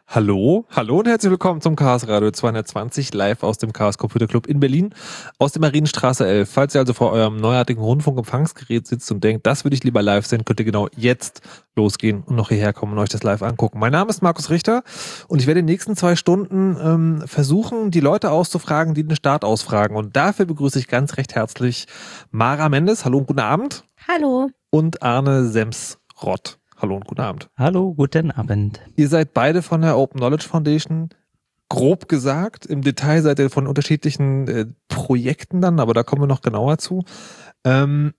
Hallo und herzlich willkommen zum Chaos Radio 220 live aus dem Chaos Computer Club in Berlin aus der Marienstraße 11. Falls ihr also vor eurem neuartigen Rundfunkempfangsgerät sitzt und denkt, das würde ich lieber live sehen, könnt ihr genau jetzt losgehen und noch hierher kommen und euch das live angucken. Mein Name ist Markus Richter und ich werde in den nächsten 2 Stunden versuchen, die Leute auszufragen, die den Staat ausfragen. Und dafür begrüße ich ganz recht herzlich Mara Mendes. Hallo und guten Abend. Hallo. Und Arne Semsrott. Hallo und guten Abend. Hallo, guten Abend. Ihr seid beide von der Open Knowledge Foundation, grob gesagt. Im Detail seid ihr von unterschiedlichen Projekten dann, aber da kommen wir noch genauer zu. Ich habe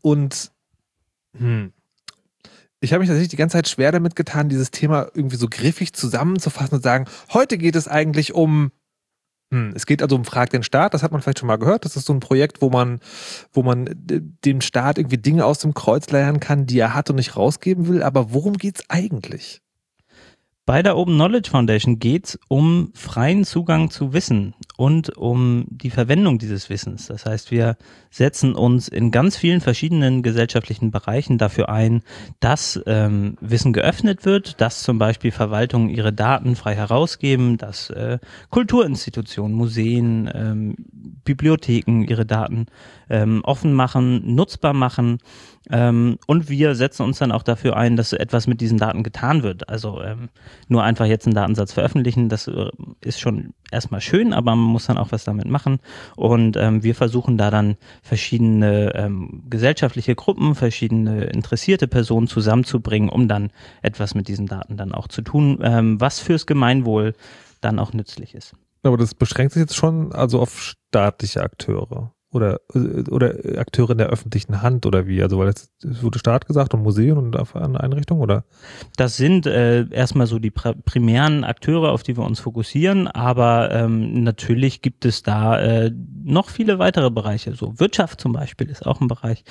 mich tatsächlich die ganze Zeit schwer damit getan, dieses Thema irgendwie so griffig zusammenzufassen und sagen, heute geht es eigentlich um es geht also um Frag den Staat, das hat man vielleicht schon mal gehört. Das ist so ein Projekt, wo man dem Staat irgendwie Dinge aus dem Kreuz leiern kann, die er hat und nicht rausgeben will. Aber worum geht's eigentlich? Bei der Open Knowledge Foundation geht es um freien Zugang zu Wissen und um die Verwendung dieses Wissens. Das heißt, wir setzen uns in ganz vielen verschiedenen gesellschaftlichen Bereichen dafür ein, dass Wissen geöffnet wird, dass zum Beispiel Verwaltungen ihre Daten frei herausgeben, dass Kulturinstitutionen, Museen, Bibliotheken ihre Daten offen machen, nutzbar machen. Und wir setzen uns dann auch dafür ein, dass etwas mit diesen Daten getan wird. Also nur einfach jetzt einen Datensatz veröffentlichen, das ist schon erstmal schön, aber man muss dann auch was damit machen. Und wir versuchen da dann verschiedene gesellschaftliche Gruppen, verschiedene interessierte Personen zusammenzubringen, um dann etwas mit diesen Daten dann auch zu tun, was fürs Gemeinwohl dann auch nützlich ist. Aber das beschränkt sich jetzt schon also auf staatliche Akteure. Oder Akteure in der öffentlichen Hand oder wie? Also weil es wurde Staat gesagt und Museen und Einrichtungen oder? Das sind erstmal so die primären Akteure, auf die wir uns fokussieren, aber natürlich gibt es da noch viele weitere Bereiche. So Wirtschaft zum Beispiel ist auch ein Bereich,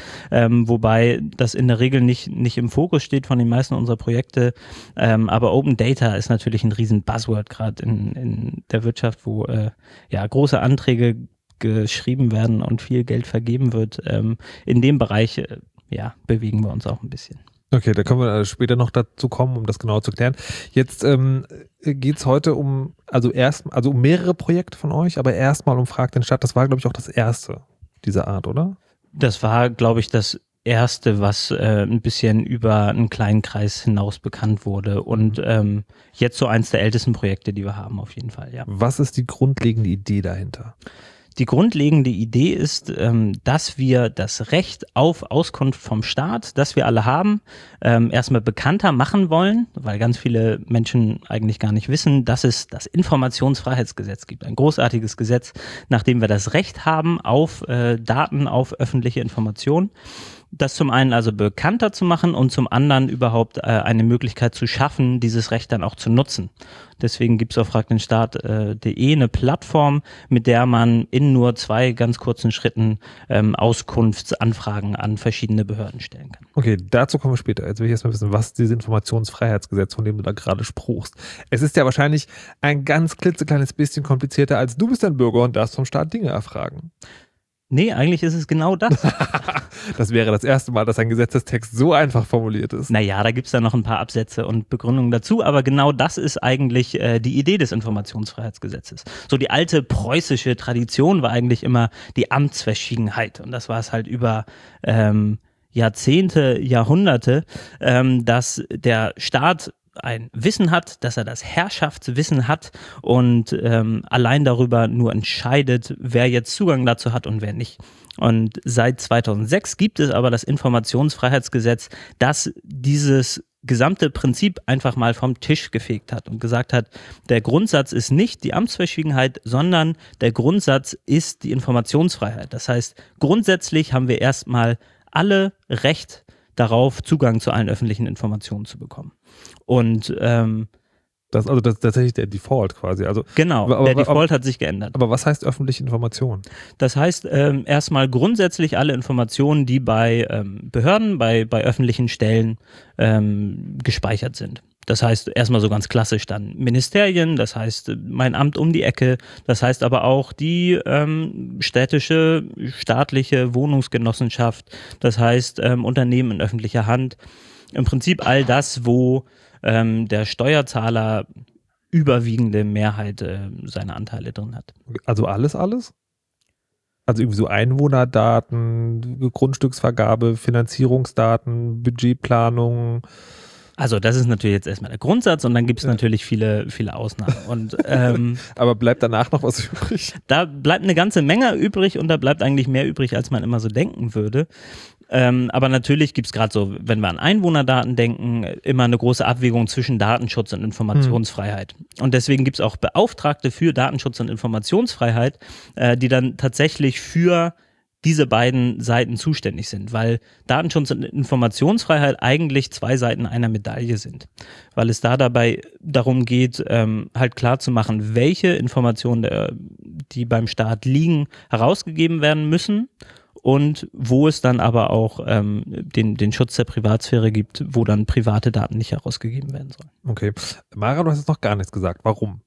wobei das in der Regel nicht im Fokus steht von den meisten unserer Projekte, aber Open Data ist natürlich ein riesen Buzzword gerade in der Wirtschaft, wo große Anträge geschrieben werden und viel Geld vergeben wird. In dem Bereich bewegen wir uns auch ein bisschen. Okay, da können wir später noch dazu kommen, um das genauer zu klären. Jetzt geht es heute um mehrere Projekte von euch, aber erstmal um Frag den Staat. Das war, glaube ich, auch das erste dieser Art, oder? Das war, glaube ich, das erste, was ein bisschen über einen kleinen Kreis hinaus bekannt wurde und jetzt so eins der ältesten Projekte, die wir haben, auf jeden Fall, ja. Was ist die grundlegende Idee dahinter? Die grundlegende Idee ist, dass wir das Recht auf Auskunft vom Staat, das wir alle haben, erstmal bekannter machen wollen, weil ganz viele Menschen eigentlich gar nicht wissen, dass es das Informationsfreiheitsgesetz gibt. Ein großartiges Gesetz, nach dem wir das Recht haben auf Daten, auf öffentliche Informationen. Das zum einen also bekannter zu machen und zum anderen überhaupt eine Möglichkeit zu schaffen, dieses Recht dann auch zu nutzen. Deswegen gibt es auf fragdenstaat.de eine Plattform, mit der man in nur 2 ganz kurzen Schritten Auskunftsanfragen an verschiedene Behörden stellen kann. Okay, dazu kommen wir später. Jetzt will ich erstmal wissen, was ist dieses Informationsfreiheitsgesetz, von dem du da gerade spruchst. Es ist ja wahrscheinlich ein ganz klitzekleines bisschen komplizierter, als du bist ein Bürger und darfst vom Staat Dinge erfragen. Nee, eigentlich ist es genau das. Das wäre das erste Mal, dass ein Gesetzestext so einfach formuliert ist. Naja, da gibt's dann noch ein paar Absätze und Begründungen dazu, aber genau das ist eigentlich die Idee des Informationsfreiheitsgesetzes. So die alte preußische Tradition war eigentlich immer die Amtsverschwiegenheit und das war es halt über Jahrzehnte, Jahrhunderte, dass der Staat ein Wissen hat, dass er das Herrschaftswissen hat und allein darüber nur entscheidet, wer jetzt Zugang dazu hat und wer nicht. Und seit 2006 gibt es aber das Informationsfreiheitsgesetz, das dieses gesamte Prinzip einfach mal vom Tisch gefegt hat und gesagt hat, der Grundsatz ist nicht die Amtsverschwiegenheit, sondern der Grundsatz ist die Informationsfreiheit. Das heißt, grundsätzlich haben wir erstmal alle Recht darauf, Zugang zu allen öffentlichen Informationen zu bekommen. Und das ist tatsächlich der Default quasi. Also, genau, der Default hat sich geändert. Aber was heißt öffentliche Information? Das heißt erstmal grundsätzlich alle Informationen, die bei Behörden, bei öffentlichen Stellen gespeichert sind. Das heißt erstmal so ganz klassisch dann Ministerien, das heißt mein Amt um die Ecke, das heißt aber auch die städtische, staatliche Wohnungsgenossenschaft, das heißt Unternehmen in öffentlicher Hand. Im Prinzip all das, wo der Steuerzahler überwiegende Mehrheit seine Anteile drin hat. Also alles? Also irgendwie so Einwohnerdaten, Grundstücksvergabe, Finanzierungsdaten, Budgetplanung. Also das ist natürlich jetzt erstmal der Grundsatz und dann gibt es natürlich viele, viele Ausnahmen. Und, aber bleibt danach noch was übrig? Da bleibt eine ganze Menge übrig und da bleibt eigentlich mehr übrig, als man immer so denken würde. Aber natürlich gibt es gerade so, wenn wir an Einwohnerdaten denken, immer eine große Abwägung zwischen Datenschutz und Informationsfreiheit. Und deswegen gibt es auch Beauftragte für Datenschutz und Informationsfreiheit, die dann tatsächlich für diese beiden Seiten zuständig sind, weil Datenschutz und Informationsfreiheit eigentlich zwei Seiten einer Medaille sind, weil es da dabei darum geht, halt klar zu machen, welche Informationen, die beim Staat liegen, herausgegeben werden müssen und wo es dann aber auch den Schutz der Privatsphäre gibt, wo dann private Daten nicht herausgegeben werden sollen. Okay. Mara, du hast jetzt noch gar nichts gesagt. Warum?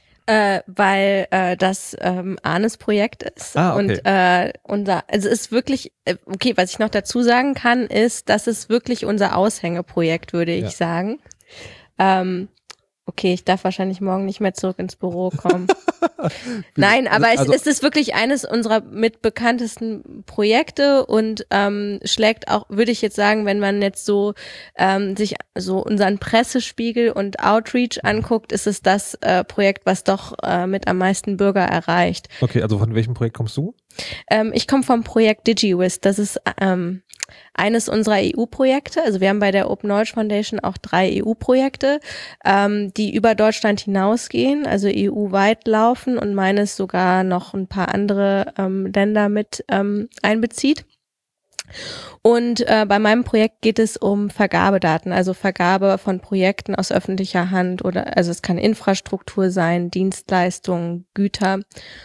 Weil das Arnes Projekt ist. Okay. Und also es ist wirklich, okay, was ich noch dazu sagen kann, ist, das ist wirklich unser Aushängeprojekt, würde ich sagen. Okay, ich darf wahrscheinlich morgen nicht mehr zurück ins Büro kommen. Nein, aber es ist wirklich eines unserer mitbekanntesten Projekte und schlägt auch, würde ich jetzt sagen, wenn man jetzt so sich so unseren Pressespiegel und Outreach anguckt, ist es das Projekt, was doch mit am meisten Bürger erreicht. Okay, also von welchem Projekt kommst du? Ich komme vom Projekt DigiWiz. Das ist eines unserer EU-Projekte. Also wir haben bei der Open Knowledge Foundation auch 3 EU-Projekte, die über Deutschland hinausgehen, also EU-weit laufen und meines sogar noch ein paar andere Länder mit einbezieht. Und bei meinem Projekt geht es um Vergabedaten, also Vergabe von Projekten aus öffentlicher Hand oder also es kann Infrastruktur sein, Dienstleistungen, Güter.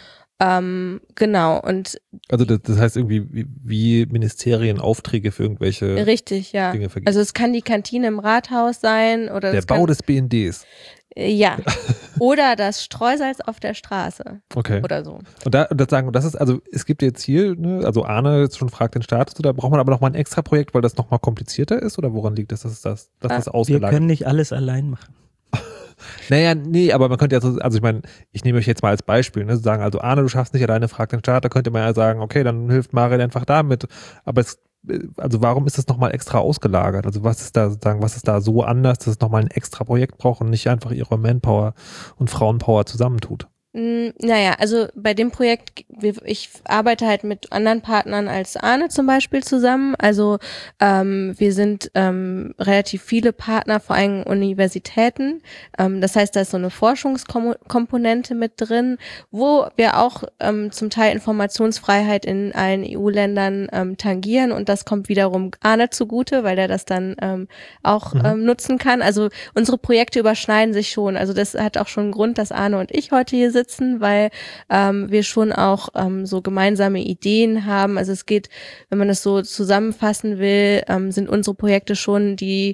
Genau, und also das heißt irgendwie wie Ministerien Aufträge für irgendwelche richtig, ja. Dinge vergeben. Also es kann die Kantine im Rathaus sein oder der Bau des BNDs. Ja. Oder das Streusalz auf der Straße. Okay. Oder so. Und das ist, also es gibt jetzt hier, ne, also Arne jetzt schon fragt den Status, da braucht man aber nochmal ein extra Projekt, weil das nochmal komplizierter ist oder woran liegt das, dass das ausgelagert? Wir können nicht alles allein machen. Naja, nee, aber man könnte ja so, also ich meine, ich nehme euch jetzt mal als Beispiel, ne, sagen, also Arne, du schaffst nicht alleine, frag den Staat, da könnte man ja sagen, okay, dann hilft Marit einfach damit, aber also warum ist das nochmal extra ausgelagert? Also was ist da so anders, dass es nochmal ein extra Projekt braucht und nicht einfach ihre Manpower und Frauenpower zusammentut? Naja, also bei dem Projekt, ich arbeite halt mit anderen Partnern als Arne zum Beispiel zusammen. Also wir sind relativ viele Partner, vor allem Universitäten. Das heißt, da ist so eine Forschungskomponente mit drin, wo wir auch zum Teil Informationsfreiheit in allen EU-Ländern tangieren und das kommt wiederum Arne zugute, weil er das dann auch nutzen kann. Also unsere Projekte überschneiden sich schon. Also das hat auch schon einen Grund, dass Arne und ich heute hier sitzen, weil wir schon auch so gemeinsame Ideen haben. Also es geht, wenn man das so zusammenfassen will, sind unsere Projekte schon die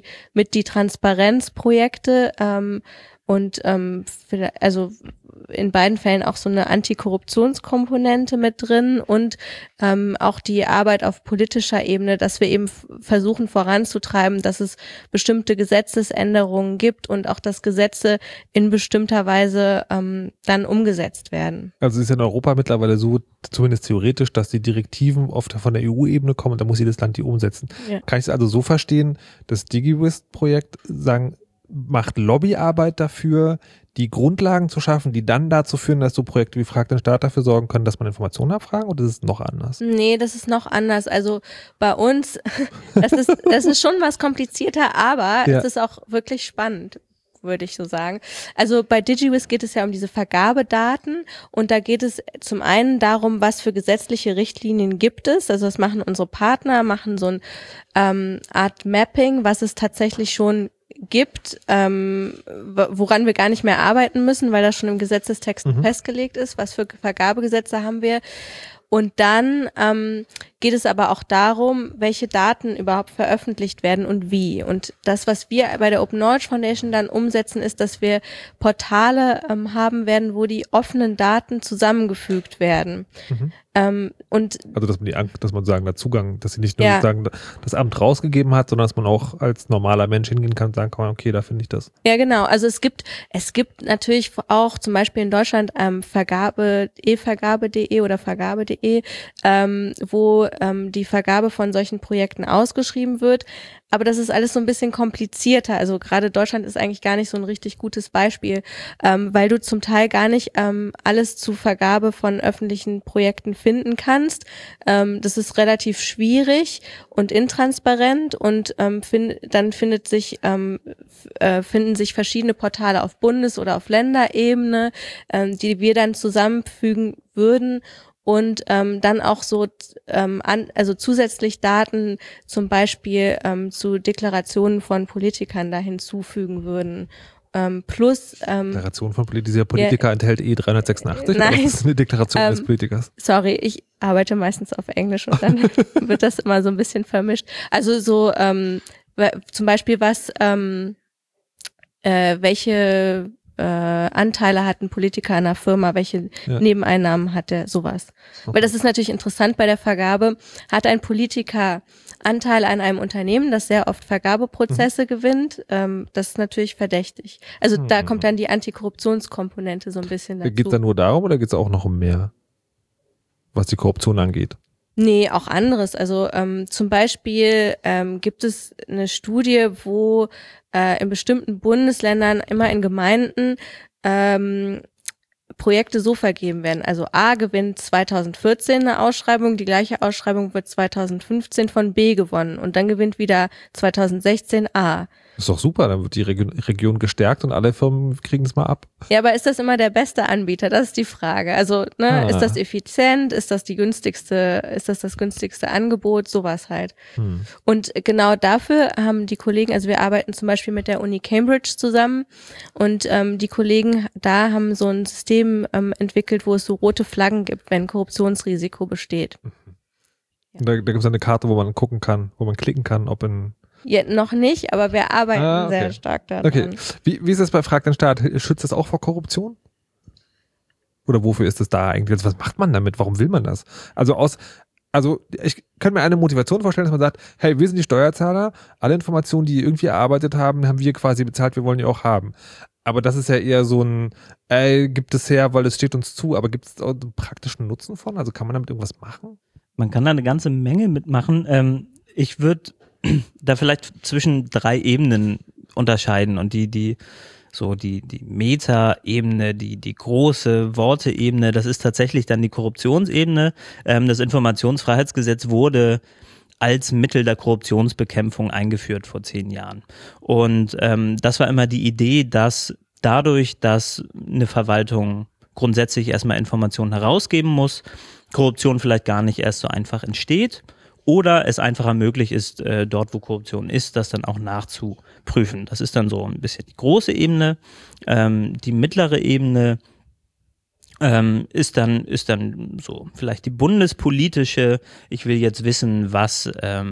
Transparenzprojekte und also in beiden Fällen auch so eine Antikorruptionskomponente mit drin und auch die Arbeit auf politischer Ebene, dass wir eben versuchen voranzutreiben, dass es bestimmte Gesetzesänderungen gibt und auch, dass Gesetze in bestimmter Weise dann umgesetzt werden. Also es ist ja in Europa mittlerweile so, zumindest theoretisch, dass die Direktiven oft von der EU-Ebene kommen und da muss jedes Land die umsetzen. Ja. Kann ich es also so verstehen, das DigiWiz-Projekt macht Lobbyarbeit dafür, die Grundlagen zu schaffen, die dann dazu führen, dass so Projekte wie Frag den Staat dafür sorgen können, dass man Informationen abfragen, oder ist es noch anders? Nee, das ist noch anders. Also bei uns, das ist schon was komplizierter, aber es ist auch wirklich spannend, würde ich so sagen. Also bei DigiWiz geht es ja um diese Vergabedaten und da geht es zum einen darum, was für gesetzliche Richtlinien gibt es. Also das machen unsere Partner, machen so ein Art Mapping, was es tatsächlich schon gibt, woran wir gar nicht mehr arbeiten müssen, weil das schon im Gesetzestext festgelegt ist, was für Vergabegesetze haben wir. Und dann geht es aber auch darum, welche Daten überhaupt veröffentlicht werden und wie. Und das, was wir bei der Open Knowledge Foundation dann umsetzen, ist, dass wir Portale haben werden, wo die offenen Daten zusammengefügt werden. Und also dass man sagen, der Zugang, dass sie nicht nur sagen, das Amt rausgegeben hat, sondern dass man auch als normaler Mensch hingehen kann und sagen kann, okay, da finde ich das. Ja, genau. Also es gibt natürlich auch zum Beispiel in Deutschland eVergabe.de oder Vergabe.de, wo die Vergabe von solchen Projekten ausgeschrieben wird. Aber das ist alles so ein bisschen komplizierter. Also gerade Deutschland ist eigentlich gar nicht so ein richtig gutes Beispiel, weil du zum Teil gar nicht alles zur Vergabe von öffentlichen Projekten finden kannst. Das ist relativ schwierig und intransparent und dann finden sich verschiedene Portale auf Bundes- oder auf Länderebene, die wir dann zusammenfügen würden. Und dann auch so also zusätzlich Daten zum Beispiel zu Deklarationen von Politikern da hinzufügen würden. Plus Deklaration von dieser Politiker enthält 386? Nein. Oder ist das eine Deklaration eines Politikers? Sorry, ich arbeite meistens auf Englisch und dann wird das immer so ein bisschen vermischt. Also so zum Beispiel welche Anteile hat ein Politiker in einer Firma, welche Nebeneinnahmen hat er, sowas. Okay. Weil das ist natürlich interessant bei der Vergabe. Hat ein Politiker Anteil an einem Unternehmen, das sehr oft Vergabeprozesse gewinnt, das ist natürlich verdächtig. Also da kommt dann die Antikorruptionskomponente so ein bisschen dazu. Geht es da nur darum oder geht es auch noch um mehr, was die Korruption angeht? Nee, auch anderes. Also zum Beispiel gibt es eine Studie, wo in bestimmten Bundesländern immer in Gemeinden Projekte so vergeben werden. Also A gewinnt 2014 eine Ausschreibung, die gleiche Ausschreibung wird 2015 von B gewonnen und dann gewinnt wieder 2016 A. Das ist doch super, dann wird die Region gestärkt und alle Firmen kriegen das mal ab. Ja, aber ist das immer der beste Anbieter? Das ist die Frage. Also, ist das effizient? Ist das das günstigste Angebot? Sowas halt. Und genau dafür haben die Kollegen, also wir arbeiten zum Beispiel mit der Uni Cambridge zusammen und die Kollegen da haben so ein System entwickelt, wo es so rote Flaggen gibt, wenn Korruptionsrisiko besteht. Da gibt es eine Karte, wo man gucken kann, wo man klicken kann, ob Ja, noch nicht, aber wir arbeiten sehr stark daran. Okay. Wie ist das bei Frag den Staat? Schützt das auch vor Korruption? Oder wofür ist das da eigentlich? Was macht man damit? Warum will man das? Also ich könnte mir eine Motivation vorstellen, dass man sagt, hey, wir sind die Steuerzahler, alle Informationen, die irgendwie erarbeitet haben, haben wir quasi bezahlt, wir wollen die auch haben. Aber das ist ja eher so ein, gibt es her, weil es steht uns zu, aber gibt es auch einen praktischen Nutzen von? Also kann man damit irgendwas machen? Man kann da eine ganze Menge mitmachen. Ich würde da vielleicht zwischen 3 Ebenen unterscheiden und die Meta-Ebene, die große Worte-Ebene, das ist tatsächlich dann die Korruptionsebene. Das Informationsfreiheitsgesetz wurde als Mittel der Korruptionsbekämpfung eingeführt vor 10 Jahren. Und das war immer die Idee, dass dadurch, dass eine Verwaltung grundsätzlich erstmal Informationen herausgeben muss, Korruption vielleicht gar nicht erst so einfach entsteht. Oder es einfacher möglich ist, dort wo Korruption ist, das dann auch nachzuprüfen. Das ist dann so ein bisschen die große Ebene. Die mittlere Ebene ist dann so vielleicht die bundespolitische. Ich will jetzt wissen, was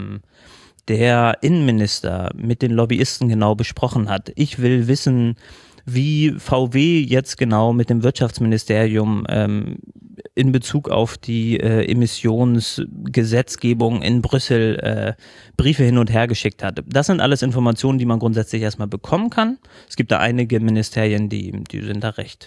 der Innenminister mit den Lobbyisten genau besprochen hat. Ich will wissen, wie VW jetzt genau mit dem Wirtschaftsministerium in Bezug auf die Emissionsgesetzgebung in Brüssel Briefe hin und her geschickt hat. Das sind alles Informationen, die man grundsätzlich erstmal bekommen kann. Es gibt da einige Ministerien, die sind da recht,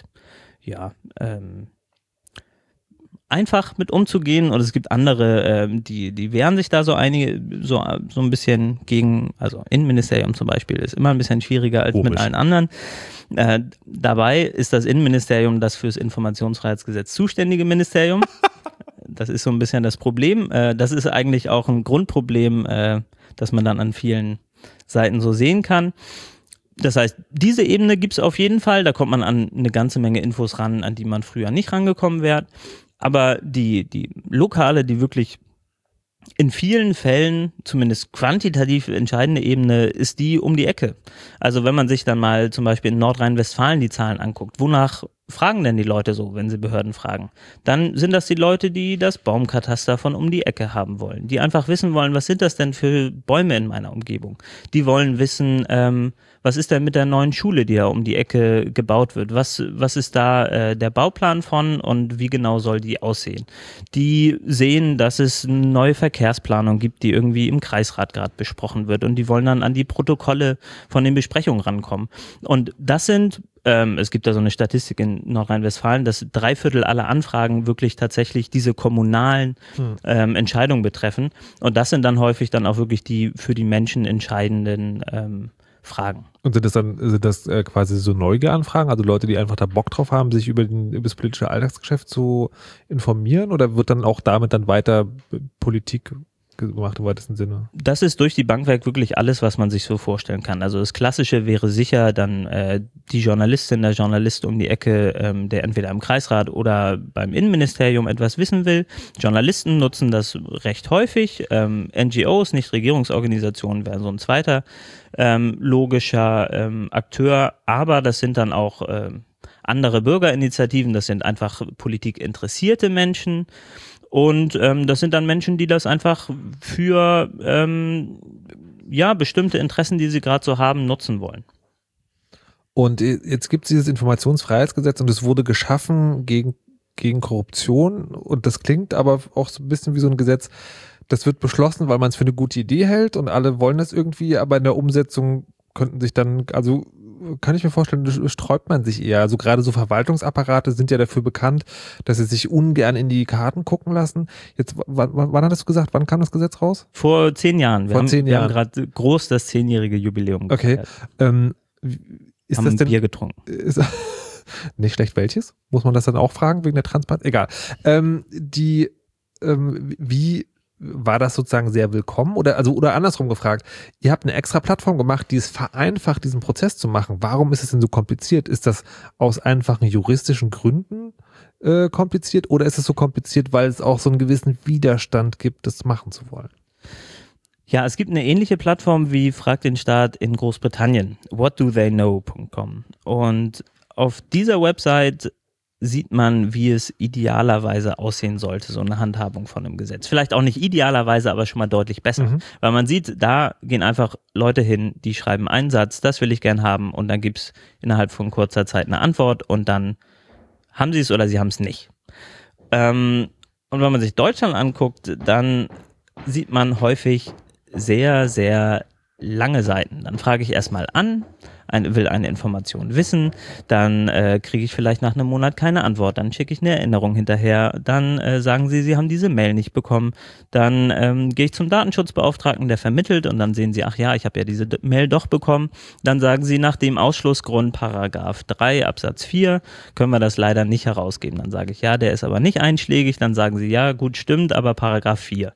einfach mit umzugehen, und es gibt andere, die wehren sich da so ein bisschen gegen, also Innenministerium zum Beispiel ist immer ein bisschen schwieriger als mit allen anderen. Dabei ist das Innenministerium das fürs Informationsfreiheitsgesetz zuständige Ministerium. Das ist so ein bisschen das Problem. Das ist eigentlich auch ein Grundproblem, das man dann an vielen Seiten so sehen kann. Das heißt, diese Ebene gibt es auf jeden Fall. Da kommt man an eine ganze Menge Infos ran, an die man früher nicht rangekommen wäre. Aber die lokale, die wirklich in vielen Fällen zumindest quantitativ entscheidende Ebene ist die um die Ecke. Also wenn man sich dann mal zum Beispiel in Nordrhein-Westfalen die Zahlen anguckt, wonach fragen denn die Leute so, wenn sie Behörden fragen? Dann sind das die Leute, die das Baumkataster von um die Ecke haben wollen, die einfach wissen wollen, was sind das denn für Bäume in meiner Umgebung? Die wollen wissen, was ist denn mit der neuen Schule, die da um die Ecke gebaut wird? Was ist da der Bauplan von und wie genau soll die aussehen? Die sehen, dass es eine neue Verkehrsplanung gibt, die irgendwie im Kreisrat gerade besprochen wird und die wollen dann an die Protokolle von den Besprechungen rankommen. Und das sind es gibt da so eine Statistik in Nordrhein-Westfalen, dass 3/4 aller Anfragen wirklich tatsächlich diese kommunalen Entscheidungen betreffen. Und das sind dann häufig dann auch wirklich die für die Menschen entscheidenden Fragen. Und sind das quasi so Neugier-Anfragen, also Leute, die einfach da Bock drauf haben, sich über das politische Alltagsgeschäft zu informieren, oder wird dann auch damit dann weiter Politik gemacht im weitesten Sinne? Das ist durch die Bank weg wirklich alles, was man sich so vorstellen kann. Also das Klassische wäre sicher dann die Journalistin, der Journalist um die Ecke, der entweder im Kreisrat oder beim Innenministerium etwas wissen will. Journalisten nutzen das recht häufig. NGOs, Nichtregierungsorganisationen wären so ein zweiter logischer Akteur, aber das sind dann auch andere Bürgerinitiativen, das sind einfach politikinteressierte Menschen. Und das sind dann Menschen, die das einfach für bestimmte Interessen, die sie gerade so haben, nutzen wollen. Und jetzt gibt es dieses Informationsfreiheitsgesetz und es wurde geschaffen gegen Korruption, und das klingt aber auch so ein bisschen wie so ein Gesetz, das wird beschlossen, weil man es für eine gute Idee hält und alle wollen das irgendwie, aber in der Umsetzung könnten sich dann, also kann ich mir vorstellen, sträubt man sich eher. Also gerade so Verwaltungsapparate sind ja dafür bekannt, dass sie sich ungern in die Karten gucken lassen. Jetzt, wann hattest du gesagt, wann kam das Gesetz raus? Vor 10 Jahren. Wir haben gerade groß das 10-jährige Jubiläum gefeiert. Okay. Ist haben das denn, Bier getrunken. Nicht schlecht, welches? Muss man das dann auch fragen, wegen der Transparenz? Egal. Wie war das sozusagen sehr willkommen oder andersrum gefragt, ihr habt eine extra Plattform gemacht, die es vereinfacht, diesen Prozess zu machen. Warum ist es denn so kompliziert? Ist das aus einfachen juristischen Gründen kompliziert oder ist es so kompliziert, weil es auch so einen gewissen Widerstand gibt, das machen zu wollen? Ja, es gibt eine ähnliche Plattform wie Frag den Staat in Großbritannien, whatdotheyknow.com, und auf dieser Website sieht man, wie es idealerweise aussehen sollte, so eine Handhabung von einem Gesetz. Vielleicht auch nicht idealerweise, aber schon mal deutlich besser. Weil man sieht, da gehen einfach Leute hin, die schreiben einen Satz, das will ich gern haben, und dann gibt's innerhalb von kurzer Zeit eine Antwort und dann haben sie es oder sie haben es nicht. Und wenn man sich Deutschland anguckt, dann sieht man häufig sehr, sehr lange Seiten. Dann frage ich erstmal an, will eine Information wissen, dann kriege ich vielleicht nach einem Monat keine Antwort, dann schicke ich eine Erinnerung hinterher, dann sagen sie haben diese Mail nicht bekommen, dann gehe ich zum Datenschutzbeauftragten, der vermittelt, und dann sehen sie, ach ja, ich habe ja diese Mail doch bekommen, dann sagen sie, nach dem Ausschlussgrund Paragraph 3 Absatz 4 können wir das leider nicht herausgeben. Dann sage ich, ja, der ist aber nicht einschlägig, dann sagen sie, ja, gut, stimmt, aber Paragraph 4.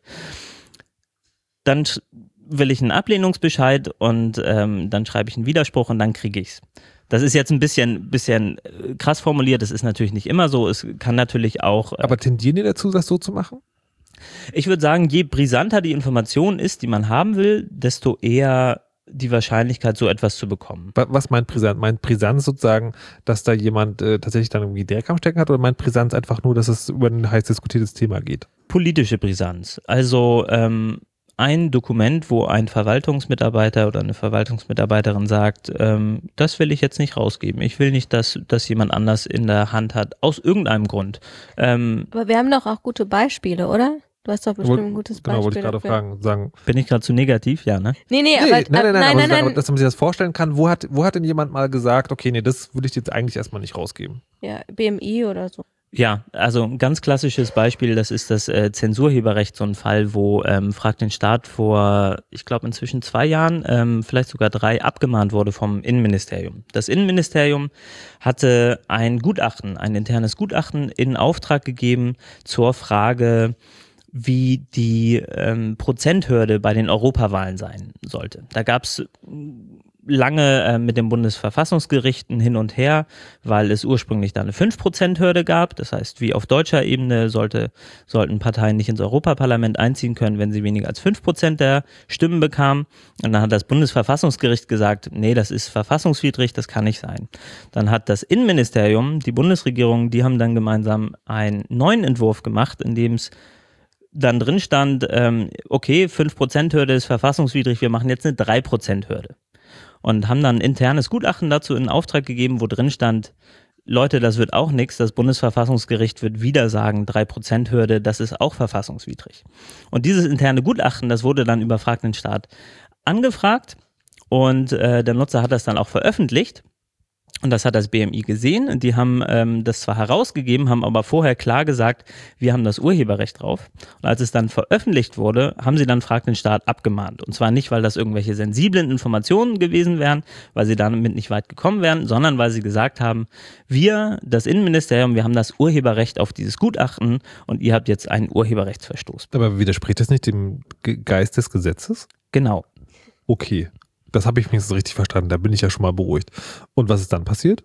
Dann will ich einen Ablehnungsbescheid und dann schreibe ich einen Widerspruch und dann kriege ich es. Das ist jetzt ein bisschen krass formuliert, das ist natürlich nicht immer so, es kann natürlich auch... Aber tendieren die dazu, das so zu machen? Ich würde sagen, je brisanter die Information ist, die man haben will, desto eher die Wahrscheinlichkeit, so etwas zu bekommen. Was meint brisant? Meint Brisanz sozusagen, dass da jemand tatsächlich dann irgendwie Dreck am Stecken hat, oder meint Brisanz einfach nur, dass es über ein heiß diskutiertes Thema geht? Politische Brisanz. Also ein Dokument, wo ein Verwaltungsmitarbeiter oder eine Verwaltungsmitarbeiterin sagt, das will ich jetzt nicht rausgeben. Ich will nicht, dass jemand anders in der Hand hat, aus irgendeinem Grund. Aber wir haben doch auch gute Beispiele, oder? Du hast doch bestimmt ein gutes Beispiel. Genau, wollte ich gerade fragen. Bin ich gerade zu negativ? Ja, ne? Nee, aber dass man sich das vorstellen kann, wo hat denn jemand mal gesagt, okay, nee, das würde ich jetzt eigentlich erstmal nicht rausgeben? Ja, BMI oder so. Ja, also ein ganz klassisches Beispiel, das ist das Zensurheberrecht, so ein Fall, wo Frag den Staat vor, ich glaube inzwischen 2 Jahren, vielleicht sogar 3, abgemahnt wurde vom Innenministerium. Das Innenministerium hatte ein internes Gutachten in Auftrag gegeben zur Frage, wie die Prozenthürde bei den Europawahlen sein sollte. Da gab es lange mit den Bundesverfassungsgerichten hin und her, weil es ursprünglich da eine 5%-Hürde gab. Das heißt, wie auf deutscher Ebene sollten Parteien nicht ins Europaparlament einziehen können, wenn sie weniger als 5% der Stimmen bekamen. Und dann hat das Bundesverfassungsgericht gesagt, nee, das ist verfassungswidrig, das kann nicht sein. Dann hat das Innenministerium, die Bundesregierung, die haben dann gemeinsam einen neuen Entwurf gemacht, in dem es dann drin stand, okay, 5%-Hürde ist verfassungswidrig, wir machen jetzt eine 3%-Hürde. Und haben dann ein internes Gutachten dazu in Auftrag gegeben, wo drin stand, Leute, das wird auch nichts, das Bundesverfassungsgericht wird wieder sagen, 3%-Hürde, das ist auch verfassungswidrig. Und dieses interne Gutachten, das wurde dann über Frag den Staat angefragt und der Nutzer hat das dann auch veröffentlicht. Und das hat das BMI gesehen. Die haben das zwar herausgegeben, haben aber vorher klar gesagt, wir haben das Urheberrecht drauf. Und als es dann veröffentlicht wurde, haben sie dann Frag den Staat abgemahnt. Und zwar nicht, weil das irgendwelche sensiblen Informationen gewesen wären, weil sie damit nicht weit gekommen wären, sondern weil sie gesagt haben, wir, das Innenministerium, wir haben das Urheberrecht auf dieses Gutachten und ihr habt jetzt einen Urheberrechtsverstoß. Aber widerspricht das nicht dem Geist des Gesetzes? Genau. Okay. Das habe ich wenigstens richtig verstanden, da bin ich ja schon mal beruhigt. Und was ist dann passiert?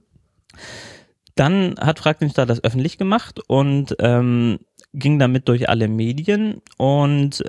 Dann hat Frag den Staat das öffentlich gemacht und ging damit durch alle Medien und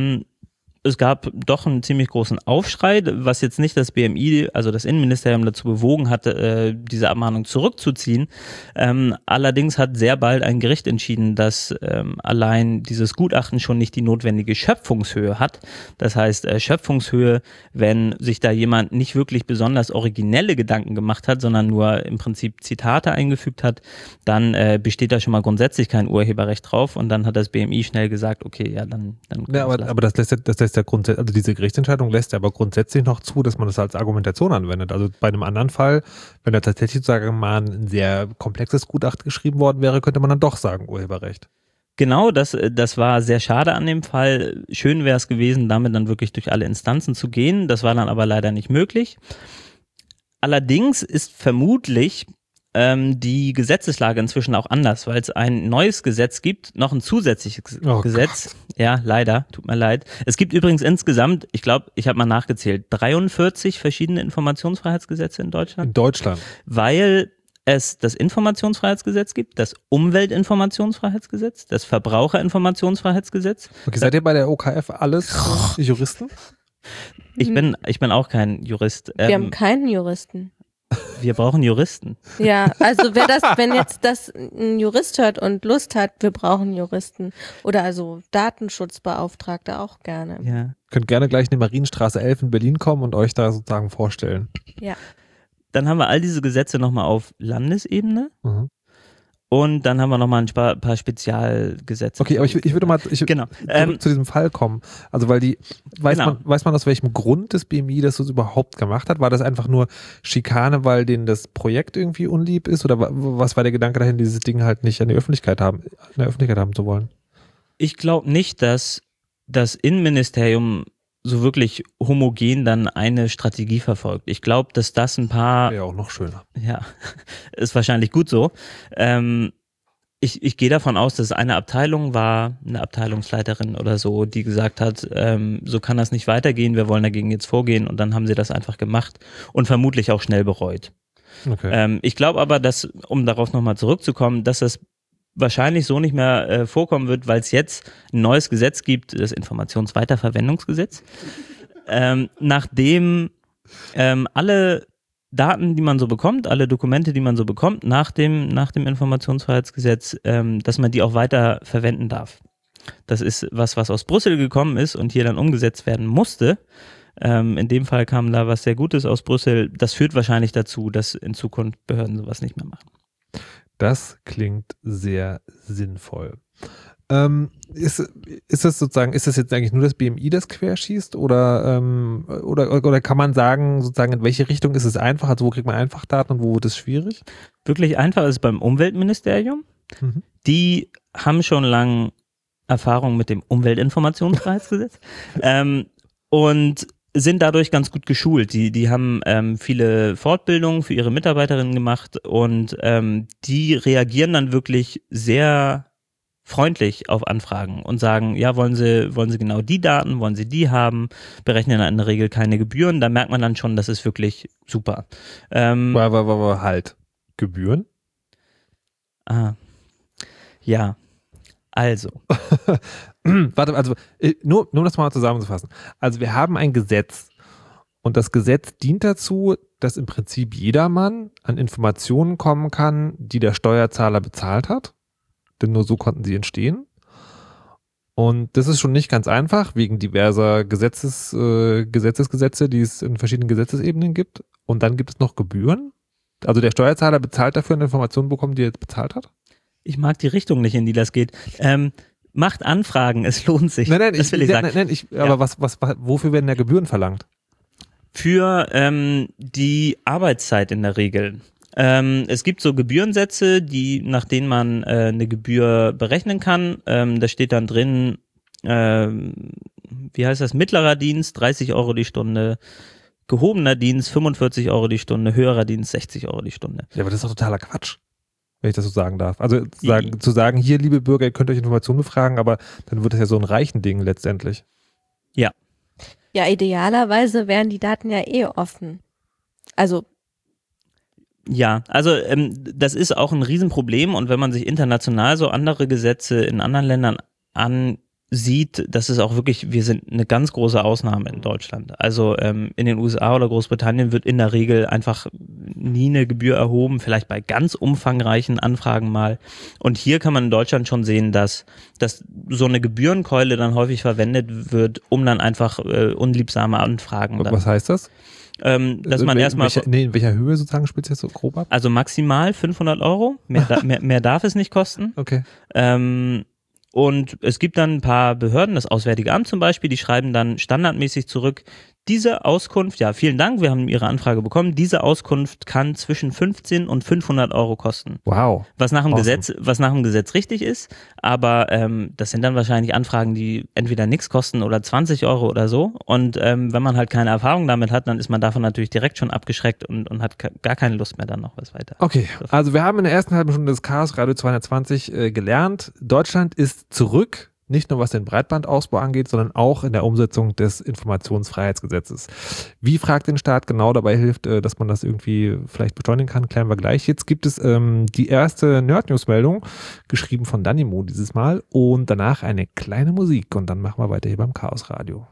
es gab doch einen ziemlich großen Aufschrei, was jetzt nicht das BMI, also das Innenministerium, dazu bewogen hat, diese Abmahnung zurückzuziehen. Allerdings hat sehr bald ein Gericht entschieden, dass allein dieses Gutachten schon nicht die notwendige Schöpfungshöhe hat. Das heißt, Schöpfungshöhe, wenn sich da jemand nicht wirklich besonders originelle Gedanken gemacht hat, sondern nur im Prinzip Zitate eingefügt hat, dann besteht da schon mal grundsätzlich kein Urheberrecht drauf. Und dann hat das BMI schnell gesagt, okay, ja, dann ja, aber das lässt ja grundsätzlich, also diese Gerichtsentscheidung lässt ja aber grundsätzlich noch zu, dass man das als Argumentation anwendet. Also bei einem anderen Fall, wenn da tatsächlich sozusagen mal ein sehr komplexes Gutachten geschrieben worden wäre, könnte man dann doch sagen, Urheberrecht. Genau, das war sehr schade an dem Fall. Schön wäre es gewesen, damit dann wirklich durch alle Instanzen zu gehen. Das war dann aber leider nicht möglich. Allerdings ist vermutlich die Gesetzeslage inzwischen auch anders, weil es ein neues Gesetz gibt, noch ein zusätzliches Gesetz. Gott. Ja, leider, tut mir leid. Es gibt übrigens insgesamt, ich glaube, ich habe mal nachgezählt, 43 verschiedene Informationsfreiheitsgesetze in Deutschland. In Deutschland. Weil es das Informationsfreiheitsgesetz gibt, das Umweltinformationsfreiheitsgesetz, das Verbraucherinformationsfreiheitsgesetz. Okay, seid ihr bei der OKF alles Juristen? Ich bin auch kein Jurist. Wir haben keinen Juristen. Wir brauchen Juristen. Ja, also wenn jetzt das ein Jurist hört und Lust hat, wir brauchen Juristen. Oder also Datenschutzbeauftragte auch gerne. Ja. Könnt gerne gleich in die Marienstraße 11 in Berlin kommen und euch da sozusagen vorstellen. Ja. Dann haben wir all diese Gesetze nochmal auf Landesebene. Mhm. Und dann haben wir nochmal ein paar Spezialgesetze. Okay, aber ich würde mal genau. zu diesem Fall kommen. Also weil weiß man aus welchem Grund das BMI das so überhaupt gemacht hat? War das einfach nur Schikane, weil denen das Projekt irgendwie unlieb ist? Oder was war der Gedanke dahin, dieses Ding halt nicht in der Öffentlichkeit haben zu wollen? Ich glaube nicht, dass das Innenministerium so wirklich homogen dann eine Strategie verfolgt. Ich glaube, dass das ein paar... Ja, auch noch schöner. Ja, ist wahrscheinlich gut so. Ich gehe davon aus, dass es eine Abteilung war, eine Abteilungsleiterin oder so, die gesagt hat, so kann das nicht weitergehen, wir wollen dagegen jetzt vorgehen und dann haben sie das einfach gemacht und vermutlich auch schnell bereut. Okay. Ich glaube aber, dass, um darauf nochmal zurückzukommen, dass das wahrscheinlich so nicht mehr vorkommen wird, weil es jetzt ein neues Gesetz gibt, das Informationsweiterverwendungsgesetz, nachdem alle Daten, die man so bekommt, alle Dokumente, die man so bekommt nach dem Informationsfreiheitsgesetz, dass man die auch weiter verwenden darf. Das ist was aus Brüssel gekommen ist und hier dann umgesetzt werden musste. In dem Fall kam da was sehr Gutes aus Brüssel. Das führt wahrscheinlich dazu, dass in Zukunft Behörden sowas nicht mehr machen. Das klingt sehr sinnvoll. Ist das jetzt eigentlich nur das BMI, das querschießt oder kann man sagen, sozusagen, in welche Richtung ist es einfach? Also wo kriegt man einfach Daten und wo wird es schwierig? Wirklich einfach ist es beim Umweltministerium. Mhm. Die haben schon lange Erfahrung mit dem Umweltinformationsfreiheitsgesetz und sind dadurch ganz gut geschult. Die haben viele Fortbildungen für ihre Mitarbeiterinnen gemacht und die reagieren dann wirklich sehr freundlich auf Anfragen und sagen, ja, wollen Sie genau die Daten, wollen Sie die haben, berechnen in der Regel keine Gebühren, da merkt man dann schon, das ist wirklich super. Halt. Gebühren? Ja, also. Warte, also nur um das mal zusammenzufassen. Also wir haben ein Gesetz und das Gesetz dient dazu, dass im Prinzip jedermann an Informationen kommen kann, die der Steuerzahler bezahlt hat. Denn nur so konnten sie entstehen. Und das ist schon nicht ganz einfach, wegen diverser Gesetzesgesetze, die es in verschiedenen Gesetzesebenen gibt. Und dann gibt es noch Gebühren. Also der Steuerzahler bezahlt dafür eine Information bekommen, die er jetzt bezahlt hat. Ich mag die Richtung nicht, in die das geht. Macht Anfragen, es lohnt sich. Nein, das will ich sagen. Aber wofür werden da Gebühren verlangt? Für die Arbeitszeit in der Regel. Es gibt so Gebührensätze, nach denen man eine Gebühr berechnen kann. Da steht dann drin, wie heißt das, mittlerer Dienst, 30 Euro die Stunde, gehobener Dienst, 45 Euro die Stunde, höherer Dienst, 60 Euro die Stunde. Ja, aber das ist doch totaler Quatsch, wenn ich das so sagen darf. Also zu sagen, hier, liebe Bürger, ihr könnt euch Informationen befragen, aber dann wird das ja so ein Reichen-Ding letztendlich. Ja. Ja, idealerweise wären die Daten ja offen. Also ja, also das ist auch ein Riesenproblem und wenn man sich international so andere Gesetze in anderen Ländern ansieht, das ist auch wirklich, wir sind eine ganz große Ausnahme in Deutschland. Also in den USA oder Großbritannien wird in der Regel einfach nie eine Gebühr erhoben, vielleicht bei ganz umfangreichen Anfragen mal. Und hier kann man in Deutschland schon sehen, dass so eine Gebührenkeule dann häufig verwendet wird, um dann einfach unliebsame Anfragen. Was heißt das? Dass man erstmal. In welcher Höhe sozusagen spielt es jetzt so grob ab? Also maximal 500 Euro. Mehr darf es nicht kosten. Okay. Und es gibt dann ein paar Behörden, das Auswärtige Amt zum Beispiel, die schreiben dann standardmäßig zurück, diese Auskunft, ja, vielen Dank, wir haben Ihre Anfrage bekommen, diese Auskunft kann zwischen 15 und 500 Euro kosten. Wow. Was nach dem Gesetz richtig ist, aber das sind dann wahrscheinlich Anfragen, die entweder nichts kosten oder 20 Euro oder so. Und wenn man halt keine Erfahrung damit hat, dann ist man davon natürlich direkt schon abgeschreckt und hat gar keine Lust mehr, dann noch was weiter. Okay, also wir haben in der ersten halben Stunde des Chaos Radio 220 gelernt, Deutschland ist zurück. Nicht nur was den Breitbandausbau angeht, sondern auch in der Umsetzung des Informationsfreiheitsgesetzes. Wie fragt den Staat genau dabei hilft, dass man das irgendwie vielleicht beschleunigen kann, klären wir gleich. Jetzt gibt es die erste Nerd-News-Meldung, geschrieben von Danimo dieses Mal und danach eine kleine Musik und dann machen wir weiter hier beim Chaos Radio.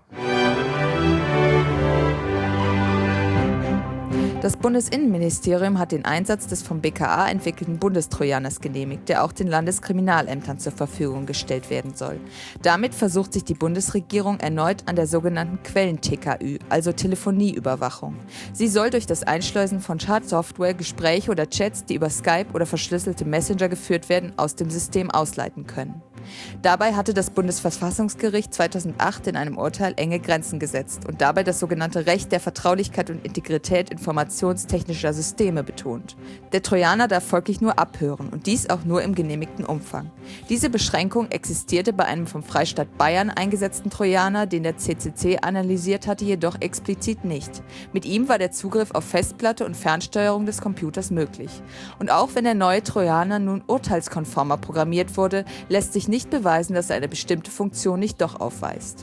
Das Bundesinnenministerium hat den Einsatz des vom BKA entwickelten Bundestrojaners genehmigt, der auch den Landeskriminalämtern zur Verfügung gestellt werden soll. Damit versucht sich die Bundesregierung erneut an der sogenannten Quellen-TKÜ, also Telefonieüberwachung. Sie soll durch das Einschleusen von Schadsoftware Gespräche oder Chats, die über Skype oder verschlüsselte Messenger geführt werden, aus dem System ausleiten können. Dabei hatte das Bundesverfassungsgericht 2008 in einem Urteil enge Grenzen gesetzt und dabei das sogenannte Recht der Vertraulichkeit und Integrität informationstechnischer Systeme betont. Der Trojaner darf folglich nur abhören und dies auch nur im genehmigten Umfang. Diese Beschränkung existierte bei einem vom Freistaat Bayern eingesetzten Trojaner, den der CCC analysiert hatte, jedoch explizit nicht. Mit ihm war der Zugriff auf Festplatte und Fernsteuerung des Computers möglich. Und auch wenn der neue Trojaner nun urteilskonformer programmiert wurde, lässt sich nicht beweisen, dass er eine bestimmte Funktion nicht doch aufweist.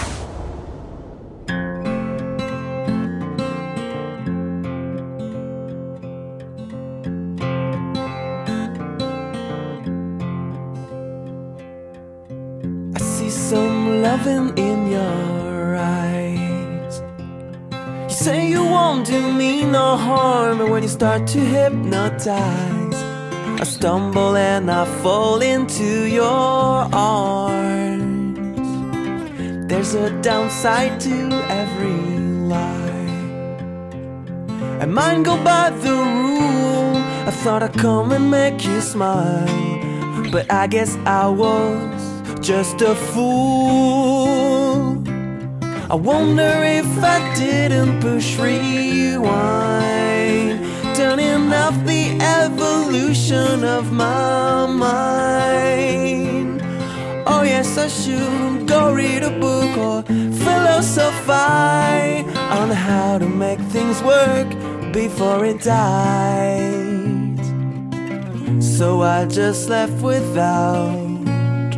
I see some loving in your eyes. You say you won't do me no harm, but when you start to hypnotize, I stumble and I fall into your arms. There's a downside to every lie. I might go by the rule. I thought I'd come and make you smile, but I guess I was just a fool. I wonder if I didn't push rewind, turning off the evolution of my mind. Oh yes, I should go read a book or philosophize on how to make things work before it dies. So I just left without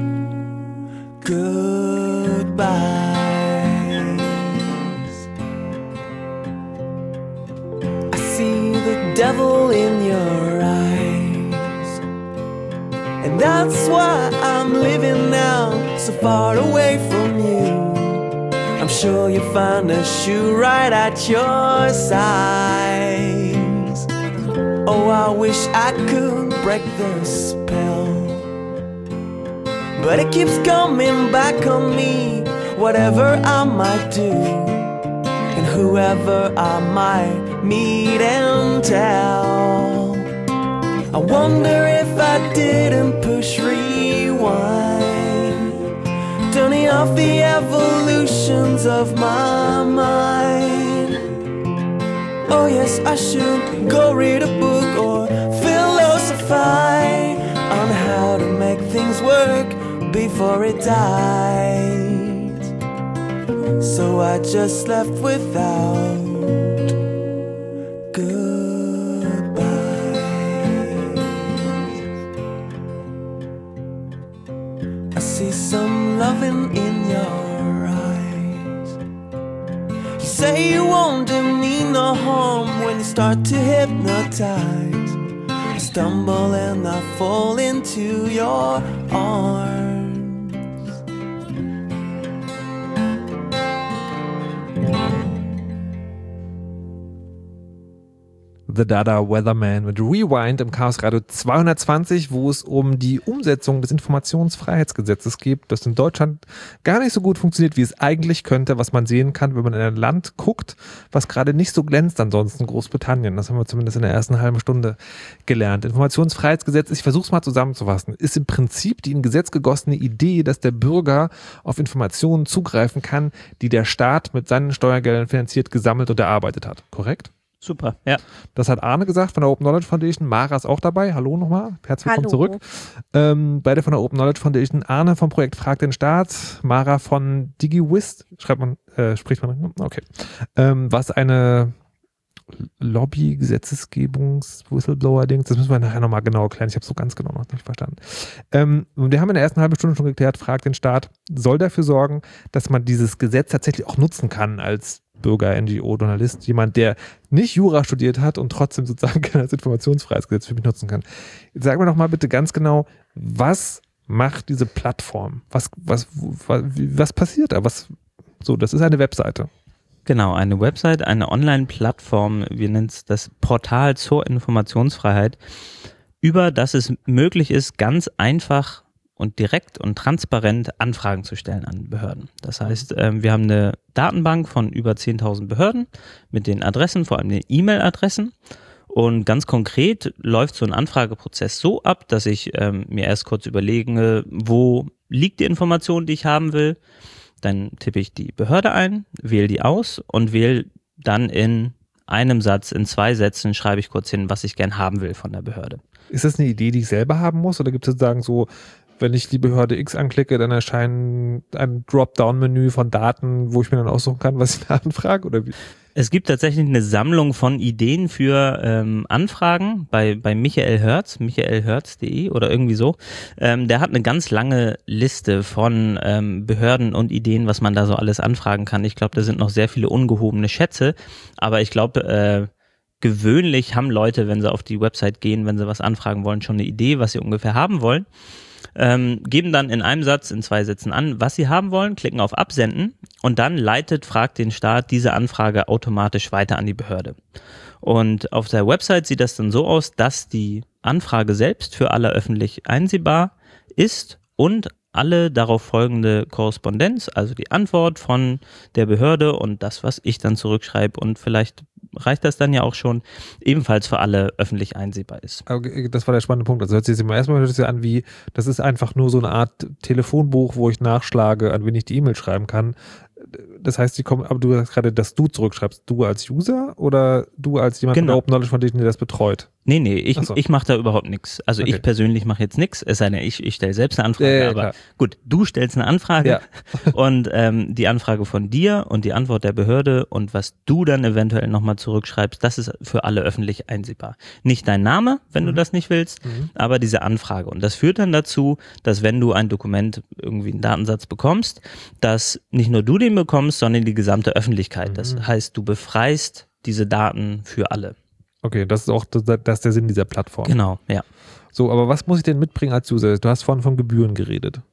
goodbyes. I see the devil in your eyes, and that's why I'm living now, so far away from you. I'm sure you'll find a shoe right at your size. Oh, I wish I could break the spell, but it keeps coming back on me, whatever I might do, and whoever I might meet and tell. I wonder if I didn't push rewind, turning off the evolutions of my mind. Oh yes, I should go read a book or philosophize on how to make things work before it died. So I just left without goodbye. I see some loving in your eyes. You say you won't do me no harm when you start to hypnotize. I stumble and I fall into your arms. The Dada Weatherman mit Rewind im Chaos Radio 220, wo es um die Umsetzung des Informationsfreiheitsgesetzes geht, das in Deutschland gar nicht so gut funktioniert, wie es eigentlich könnte, was man sehen kann, wenn man in ein Land guckt, was gerade nicht so glänzt, ansonsten Großbritannien. Das haben wir zumindest in der ersten halben Stunde gelernt. Informationsfreiheitsgesetz, ich versuche es mal zusammenzufassen, ist im Prinzip die in Gesetz gegossene Idee, dass der Bürger auf Informationen zugreifen kann, die der Staat mit seinen Steuergeldern finanziert, gesammelt und erarbeitet hat. Korrekt? Super, ja. Das hat Arne gesagt von der Open Knowledge Foundation. Mara ist auch dabei. Hallo nochmal. Herzlich willkommen zurück. Beide von der Open Knowledge Foundation. Arne vom Projekt Frag den Staat. Mara von DigiWist. Spricht man. Okay. Was eine Lobby-Gesetzgebungs-Whistleblower-Dings. Das müssen wir nachher nochmal genau erklären. Ich habe es so ganz genau noch nicht verstanden. Wir haben in der ersten halben Stunde schon geklärt, Frag den Staat soll dafür sorgen, dass man dieses Gesetz tatsächlich auch nutzen kann als Bürger, NGO, Journalist, jemand, der nicht Jura studiert hat und trotzdem sozusagen das Informationsfreiheitsgesetz für mich nutzen kann. Jetzt sag mir doch mal bitte ganz genau, was macht diese Plattform? Was passiert da? Das ist eine Webseite. Genau, eine Website, eine Online-Plattform, wir nennen es das Portal zur Informationsfreiheit, über das es möglich ist, ganz einfach und direkt und transparent Anfragen zu stellen an Behörden. Das heißt, wir haben eine Datenbank von über 10.000 Behörden mit den Adressen, vor allem den E-Mail-Adressen. Und ganz konkret läuft so ein Anfrageprozess so ab, dass ich mir erst kurz überlege, wo liegt die Information, die ich haben will. Dann tippe ich die Behörde ein, wähle die aus und wähle dann in einem Satz, in 2 Sätzen schreibe ich kurz hin, was ich gern haben will von der Behörde. Ist das eine Idee, die ich selber haben muss? Oder gibt es sozusagen so, wenn ich die Behörde X anklicke, dann erscheint ein Dropdown-Menü von Daten, wo ich mir dann aussuchen kann, was ich da anfrage? Oder wie? Es gibt tatsächlich eine Sammlung von Ideen für Anfragen bei Michael Herz, michaelherz.de oder irgendwie so. Der hat eine ganz lange Liste von Behörden und Ideen, was man da so alles anfragen kann. Ich glaube, da sind noch sehr viele ungehobene Schätze, aber ich glaube, gewöhnlich haben Leute, wenn sie auf die Website gehen, wenn sie was anfragen wollen, schon eine Idee, was sie ungefähr haben wollen. Geben dann in einem Satz, in 2 Sätzen an, was sie haben wollen, klicken auf Absenden und dann leitet Frag den Staat diese Anfrage automatisch weiter an die Behörde. Und auf der Website sieht das dann so aus, dass die Anfrage selbst für alle öffentlich einsehbar ist und alle darauf folgende Korrespondenz, also die Antwort von der Behörde und das, was ich dann zurückschreibe und vielleicht reicht das dann ja auch schon, ebenfalls für alle öffentlich einsehbar ist. Okay, das war der spannende Punkt. Also hört sich erstmal an wie, das ist einfach nur so eine Art Telefonbuch, wo ich nachschlage, an wen ich die E-Mail schreiben kann. das heißt, die kommen, aber du sagst gerade, dass du zurückschreibst. Du als User oder du als jemand von der Open Knowledge Foundation, der das betreut? Nee, ich mache da überhaupt nichts. Also ich persönlich mache jetzt nichts, es sei denn, ich stelle selbst eine Anfrage, aber klar. Gut, du stellst eine Anfrage und die Anfrage von dir und die Antwort der Behörde und was du dann eventuell nochmal zurückschreibst, das ist für alle öffentlich einsehbar. Nicht dein Name, wenn du das nicht willst, aber diese Anfrage. Und das führt dann dazu, dass wenn du ein Dokument, irgendwie einen Datensatz bekommst, dass nicht nur du den bekommst, sondern die gesamte Öffentlichkeit. Das heißt, du befreist diese Daten für alle. Okay, das ist auch das ist der Sinn dieser Plattform. Genau, ja. So, aber was muss ich denn mitbringen als User? Du hast vorhin von Gebühren geredet.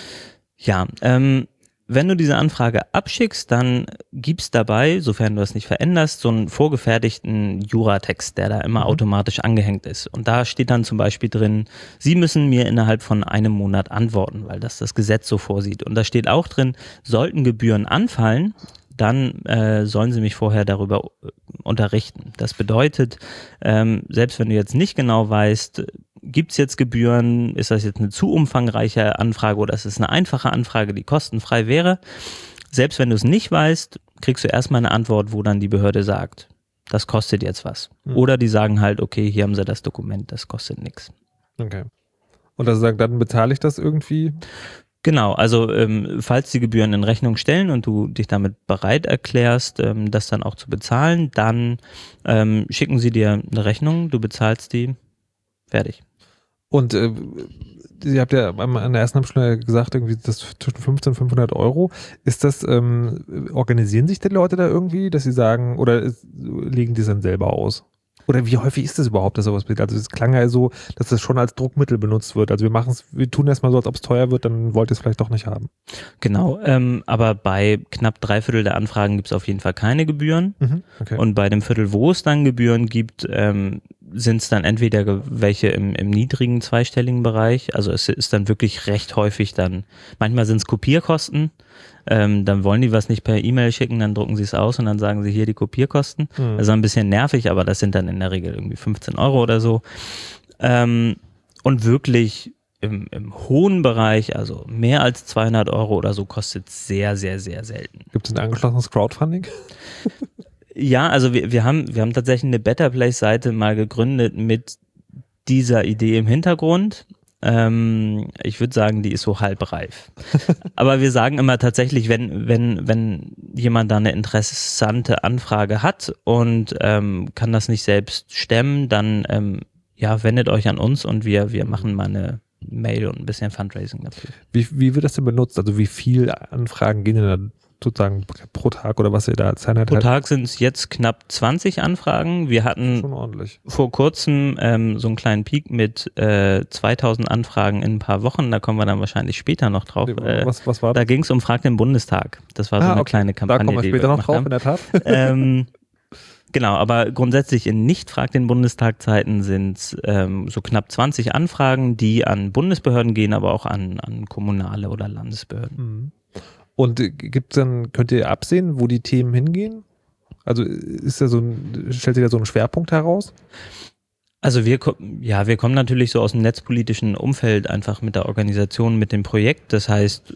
Ja, wenn du diese Anfrage abschickst, dann gibt's dabei, sofern du das nicht veränderst, so einen vorgefertigten Juratext, der da immer automatisch angehängt ist. Und da steht dann zum Beispiel drin, Sie müssen mir innerhalb von einem Monat antworten, weil das Gesetz so vorsieht. Und da steht auch drin, sollten Gebühren anfallen, dann sollen Sie mich vorher darüber unterrichten. Das bedeutet, selbst wenn du jetzt nicht genau weißt, gibt es jetzt Gebühren, ist das jetzt eine zu umfangreiche Anfrage oder ist es eine einfache Anfrage, die kostenfrei wäre, selbst wenn du es nicht weißt, kriegst du erstmal eine Antwort, wo dann die Behörde sagt, das kostet jetzt was. Oder die sagen halt, okay, hier haben sie das Dokument, das kostet nichts. Okay. Und also sagen, dann bezahle ich das irgendwie? Genau, also falls die Gebühren in Rechnung stellen und du dich damit bereit erklärst, das dann auch zu bezahlen, dann schicken sie dir eine Rechnung, du bezahlst die, fertig. Und ihr habt ja an der ersten Abschnitt gesagt, irgendwie das zwischen 15 und 500 Euro. Ist das, organisieren sich die Leute da irgendwie, dass sie sagen, oder legen die es dann selber aus? Oder wie häufig ist das überhaupt, dass sowas passiert? Also es klang ja so, dass das schon als Druckmittel benutzt wird. Also wir tun erstmal so, als ob es teuer wird, dann wollt ihr es vielleicht doch nicht haben. Genau, aber bei knapp 3/4 der Anfragen gibt es auf jeden Fall keine Gebühren. Okay. Und bei dem Viertel, wo es dann Gebühren gibt, sind es dann entweder welche im niedrigen zweistelligen Bereich. Also es ist dann wirklich recht häufig dann, manchmal sind es Kopierkosten. Dann wollen die was nicht per E-Mail schicken, dann drucken sie es aus und dann sagen sie hier die Kopierkosten. Das ist ein bisschen nervig, aber das sind dann in der Regel irgendwie 15 Euro oder so. Und wirklich im hohen Bereich, also mehr als 200 Euro oder so, kostet es sehr, sehr, sehr selten. Gibt es ein angeschlossenes Crowdfunding? Ja, also wir haben tatsächlich eine Better Place-Seite mal gegründet mit dieser Idee im Hintergrund. Ich würde sagen, die ist so halbreif. Aber wir sagen immer tatsächlich, wenn jemand da eine interessante Anfrage hat und kann das nicht selbst stemmen, dann wendet euch an uns und wir machen mal eine Mail und ein bisschen Fundraising dafür. Wie wird das denn benutzt? Also wie viele Anfragen gehen denn da sozusagen pro Tag oder was ihr da als Einheit Pro Tag sind es jetzt knapp 20 Anfragen. Wir hatten schon ordentlich. Vor kurzem so einen kleinen Peak mit 2000 Anfragen in ein paar Wochen. Da kommen wir dann wahrscheinlich später noch drauf. Was war das? Da ging es um Frag den Bundestag. Das war so eine kleine Kampagne. Da kommen wir später noch drauf, in der Tat. Genau, aber grundsätzlich in Nicht-Frag den Bundestag-Zeiten sind es so knapp 20 Anfragen, die an Bundesbehörden gehen, aber auch an kommunale oder Landesbehörden. Und könnt ihr absehen, wo die Themen hingehen? Also stellt sich da so ein Schwerpunkt heraus? Also wir kommen natürlich so aus dem netzpolitischen Umfeld einfach mit der Organisation, mit dem Projekt. Das heißt,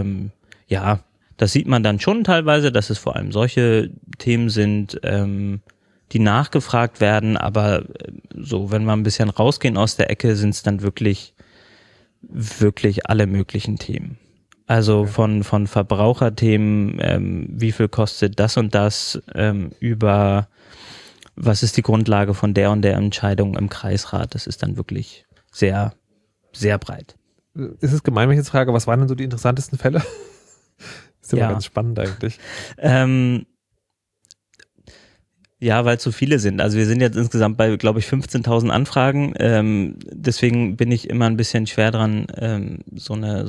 das sieht man dann schon teilweise, dass es vor allem solche Themen sind, die nachgefragt werden. Aber so, wenn wir ein bisschen rausgehen aus der Ecke, sind es dann wirklich, wirklich alle möglichen Themen. Also von Verbraucherthemen, wie viel kostet das und das, über was ist die Grundlage von der und der Entscheidung im Kreisrat. Das ist dann wirklich sehr, sehr breit. Ist es gemein, wenn ich jetzt frage, was waren denn so die interessantesten Fälle? Ist immer ganz spannend eigentlich. Ja, weil es so viele sind. Also wir sind jetzt insgesamt bei, glaube ich, 15.000 Anfragen. Deswegen bin ich immer ein bisschen schwer dran, so eine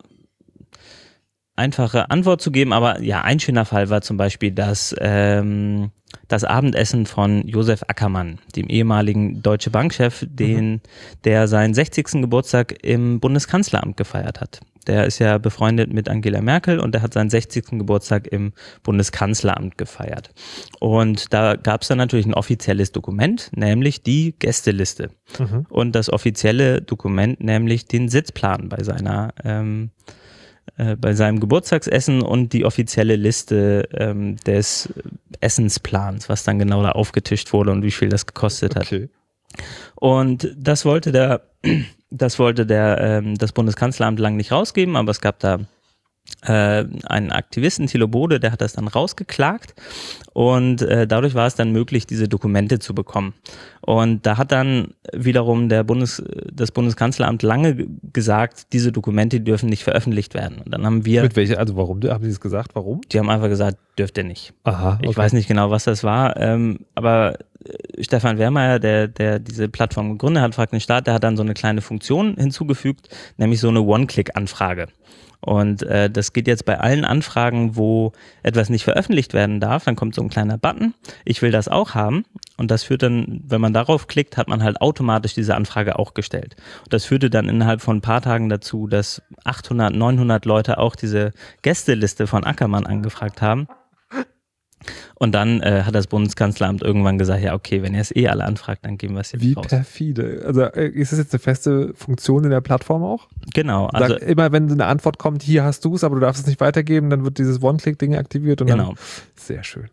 einfache Antwort zu geben, aber ja, ein schöner Fall war zum Beispiel das Abendessen von Josef Ackermann, dem ehemaligen Deutsche Bank-Chef, der seinen 60. Geburtstag im Bundeskanzleramt gefeiert hat. Der ist ja befreundet mit Angela Merkel und der hat seinen 60. Geburtstag im Bundeskanzleramt gefeiert. Und da gab es dann natürlich ein offizielles Dokument, nämlich die Gästeliste. Und das offizielle Dokument, nämlich den Sitzplan bei seiner bei seinem Geburtstagsessen und die offizielle Liste des Essensplans, was dann genau da aufgetischt wurde und wie viel das gekostet hat. Okay. Und das wollte das Bundeskanzleramt lang nicht rausgeben, aber es gab da einen Aktivisten, Thilo Bode, der hat das dann rausgeklagt und dadurch war es dann möglich, diese Dokumente zu bekommen. Und da hat dann wiederum das Bundeskanzleramt lange gesagt, diese Dokumente dürfen nicht veröffentlicht werden. Und dann haben wir... Mit welcher, also warum? Haben Sie es gesagt? Warum? Die haben einfach gesagt, dürft ihr nicht. Aha. Okay. Ich weiß nicht genau, was das war, aber Stefan Wehrmeier, der diese Plattform gegründet hat, Frag den Staat, der hat dann so eine kleine Funktion hinzugefügt, nämlich so eine One-Click-Anfrage. Und das geht jetzt bei allen Anfragen, wo etwas nicht veröffentlicht werden darf, dann kommt so ein kleiner Button, ich will das auch haben. Und das führt dann, wenn man darauf klickt, hat man halt automatisch diese Anfrage auch gestellt. Und das führte dann innerhalb von ein paar Tagen dazu, dass 800, 900 Leute auch diese Gästeliste von Ackermann angefragt haben. Und dann hat das Bundeskanzleramt irgendwann gesagt, ja okay, wenn ihr es alle anfragt, dann geben wir es jetzt Wie raus. perfide. Also ist das jetzt eine feste Funktion in der Plattform auch? Genau. Also immer wenn eine Antwort kommt, hier hast du es, aber du darfst es nicht weitergeben, dann wird dieses One-Click-Ding aktiviert und genau. Dann sehr schön.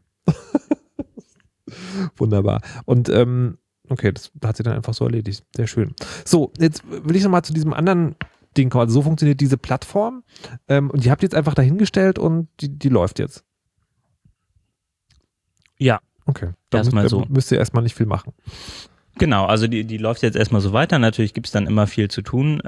Wunderbar. Und okay, das hat sie dann einfach so erledigt. Sehr schön. So, jetzt will ich nochmal zu diesem anderen Ding kommen. Also so funktioniert diese Plattform und die habt ihr jetzt einfach dahingestellt und die läuft jetzt. Ja. Okay. Erstmal so. Müsst ihr erstmal nicht viel machen. Genau, also die läuft jetzt erstmal so weiter. Natürlich gibt es dann immer viel zu tun.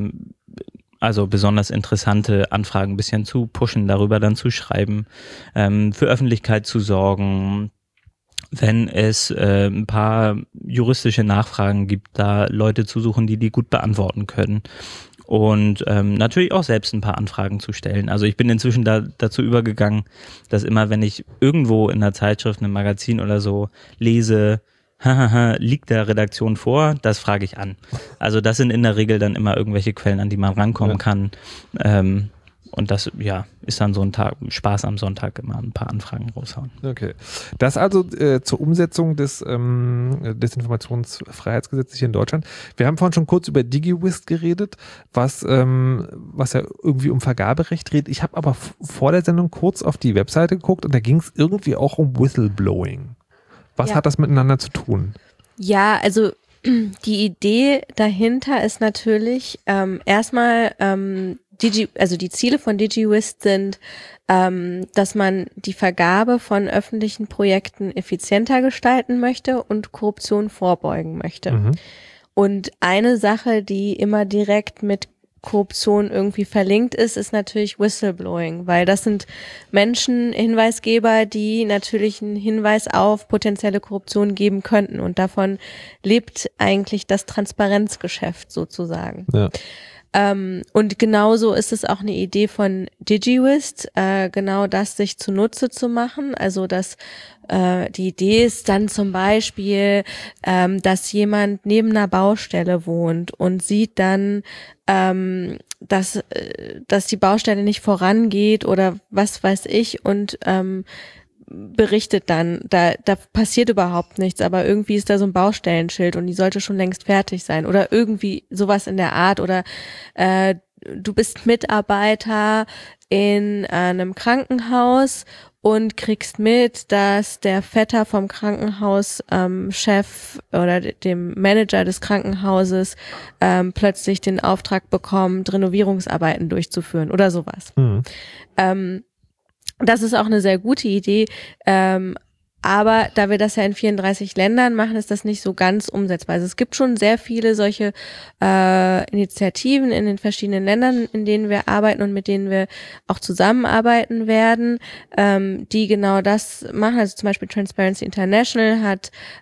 Also besonders interessante Anfragen ein bisschen zu pushen, darüber dann zu schreiben, für Öffentlichkeit zu sorgen. Wenn es ein paar juristische Nachfragen gibt, da Leute zu suchen, die gut beantworten können. Und natürlich auch selbst ein paar Anfragen zu stellen. Also ich bin inzwischen dazu übergegangen, dass immer, wenn ich irgendwo in einer Zeitschrift, einem Magazin oder so lese, liegt der Redaktion vor, das frage ich an. Also das sind in der Regel dann immer irgendwelche Quellen, an die man rankommen kann. Und das, ja, ist dann so ein Tag, Spaß am Sonntag, immer ein paar Anfragen raushauen. Okay. Das also zur Umsetzung des Informationsfreiheitsgesetzes hier in Deutschland. Wir haben vorhin schon kurz über DigiWist geredet, was ja irgendwie um Vergaberecht redet. Ich habe aber vor der Sendung kurz auf die Webseite geguckt und da ging es irgendwie auch um Whistleblowing. Was hat das miteinander zu tun? Ja, also die Idee dahinter ist natürlich erstmal die Ziele von DigiWist sind, dass man die Vergabe von öffentlichen Projekten effizienter gestalten möchte und Korruption vorbeugen möchte. Mhm. Und eine Sache, die immer direkt mit Korruption irgendwie verlinkt ist natürlich Whistleblowing, weil das sind Menschen, Hinweisgeber, die natürlich einen Hinweis auf potenzielle Korruption geben könnten. Und davon lebt eigentlich das Transparenzgeschäft sozusagen. Ja. Und genauso ist es auch eine Idee von DigiWist, genau das sich zunutze zu machen. Also dass die Idee ist dann zum Beispiel, dass jemand neben einer Baustelle wohnt und sieht dann, dass die Baustelle nicht vorangeht oder was weiß ich und berichtet dann, da passiert überhaupt nichts, aber irgendwie ist da so ein Baustellenschild und die sollte schon längst fertig sein oder irgendwie sowas in der Art oder du bist Mitarbeiter in einem Krankenhaus und kriegst mit, dass der Vetter vom Krankenhauschef oder dem Manager des Krankenhauses plötzlich den Auftrag bekommt, Renovierungsarbeiten durchzuführen oder sowas. Mhm. Das ist auch eine sehr gute Idee, aber da wir das ja in 34 Ländern machen, ist das nicht so ganz umsetzbar. Also es gibt schon sehr viele solche Initiativen in den verschiedenen Ländern, in denen wir arbeiten und mit denen wir auch zusammenarbeiten werden, die genau das machen. Also zum Beispiel Transparency International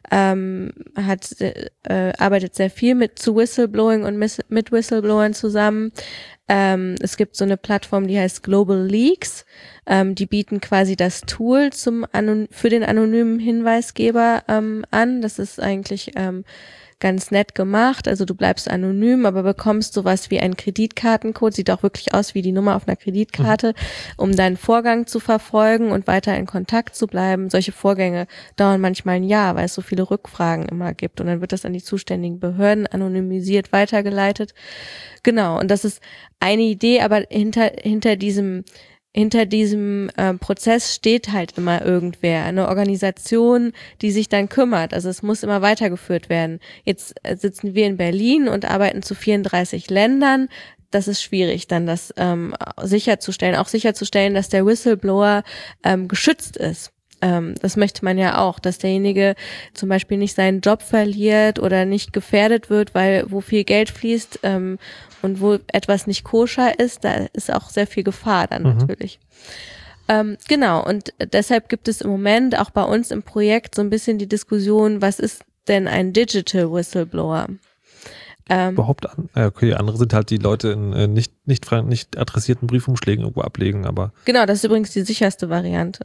arbeitet sehr viel zu Whistleblowing und mit Whistleblowern zusammen. Es gibt so eine Plattform, die heißt Global Leaks. Die bieten quasi das Tool für den anonymen Hinweisgeber an. Das ist eigentlich ganz nett gemacht. Also du bleibst anonym, aber bekommst sowas wie einen Kreditkartencode, sieht auch wirklich aus wie die Nummer auf einer Kreditkarte, um deinen Vorgang zu verfolgen und weiter in Kontakt zu bleiben. Solche Vorgänge dauern manchmal ein Jahr, weil es so viele Rückfragen immer gibt. Und dann wird das an die zuständigen Behörden anonymisiert weitergeleitet. Genau, und das ist eine Idee, aber hinter diesem Prozess steht halt immer irgendwer, eine Organisation, die sich dann kümmert. Also es muss immer weitergeführt werden. Jetzt sitzen wir in Berlin und arbeiten zu 34 Ländern. Das ist schwierig, dann das sicherzustellen. Auch sicherzustellen, dass der Whistleblower geschützt ist. Das möchte man ja auch, dass derjenige zum Beispiel nicht seinen Job verliert oder nicht gefährdet wird, weil wo viel Geld fließt und wo etwas nicht koscher ist, da ist auch sehr viel Gefahr dann natürlich. Genau, und deshalb gibt es im Moment auch bei uns im Projekt so ein bisschen die Diskussion, was ist denn ein Digital Whistleblower? Überhaupt okay, andere sind halt die Leute in nicht adressierten Briefumschlägen irgendwo ablegen, aber. Genau, das ist übrigens die sicherste Variante.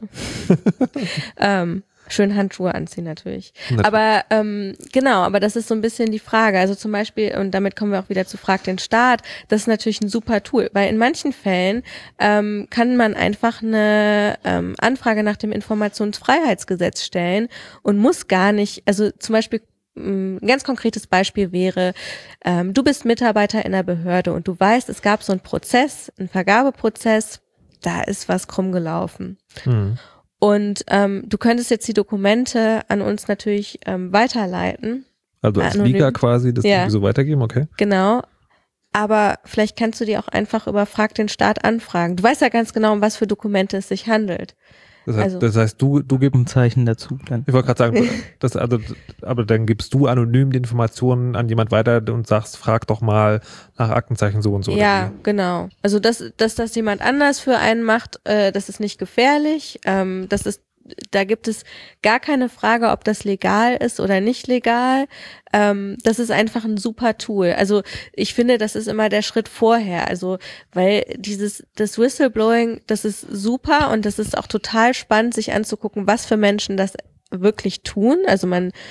Schön Handschuhe anziehen natürlich. Aber genau, aber das ist so ein bisschen die Frage. Also zum Beispiel, und damit kommen wir auch wieder zu Frag den Staat, das ist natürlich ein super Tool, weil in manchen Fällen kann man einfach eine Anfrage nach dem Informationsfreiheitsgesetz stellen und muss gar nicht, also zum Beispiel ein ganz konkretes Beispiel wäre, du bist Mitarbeiter in einer Behörde und du weißt, es gab so einen Prozess, einen Vergabeprozess, da ist was krumm gelaufen. Und du könntest jetzt die Dokumente an uns natürlich weiterleiten. Also als Liga quasi das irgendwie so weitergeben, okay. Genau. Aber vielleicht kannst du die auch einfach über Frag den Staat anfragen. Du weißt ja ganz genau, um was für Dokumente es sich handelt. Das heißt, du gibst ein Zeichen dazu. Dann. Ich wollte gerade sagen, aber dann gibst du anonym die Informationen an jemand weiter und sagst, frag doch mal nach Aktenzeichen so und so. Ja, genau. Also dass das jemand anders für einen macht, das ist nicht gefährlich. Da gibt es gar keine Frage, ob das legal ist oder nicht legal. Das ist einfach ein super Tool. Also ich finde, das ist immer der Schritt vorher. Also weil das Whistleblowing, das ist super und das ist auch total spannend, sich anzugucken, was für Menschen das wirklich tun. Also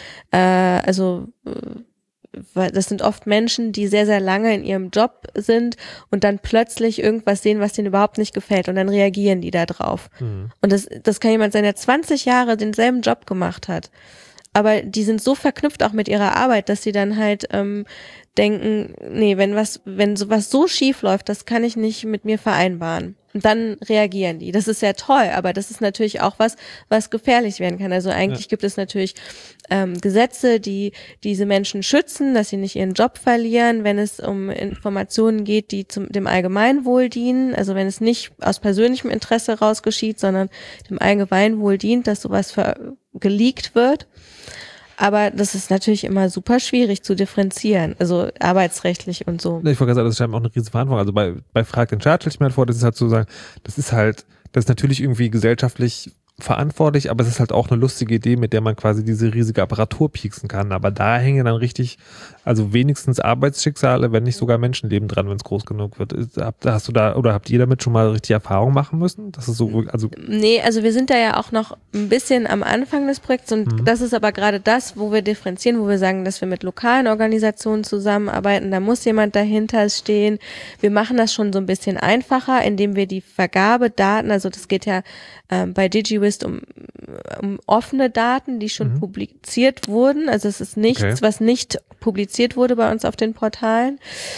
das sind oft Menschen, die sehr, sehr lange in ihrem Job sind und dann plötzlich irgendwas sehen, was denen überhaupt nicht gefällt und dann reagieren die da drauf. Und das kann jemand sein, der 20 Jahre denselben Job gemacht hat. Aber die sind so verknüpft auch mit ihrer Arbeit, dass sie dann halt denken, nee, wenn sowas so schief läuft, das kann ich nicht mit mir vereinbaren. Und dann reagieren die. Das ist ja toll, aber das ist natürlich auch was gefährlich werden kann. Also eigentlich gibt es natürlich Gesetze, die diese Menschen schützen, dass sie nicht ihren Job verlieren, wenn es um Informationen geht, die dem Allgemeinwohl dienen. Also wenn es nicht aus persönlichem Interesse raus geschieht, sondern dem Allgemeinwohl dient, dass sowas geleakt wird. Aber das ist natürlich immer super schwierig zu differenzieren, also arbeitsrechtlich und so. Ich wollte gerade sagen, das ist scheinbar auch eine riesen Verantwortung. Also bei Frag den Staat stelle ich mir halt vor, das ist halt so sagen, das ist natürlich irgendwie gesellschaftlich verantwortlich, aber es ist halt auch eine lustige Idee, mit der man quasi diese riesige Apparatur pieksen kann. Aber da hängen dann richtig, also wenigstens Arbeitsschicksale, wenn nicht sogar Menschenleben dran, wenn es groß genug wird. Habt ihr damit schon mal richtig Erfahrung machen müssen? Das ist so, also nee, also wir sind da ja auch noch ein bisschen am Anfang des Projekts und das ist aber gerade das, wo wir differenzieren, wo wir sagen, dass wir mit lokalen Organisationen zusammenarbeiten. Da muss jemand dahinter stehen. Wir machen das schon so ein bisschen einfacher, indem wir die Vergabedaten, also das geht ja bei DigiWist um offene Daten, die schon publiziert wurden. Also es ist nichts, was nicht publiziert wurde bei uns auf den Portalen.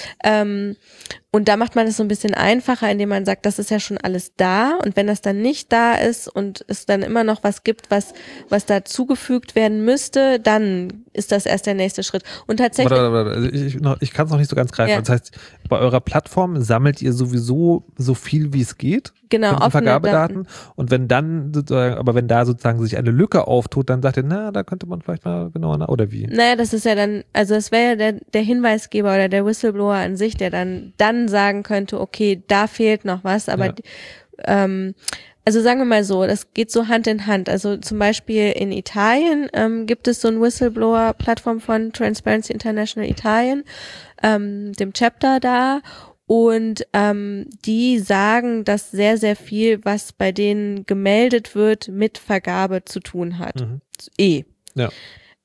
Und da macht man es so ein bisschen einfacher, indem man sagt, das ist ja schon alles da. Und wenn das dann nicht da ist und es dann immer noch was gibt, was da zugefügt werden müsste, dann ist das erst der nächste Schritt. Und tatsächlich. Ich kann es noch nicht so ganz greifen. Ja. Das heißt, bei eurer Plattform sammelt ihr sowieso so viel, wie es geht. Genau, offene Vergabedaten. Und wenn dann sozusagen, aber wenn da sozusagen sich eine Lücke auftut, dann sagt ihr, da könnte man vielleicht mal genauer oder wie? Naja, das ist ja dann, also das wäre ja der Hinweisgeber oder der Whistleblower an sich, der dann sagen könnte, okay, da fehlt noch was, aber also sagen wir mal so, das geht so Hand in Hand. Also zum Beispiel in Italien gibt es so eine Whistleblower-Plattform von Transparency International Italien, dem Chapter da. Und die sagen, dass sehr, sehr viel, was bei denen gemeldet wird, mit Vergabe zu tun hat. Ja.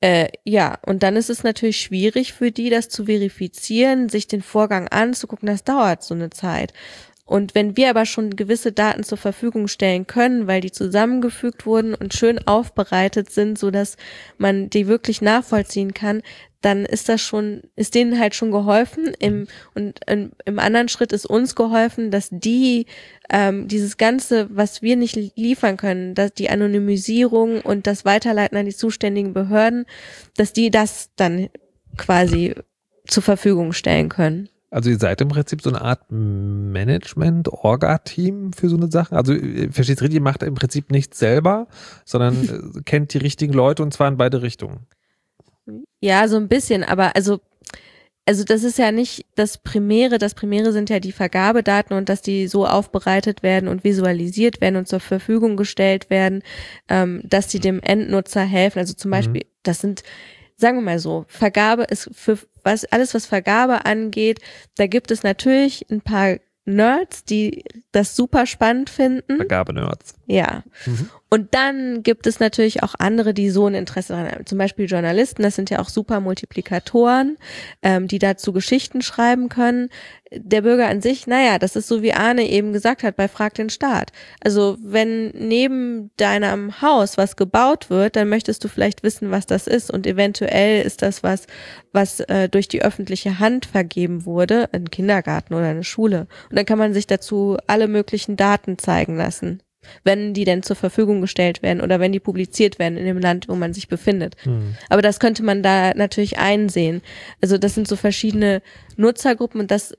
Ja, und dann ist es natürlich schwierig für die, das zu verifizieren, sich den Vorgang anzugucken, das dauert so eine Zeit. Und wenn wir aber schon gewisse Daten zur Verfügung stellen können, weil die zusammengefügt wurden und schön aufbereitet sind, so dass man die wirklich nachvollziehen kann, dann ist denen halt schon geholfen. Im anderen Schritt ist uns geholfen, dass die dieses Ganze, was wir nicht liefern können, dass die Anonymisierung und das Weiterleiten an die zuständigen Behörden, dass die das dann quasi zur Verfügung stellen können. Also ihr seid im Prinzip so eine Art Management-Orga-Team für so eine Sache. Also versteht richtig, ihr macht im Prinzip nichts selber, sondern kennt die richtigen Leute und zwar in beide Richtungen. Ja, so ein bisschen, aber also das ist ja nicht das Primäre. Das Primäre sind ja die Vergabedaten und dass die so aufbereitet werden und visualisiert werden und zur Verfügung gestellt werden, dass die dem Endnutzer helfen. Also zum Beispiel, das sind, sagen wir mal so, Vergabe ist für alles, was Vergabe angeht, da gibt es natürlich ein paar Nerds, die das super spannend finden. Vergabe-Nerds. Ja. Und dann gibt es natürlich auch andere, die so ein Interesse daran haben. Zum Beispiel Journalisten, das sind ja auch super Multiplikatoren, die dazu Geschichten schreiben können. Der Bürger an sich, naja, das ist so wie Arne eben gesagt hat bei Frag den Staat. Also wenn neben deinem Haus was gebaut wird, dann möchtest du vielleicht wissen, was das ist und eventuell ist das was durch die öffentliche Hand vergeben wurde, ein Kindergarten oder eine Schule. Und dann kann man sich dazu alle möglichen Daten zeigen lassen, wenn die denn zur Verfügung gestellt werden oder wenn die publiziert werden in dem Land, wo man sich befindet. Aber das könnte man da natürlich einsehen. Also das sind so verschiedene Nutzergruppen und das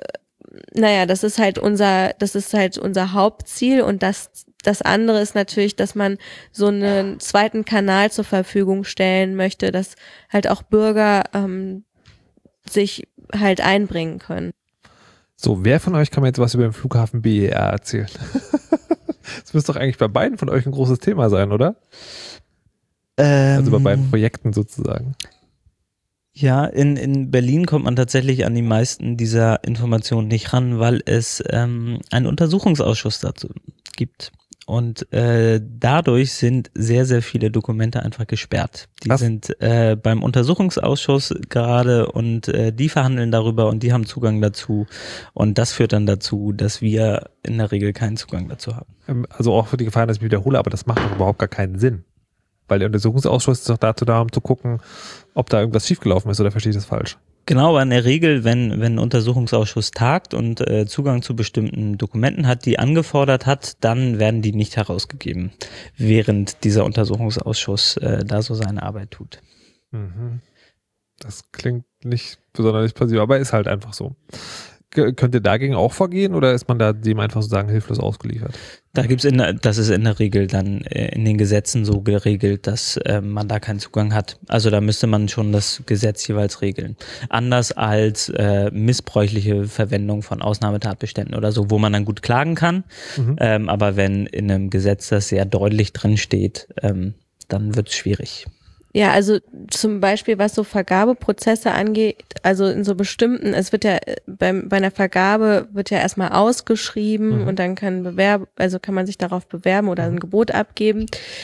ist halt unser Hauptziel und das andere ist natürlich, dass man so einen zweiten Kanal zur Verfügung stellen möchte, dass halt auch Bürger sich halt einbringen können. So, wer von euch kann mir jetzt was über den Flughafen BER erzählen? Das müsste doch eigentlich bei beiden von euch ein großes Thema sein, oder? Also bei beiden Projekten sozusagen. Ja, in Berlin kommt man tatsächlich an die meisten dieser Informationen nicht ran, weil es einen Untersuchungsausschuss dazu gibt. Und dadurch sind sehr, sehr viele Dokumente einfach gesperrt. Die sind beim Untersuchungsausschuss gerade und die verhandeln darüber und die haben Zugang dazu. Und das führt dann dazu, dass wir in der Regel keinen Zugang dazu haben. Also auch für die Gefahr, dass ich mich wiederhole, aber das macht doch überhaupt gar keinen Sinn. Weil der Untersuchungsausschuss ist doch dazu da, um zu gucken, ob da irgendwas schiefgelaufen ist, oder verstehe ich das falsch? Genau, aber in der Regel, wenn ein Untersuchungsausschuss tagt und Zugang zu bestimmten Dokumenten hat, die angefordert hat, dann werden die nicht herausgegeben, während dieser Untersuchungsausschuss da so seine Arbeit tut. Das klingt nicht besonders passiv, aber ist halt einfach so. Könnt ihr dagegen auch vorgehen oder ist man da dem einfach sozusagen hilflos ausgeliefert? Das ist in der Regel dann in den Gesetzen so geregelt, dass man da keinen Zugang hat. Also da müsste man schon das Gesetz jeweils regeln. Anders als missbräuchliche Verwendung von Ausnahmetatbeständen oder so, wo man dann gut klagen kann. Aber wenn in einem Gesetz das sehr deutlich drin steht, dann wird es schwierig. Ja, also zum Beispiel, was so Vergabeprozesse angeht, also in so bestimmten, es wird ja bei einer Vergabe wird ja erstmal ausgeschrieben und dann kann man sich darauf bewerben oder ein Gebot abgeben.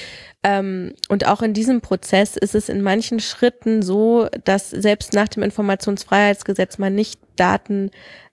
Und auch in diesem Prozess ist es in manchen Schritten so, dass selbst nach dem Informationsfreiheitsgesetz man nicht Daten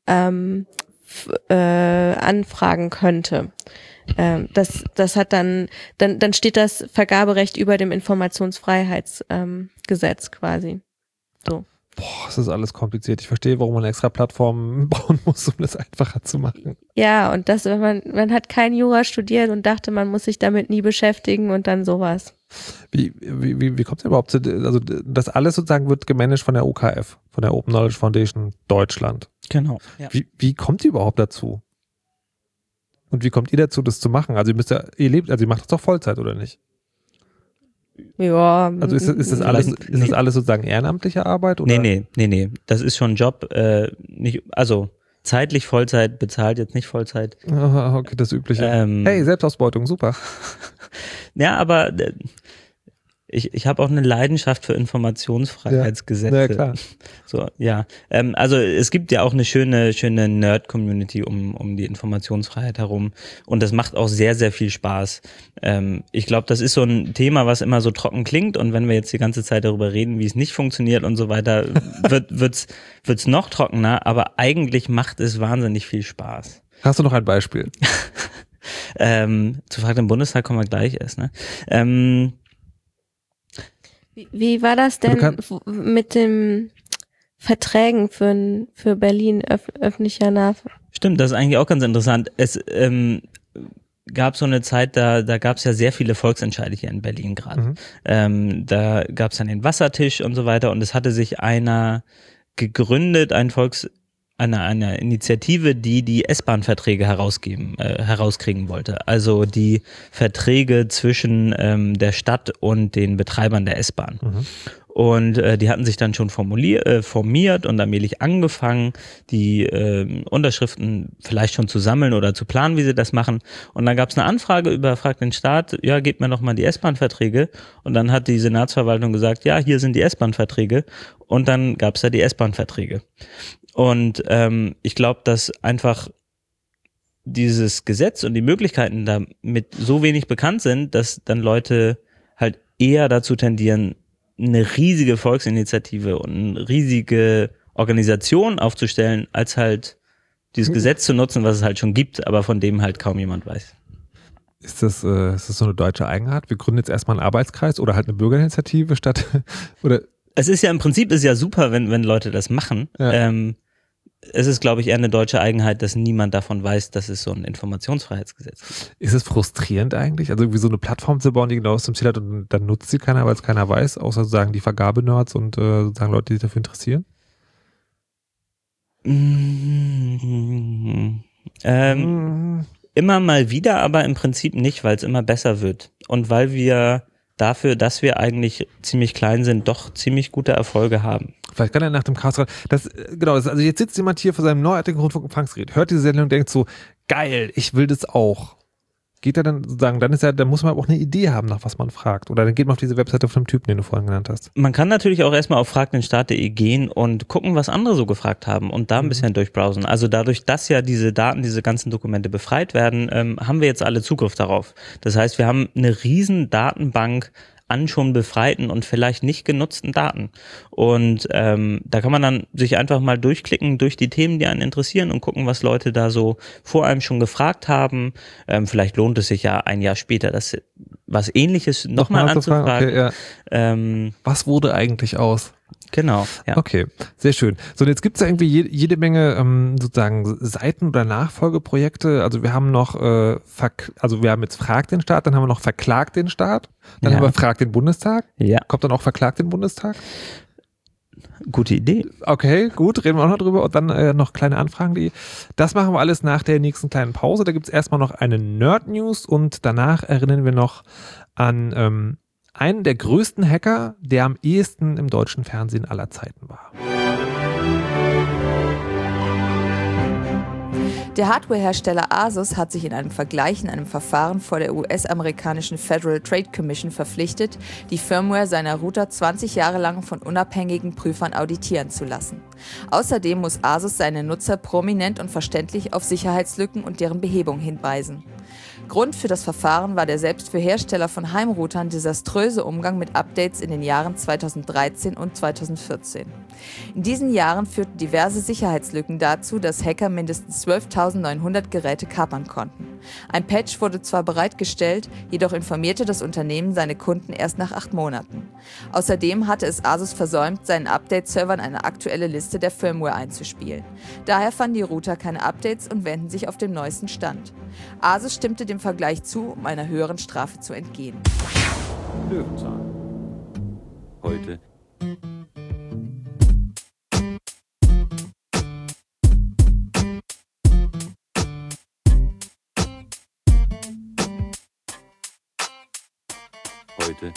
anfragen könnte. Das hat dann steht das Vergaberecht über dem Informationsfreiheitsgesetz quasi. So. Boah, das ist alles kompliziert. Ich verstehe, warum man extra Plattformen bauen muss, um das einfacher zu machen. Ja, und man hat kein Jura studiert und dachte, man muss sich damit nie beschäftigen und dann sowas. Wie kommt es überhaupt zu, also das alles sozusagen wird gemanagt von der OKF, von der Open Knowledge Foundation Deutschland. Genau. Ja. Wie kommt ihr überhaupt dazu? Und wie kommt ihr dazu, das zu machen? Also ihr macht das doch Vollzeit, oder nicht? Ja. Also ist das alles sozusagen ehrenamtliche Arbeit? Oder? Nee. Das ist schon ein Job, also zeitlich Vollzeit, bezahlt jetzt nicht Vollzeit. Okay, das Übliche. Hey, Selbstausbeutung, super. Ja, aber Ich habe auch eine Leidenschaft für Informationsfreiheitsgesetze. Ja, klar. So, ja. Also es gibt ja auch eine schöne Nerd-Community um die Informationsfreiheit herum und das macht auch sehr, sehr viel Spaß. Ich glaube, das ist so ein Thema, was immer so trocken klingt und wenn wir jetzt die ganze Zeit darüber reden, wie es nicht funktioniert und so weiter, wird's noch trockener, aber eigentlich macht es wahnsinnig viel Spaß. Hast du noch ein Beispiel? Zu Frag im Bundestag kommen wir gleich erst, ne? Wie war das denn mit den Verträgen für Berlin öffentlicher Nahverkehr? Stimmt, das ist eigentlich auch ganz interessant. Es gab so eine Zeit, da gab es ja sehr viele Volksentscheide hier in Berlin gerade. Da gab es dann den Wassertisch und so weiter und es hatte sich einer gegründet, eine Initiative, die S-Bahn-Verträge herauskriegen wollte. Also die Verträge zwischen der Stadt und den Betreibern der S-Bahn. Und die hatten sich dann schon formiert und allmählich angefangen, die Unterschriften vielleicht schon zu sammeln oder zu planen, wie sie das machen. Und dann gab es eine Anfrage über Frag den Staat, ja, gebt mir noch mal die S-Bahn-Verträge. Und dann hat die Senatsverwaltung gesagt, ja, hier sind die S-Bahn-Verträge. Und dann gab es da die S-Bahn-Verträge. Und ich glaube, dass einfach dieses Gesetz und die Möglichkeiten damit so wenig bekannt sind, dass dann Leute halt eher dazu tendieren, eine riesige Volksinitiative und eine riesige Organisation aufzustellen, als halt dieses Gesetz zu nutzen, was es halt schon gibt, aber von dem halt kaum jemand weiß. Ist das so eine deutsche Eigenart? Wir gründen jetzt erstmal einen Arbeitskreis oder halt eine Bürgerinitiative statt oder? Es ist ja im Prinzip super, wenn Leute das machen. Ja. Es ist, glaube ich, eher eine deutsche Eigenheit, dass niemand davon weiß, dass es so ein Informationsfreiheitsgesetz gibt. Ist es frustrierend eigentlich? Also irgendwie so eine Plattform zu bauen, die genau das zum Ziel hat und dann nutzt sie keiner, weil es keiner weiß, außer sozusagen die Vergabenerds und sozusagen Leute, die sich dafür interessieren? Immer mal wieder, aber im Prinzip nicht, weil es immer besser wird. Und weil wir dafür, dass wir eigentlich ziemlich klein sind, doch ziemlich gute Erfolge haben. Vielleicht kann er nach dem Chaosrat, also jetzt sitzt jemand hier vor seinem neuartigen Rundfunkempfangsgerät, hört diese Sendung und denkt so, geil, ich will das auch. Geht er dann sozusagen, dann muss man auch eine Idee haben, nach was man fragt. Oder dann geht man auf diese Webseite von dem Typen, den du vorhin genannt hast. Man kann natürlich auch erstmal auf fragdenstaat.de gehen und gucken, was andere so gefragt haben und da ein bisschen durchbrowsen. Also dadurch, dass ja diese ganzen Dokumente befreit werden, haben wir jetzt alle Zugriff darauf. Das heißt, wir haben eine riesen Datenbank an schon befreiten und vielleicht nicht genutzten Daten. Und da kann man dann sich einfach mal durchklicken durch die Themen, die einen interessieren und gucken, was Leute da so vor einem schon gefragt haben. Vielleicht lohnt es sich ja ein Jahr später, was Ähnliches nochmal anzufragen. Okay, ja. Was wurde eigentlich aus? Genau, ja. Okay, sehr schön. So, und jetzt gibt es ja irgendwie jede Menge sozusagen Seiten- oder Nachfolgeprojekte. Also wir haben noch, wir haben jetzt Frag den Staat, dann haben wir noch Verklagt den Staat, dann haben wir Frag den Bundestag. Ja. Kommt dann auch Verklagt den Bundestag? Gute Idee. Okay, gut, reden wir auch noch drüber und dann noch kleine Anfragen. Das machen wir alles nach der nächsten kleinen Pause. Da gibt es erstmal noch eine Nerd-News und danach erinnern wir noch an einen der größten Hacker, der am ehesten im deutschen Fernsehen aller Zeiten war. Der Hardwarehersteller Asus hat sich in einem Vergleich in einem Verfahren vor der US-amerikanischen Federal Trade Commission verpflichtet, die Firmware seiner Router 20 Jahre lang von unabhängigen Prüfern auditieren zu lassen. Außerdem muss Asus seine Nutzer prominent und verständlich auf Sicherheitslücken und deren Behebung hinweisen. Grund für das Verfahren war der selbst für Hersteller von Heimroutern desaströse Umgang mit Updates in den Jahren 2013 und 2014. In diesen Jahren führten diverse Sicherheitslücken dazu, dass Hacker mindestens 12.900 Geräte kapern konnten. Ein Patch wurde zwar bereitgestellt, jedoch informierte das Unternehmen seine Kunden erst nach 8 Monaten. Außerdem hatte es Asus versäumt, seinen Update-Servern eine aktuelle Liste der Firmware einzuspielen. Daher fanden die Router keine Updates und wenden sich auf den neuesten Stand. Asus stimmte dem Vergleich zu, um einer höheren Strafe zu entgehen. Löwenzahn. Heute. Heute.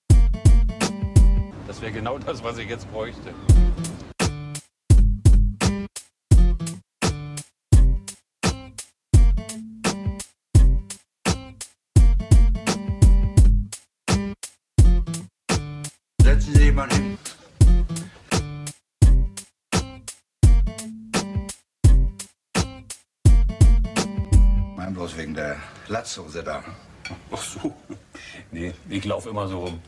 Das wäre genau das, was ich jetzt bräuchte. geht man hin? Mein bloß wegen der Latzhose da. Ach so. Nee, ich laufe immer so rum.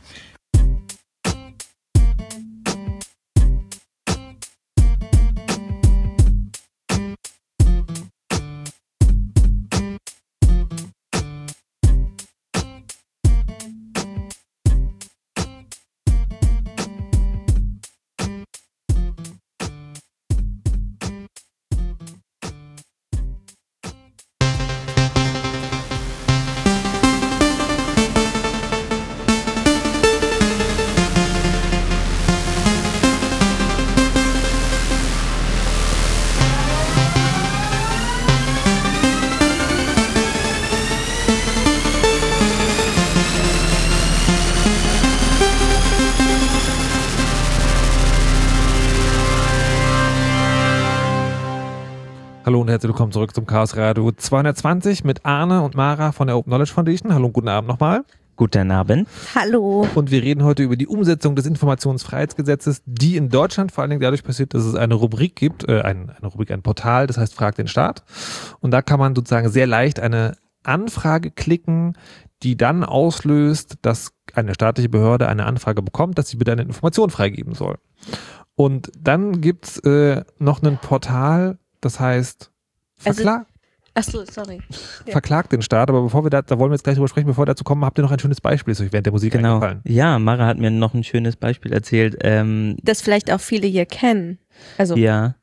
Hallo und herzlich willkommen zurück zum Chaos Radio 220 mit Arne und Mara von der Open Knowledge Foundation. Hallo und guten Abend nochmal. Guten Abend. Hallo. Und wir reden heute über die Umsetzung des Informationsfreiheitsgesetzes, die in Deutschland vor allen Dingen dadurch passiert, dass es eine Rubrik gibt, ein Portal, das heißt Frag den Staat. Und da kann man sozusagen sehr leicht eine Anfrage klicken, die dann auslöst, dass eine staatliche Behörde eine Anfrage bekommt, dass sie bitte eine Information freigeben soll. Und dann gibt's noch ein Portal, das heißt Verklagt den Staat, aber bevor wir da wollen wir jetzt gleich drüber sprechen, bevor wir dazu kommen, habt ihr noch ein schönes Beispiel, ist euch während der Musik eingefallen? Ja, Mara hat mir noch ein schönes Beispiel erzählt. Das vielleicht auch viele hier kennen. Also Ja,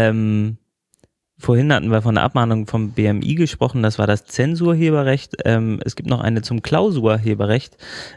vorhin hatten wir von der Abmahnung vom BMI gesprochen, das war das Zensurheberrecht. Es gibt noch eine zum Klausurheberrecht,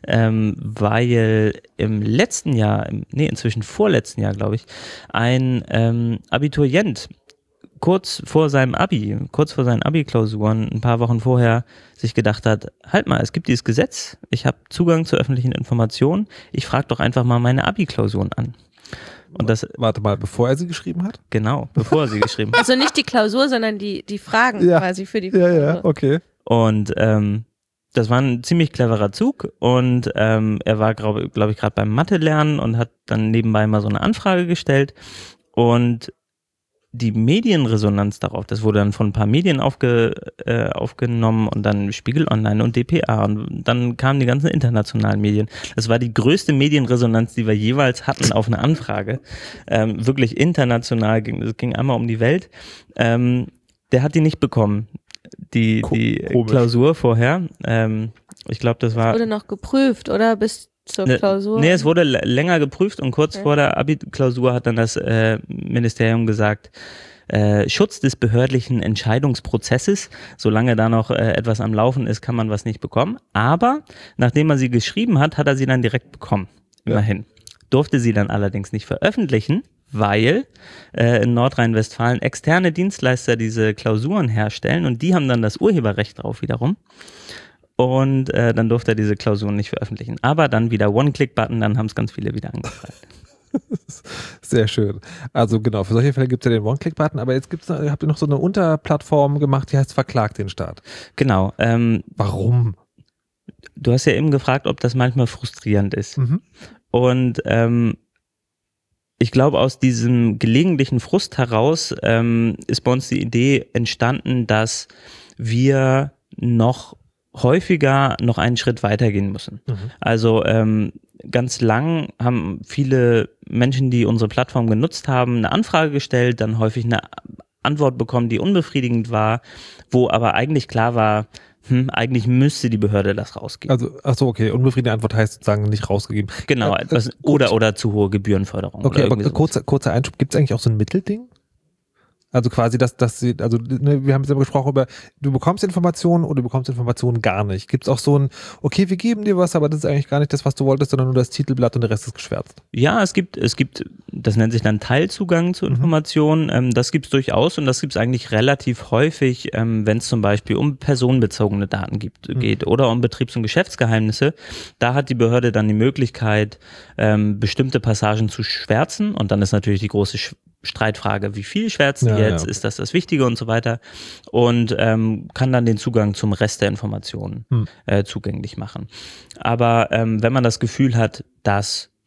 weil im letzten Jahr, inzwischen vorletzten Jahr, glaube ich, ein Abiturient kurz vor seinen Abi-Klausuren, ein paar Wochen vorher, sich gedacht hat, halt mal, es gibt dieses Gesetz, ich habe Zugang zu öffentlichen Informationen, ich frage doch einfach mal meine Abi-Klausuren an. Und das, warte mal, bevor er sie geschrieben hat? Genau, bevor er sie geschrieben hat. Also nicht die Klausur, sondern die Fragen quasi für die Klausur. Ja, okay. Und das war ein ziemlich cleverer Zug und er war, glaube ich, gerade beim Mathe-Lernen und hat dann nebenbei mal so eine Anfrage gestellt und die Medienresonanz darauf, das wurde dann von ein paar Medien aufgenommen und dann Spiegel Online und dpa und dann kamen die ganzen internationalen Medien. Das war die größte Medienresonanz, die wir jeweils hatten auf eine Anfrage. Wirklich international, es ging einmal um die Welt. Der hat die nicht bekommen, die Klausur vorher. Ich glaube, das war... Wurde noch geprüft, oder? Bis zur Klausur? Nee, es wurde länger geprüft und kurz vor der Abi-Klausur hat dann das Ministerium gesagt, Schutz des behördlichen Entscheidungsprozesses, solange da noch etwas am Laufen ist, kann man was nicht bekommen. Aber nachdem er sie geschrieben hat, hat er sie dann direkt bekommen, immerhin. Durfte sie dann allerdings nicht veröffentlichen, weil in Nordrhein-Westfalen externe Dienstleister diese Klausuren herstellen und die haben dann das Urheberrecht drauf wiederum. Und dann durfte er diese Klausuren nicht veröffentlichen. Aber dann wieder One-Click-Button, dann haben es ganz viele wieder angefragt. Sehr schön. Also genau, für solche Fälle gibt es ja den One-Click-Button, aber jetzt habt ihr noch so eine Unterplattform gemacht, die heißt Verklagt den Staat. Genau. Warum? Du hast ja eben gefragt, ob das manchmal frustrierend ist. Mhm. Und ich glaube, aus diesem gelegentlichen Frust heraus ist bei uns die Idee entstanden, dass wir noch häufiger noch einen Schritt weitergehen müssen. Mhm. Also ganz lang haben viele Menschen, die unsere Plattform genutzt haben, eine Anfrage gestellt, dann häufig eine Antwort bekommen, die unbefriedigend war, wo aber eigentlich klar war, eigentlich müsste die Behörde das rausgeben. Also, achso, okay, unbefriedigende Antwort heißt sozusagen nicht rausgegeben. Genau, etwas, oder zu hohe Gebührenförderung. Okay, oder aber kurzer Einschub, gibt es eigentlich auch so ein Mittelding? Also quasi, wir haben jetzt immer gesprochen über, du bekommst Informationen oder du bekommst Informationen gar nicht. Gibt es auch so ein, okay, wir geben dir was, aber das ist eigentlich gar nicht das, was du wolltest, sondern nur das Titelblatt und der Rest ist geschwärzt? Ja, es gibt, das nennt sich dann Teilzugang zu Informationen. Das gibt es durchaus und das gibt es eigentlich relativ häufig, wenn es zum Beispiel um personenbezogene Daten geht oder um Betriebs- und Geschäftsgeheimnisse. Da hat die Behörde dann die Möglichkeit, bestimmte Passagen zu schwärzen und dann ist natürlich die große Streitfrage, wie viel schwärzen die jetzt, ist das Wichtige und so weiter und kann dann den Zugang zum Rest der Informationen zugänglich machen. Aber wenn man das Gefühl hat, dass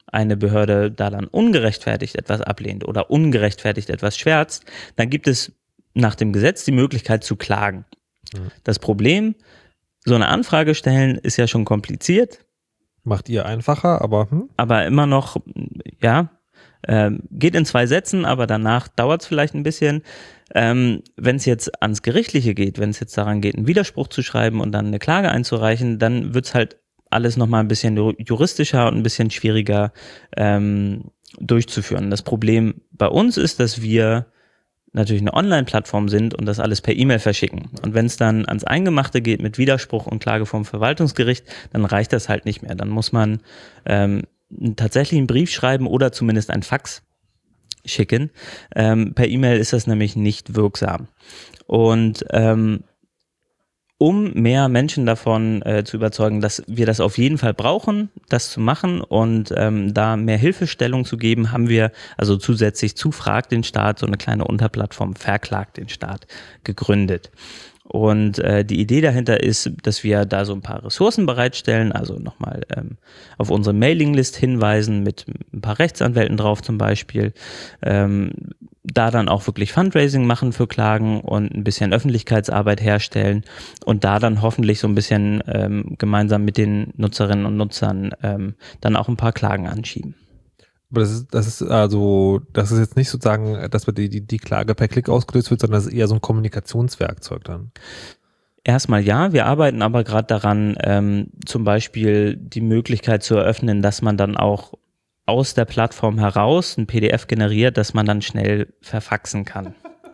eine Behörde da dann ungerechtfertigt etwas ablehnt oder ungerechtfertigt etwas schwärzt, dann gibt es nach dem Gesetz die Möglichkeit zu klagen. Das Problem, so eine Anfrage stellen, ist ja schon kompliziert. Macht ihr einfacher, aber Aber immer noch, ja, geht in 2 Sätzen, aber danach dauert es vielleicht ein bisschen. Wenn es jetzt ans Gerichtliche geht, wenn es jetzt daran geht, einen Widerspruch zu schreiben und dann eine Klage einzureichen, dann wird es halt alles nochmal ein bisschen juristischer und ein bisschen schwieriger durchzuführen. Das Problem bei uns ist, dass wir natürlich eine Online-Plattform sind und das alles per E-Mail verschicken. Und wenn es dann ans Eingemachte geht mit Widerspruch und Klage vom Verwaltungsgericht, dann reicht das halt nicht mehr. Dann muss man tatsächlich einen Brief schreiben oder zumindest ein Fax schicken. Per E-Mail ist das nämlich nicht wirksam. Und um mehr Menschen davon zu überzeugen, dass wir das auf jeden Fall brauchen, das zu machen und da mehr Hilfestellung zu geben, haben wir also zusätzlich zu Frag den Staat so eine kleine Unterplattform Verklagt den Staat gegründet. Und die Idee dahinter ist, dass wir da so ein paar Ressourcen bereitstellen, also nochmal auf unsere Mailinglist hinweisen mit ein paar Rechtsanwälten drauf zum Beispiel, da dann auch wirklich Fundraising machen für Klagen und ein bisschen Öffentlichkeitsarbeit herstellen und da dann hoffentlich so ein bisschen gemeinsam mit den Nutzerinnen und Nutzern dann auch ein paar Klagen anschieben. Aber das ist jetzt nicht sozusagen, dass die Klage per Klick ausgelöst wird, sondern das ist eher so ein Kommunikationswerkzeug dann. Erstmal ja, wir arbeiten aber gerade daran, zum Beispiel die Möglichkeit zu eröffnen, dass man dann auch aus der Plattform heraus ein PDF generiert, das man dann schnell verfaxen kann.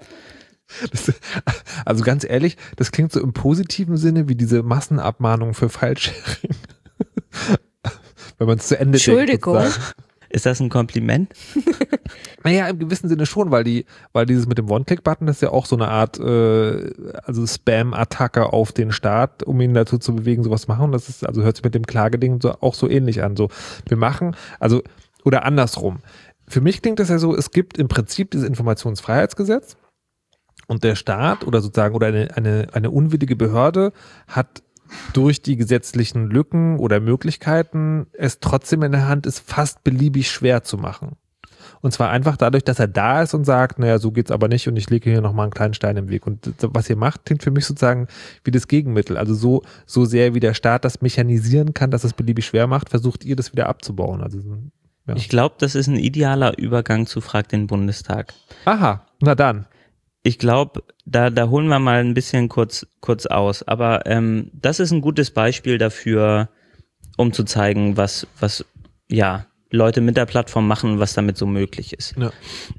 Also ganz ehrlich, das klingt so im positiven Sinne wie diese Massenabmahnung für File-Sharing. Wenn man es zu Ende denkt. Entschuldigung. Ist das ein Kompliment? Naja, im gewissen Sinne schon, weil dieses mit dem One-Click-Button, das ist ja auch so eine Art also Spam-Attacke auf den Staat, um ihn dazu zu bewegen, sowas zu machen. Das ist, also hört sich mit dem Klageding auch so ähnlich an. So, wir machen, also, oder andersrum. Für mich klingt das ja so, es gibt im Prinzip dieses Informationsfreiheitsgesetz und der Staat oder sozusagen oder eine unwillige Behörde hat durch die gesetzlichen Lücken oder Möglichkeiten es trotzdem in der Hand ist, fast beliebig schwer zu machen. Und zwar einfach dadurch, dass er da ist und sagt, naja, so geht's aber nicht und ich lege hier nochmal einen kleinen Stein im Weg. Und was ihr macht, klingt für mich sozusagen wie das Gegenmittel. Also so sehr wie der Staat das mechanisieren kann, dass es beliebig schwer macht, versucht ihr das wieder abzubauen. Also, ja. Ich glaube, das ist ein idealer Übergang zu Frag den Bundestag. Aha, na dann. Ich glaube, da holen wir mal ein bisschen kurz aus. Aber das ist ein gutes Beispiel dafür, um zu zeigen, was ja Leute mit der Plattform machen und was damit so möglich ist. Ja.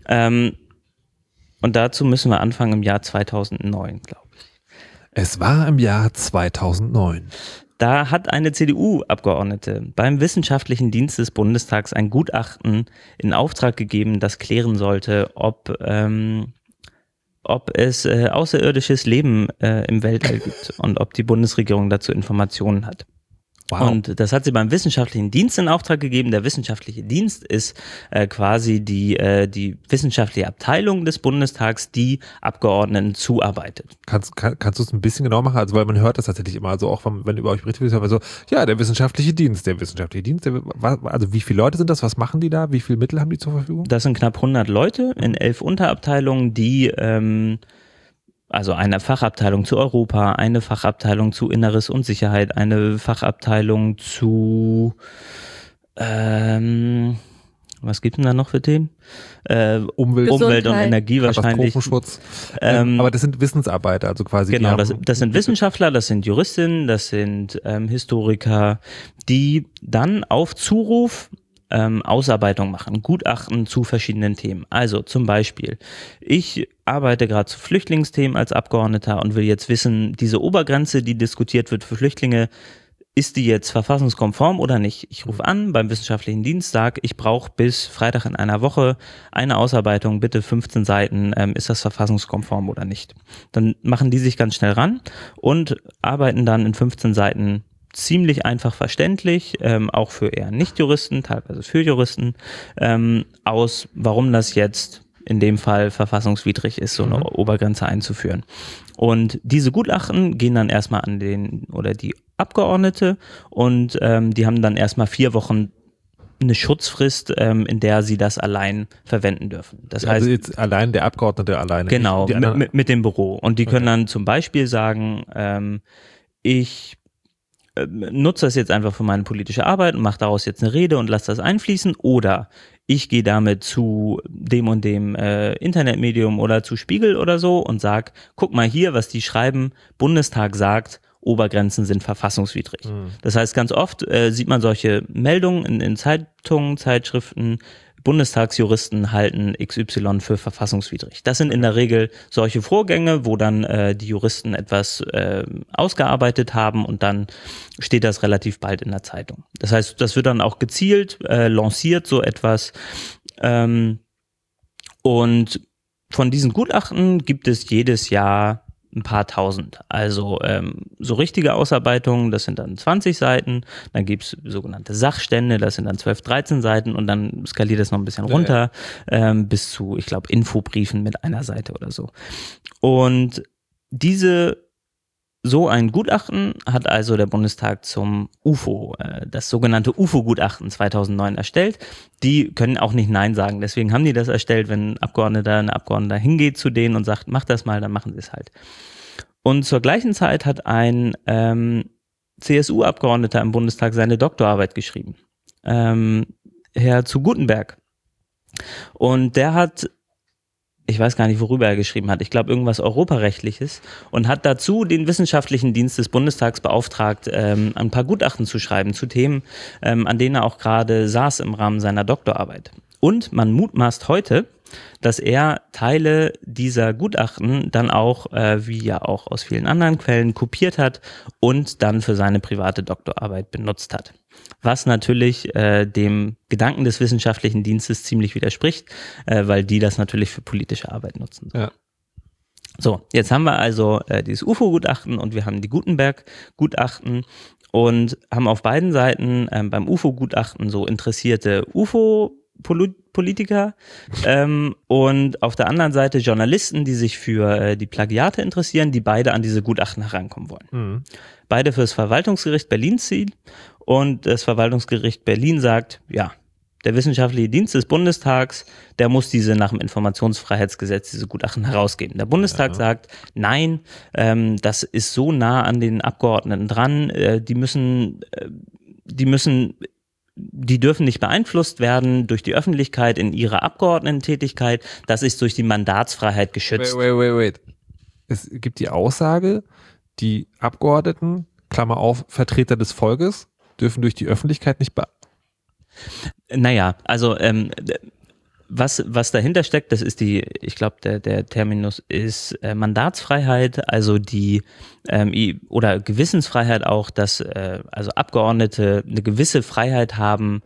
Und dazu müssen wir anfangen im Jahr 2009, glaube ich. Es war im Jahr 2009. Da hat eine CDU-Abgeordnete beim Wissenschaftlichen Dienst des Bundestags ein Gutachten in Auftrag gegeben, das klären sollte, ob es außerirdisches Leben im Weltall gibt und ob die Bundesregierung dazu Informationen hat. Wow. Und das hat sie beim Wissenschaftlichen Dienst in Auftrag gegeben. Der Wissenschaftliche Dienst ist quasi die wissenschaftliche Abteilung des Bundestags, die Abgeordneten zuarbeitet. Kannst du es ein bisschen genau machen? Also, weil man hört das tatsächlich immer, also auch wenn über euch berichtet wird, so, ja, der Wissenschaftliche Dienst, also wie viele Leute sind das? Was machen die da? Wie viele Mittel haben die zur Verfügung? Das sind knapp 100 Leute in 11 Unterabteilungen, die also eine Fachabteilung zu Europa, eine Fachabteilung zu Inneres und Sicherheit, eine Fachabteilung zu was gibt denn da noch für Themen? Umwelt und Energie wahrscheinlich. Katastrophenschutz. Aber das sind Wissensarbeiter, also quasi. Genau, das sind Wissenschaftler, das sind Juristinnen, das sind Historiker, die dann auf Zuruf Ausarbeitung machen, Gutachten zu verschiedenen Themen. Also zum Beispiel, ich arbeite gerade zu Flüchtlingsthemen als Abgeordneter und will jetzt wissen, diese Obergrenze, die diskutiert wird für Flüchtlinge, ist die jetzt verfassungskonform oder nicht? Ich rufe an beim Wissenschaftlichen Dienst, sage, ich brauche bis Freitag in einer Woche eine Ausarbeitung, bitte 15 Seiten, ist das verfassungskonform oder nicht? Dann machen die sich ganz schnell ran und arbeiten dann in 15 Seiten ziemlich einfach verständlich, auch für eher Nicht-Juristen, teilweise für Juristen, aus, warum das jetzt in dem Fall verfassungswidrig ist, so eine Obergrenze einzuführen. Und diese Gutachten gehen dann erstmal an die Abgeordnete und die haben dann erstmal 4 Wochen eine Schutzfrist, in der sie das allein verwenden dürfen. Das heißt, jetzt allein der Abgeordnete alleine. genau, mit dem Büro. Und die können dann zum Beispiel sagen, ich nutze das jetzt einfach für meine politische Arbeit und mache daraus jetzt eine Rede und lasse das einfließen, oder ich gehe damit zu dem und dem Internetmedium oder zu Spiegel oder so und sag, guck mal hier, was die schreiben, Bundestag sagt, Obergrenzen sind verfassungswidrig. Das heißt, ganz oft sieht man solche Meldungen in Zeitungen, Zeitschriften, Bundestagsjuristen halten XY für verfassungswidrig. Das sind in der Regel solche Vorgänge, wo dann die Juristen etwas ausgearbeitet haben und dann steht das relativ bald in der Zeitung. Das heißt, das wird dann auch gezielt lanciert, so etwas. Und von diesen Gutachten gibt es jedes Jahr ein paar tausend. Also so richtige Ausarbeitungen, das sind dann 20 Seiten, dann gibt es sogenannte Sachstände, das sind dann 12, 13 Seiten und dann skaliert es noch ein bisschen runter bis zu, ich glaube, Infobriefen mit einer Seite oder so. Und so ein Gutachten hat also der Bundestag zum UFO, das sogenannte UFO-Gutachten 2009 erstellt. Die können auch nicht Nein sagen, deswegen haben die das erstellt. Wenn ein Abgeordneter hingeht zu denen und sagt, mach das mal, dann machen sie es halt. Und zur gleichen Zeit hat ein CSU-Abgeordneter im Bundestag seine Doktorarbeit geschrieben, Herr zu Gutenberg. Und der hat, ich weiß gar nicht, worüber er geschrieben hat, ich glaube irgendwas Europarechtliches, und hat dazu den wissenschaftlichen Dienst des Bundestags beauftragt, ein paar Gutachten zu schreiben zu Themen, an denen er auch gerade saß im Rahmen seiner Doktorarbeit. Und man mutmaßt heute, dass er Teile dieser Gutachten dann auch, wie ja auch aus vielen anderen Quellen, kopiert hat und dann für seine private Doktorarbeit benutzt hat. Was natürlich dem Gedanken des wissenschaftlichen Dienstes ziemlich widerspricht, weil die das natürlich für politische Arbeit nutzen. Ja. So, jetzt haben wir also dieses UFO-Gutachten und wir haben die Gutenberg-Gutachten und haben auf beiden Seiten beim UFO-Gutachten so interessierte UFO-Politiker und auf der anderen Seite Journalisten, die sich für die Plagiate interessieren, die beide an diese Gutachten herankommen wollen. Mhm. Beide fürs Verwaltungsgericht Berlin ziehen und das Verwaltungsgericht Berlin sagt, ja, der wissenschaftliche Dienst des Bundestags, der muss nach dem Informationsfreiheitsgesetz diese Gutachten herausgeben. Der Bundestag sagt, nein, das ist so nah an den Abgeordneten dran, die dürfen nicht beeinflusst werden durch die Öffentlichkeit in ihrer Abgeordnetentätigkeit. Das ist durch die Mandatsfreiheit geschützt. Wait. Es gibt die Aussage, die Abgeordneten, Klammer auf, Vertreter des Volkes, dürfen durch die Öffentlichkeit nicht Naja, also was dahinter steckt, das ist ich glaube, der Terminus ist Mandatsfreiheit, also oder Gewissensfreiheit auch, dass also Abgeordnete eine gewisse Freiheit haben,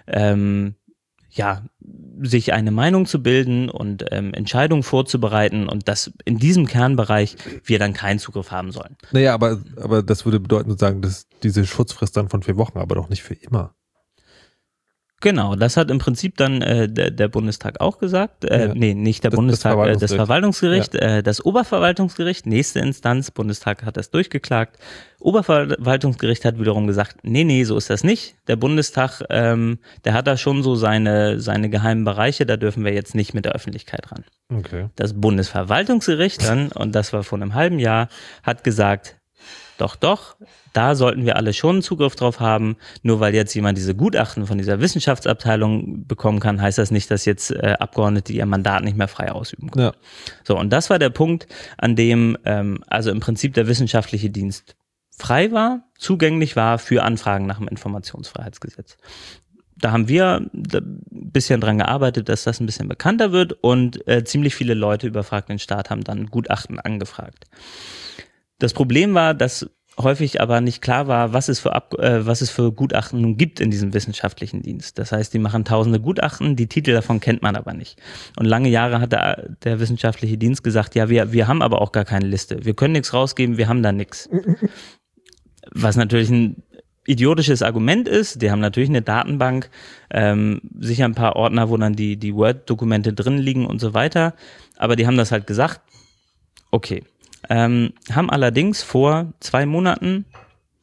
sich eine Meinung zu bilden und Entscheidungen vorzubereiten und dass in diesem Kernbereich wir dann keinen Zugriff haben sollen. Naja, aber das würde bedeuten sozusagen, dass diese Schutzfrist dann von 4 Wochen, aber doch nicht für immer. Genau, das hat im Prinzip dann der Bundestag auch gesagt. Nee, nicht der Bundestag, das Verwaltungsgericht. Das Oberverwaltungsgericht, nächste Instanz, Bundestag hat das durchgeklagt. Oberverwaltungsgericht hat wiederum gesagt, nee, so ist das nicht. Der Bundestag, der hat da schon so seine geheimen Bereiche, da dürfen wir jetzt nicht mit der Öffentlichkeit ran. Okay. Das Bundesverwaltungsgericht dann, und das war vor einem halben Jahr, hat gesagt, doch, da sollten wir alle schon Zugriff drauf haben. Nur weil jetzt jemand diese Gutachten von dieser Wissenschaftsabteilung bekommen kann, heißt das nicht, dass jetzt Abgeordnete ihr Mandat nicht mehr frei ausüben können. Ja. So, und das war der Punkt, an dem also im Prinzip der wissenschaftliche Dienst frei war, zugänglich war für Anfragen nach dem Informationsfreiheitsgesetz. Da haben wir ein bisschen dran gearbeitet, dass das ein bisschen bekannter wird, und ziemlich viele Leute überfragt den Staat haben dann Gutachten angefragt. Das Problem war, dass häufig aber nicht klar war, was es für Gutachten nun gibt in diesem wissenschaftlichen Dienst. Das heißt, die machen tausende Gutachten, die Titel davon kennt man aber nicht. Und lange Jahre hat der wissenschaftliche Dienst gesagt, ja, wir haben aber auch gar keine Liste. Wir können nichts rausgeben, wir haben da nichts. Was natürlich ein idiotisches Argument ist. Die haben natürlich eine Datenbank, sicher ein paar Ordner, wo dann die Word-Dokumente drin liegen und so weiter. Aber die haben das halt gesagt. Okay. Haben allerdings vor 2 Monaten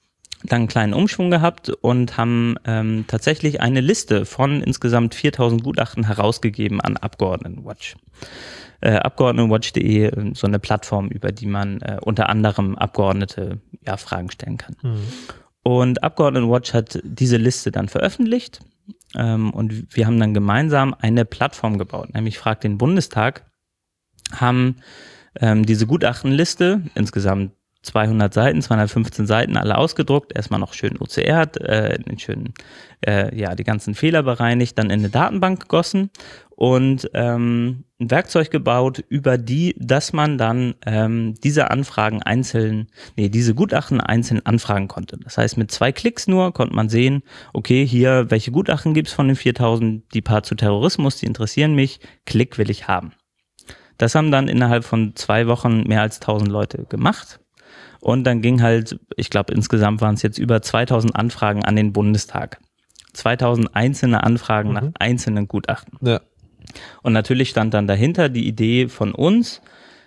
dann einen kleinen Umschwung gehabt und haben tatsächlich eine Liste von insgesamt 4000 Gutachten herausgegeben an Abgeordnetenwatch. Abgeordnetenwatch.de, so eine Plattform, über die man unter anderem Abgeordnete Fragen stellen kann. Und Abgeordnetenwatch hat diese Liste dann veröffentlicht und wir haben dann gemeinsam eine Plattform gebaut, nämlich Frag den Bundestag, haben diese Gutachtenliste, insgesamt 200 Seiten, 215 Seiten, alle ausgedruckt, erstmal noch schön OCR, die ganzen Fehler bereinigt, dann in eine Datenbank gegossen und ein Werkzeug gebaut, über dass man dann diese Gutachten einzeln anfragen konnte. Das heißt, mit 2 Klicks nur konnte man sehen, okay, hier, welche Gutachten gibt es von den 4000, die paar zu Terrorismus, die interessieren mich, Klick will ich haben. Das haben dann innerhalb von 2 Wochen mehr als 1000 Leute gemacht. Und dann ging halt, ich glaube insgesamt waren es jetzt über 2000 Anfragen an den Bundestag. 2000 einzelne Anfragen nach einzelnen Gutachten. Ja. Und natürlich stand dann dahinter die Idee von uns,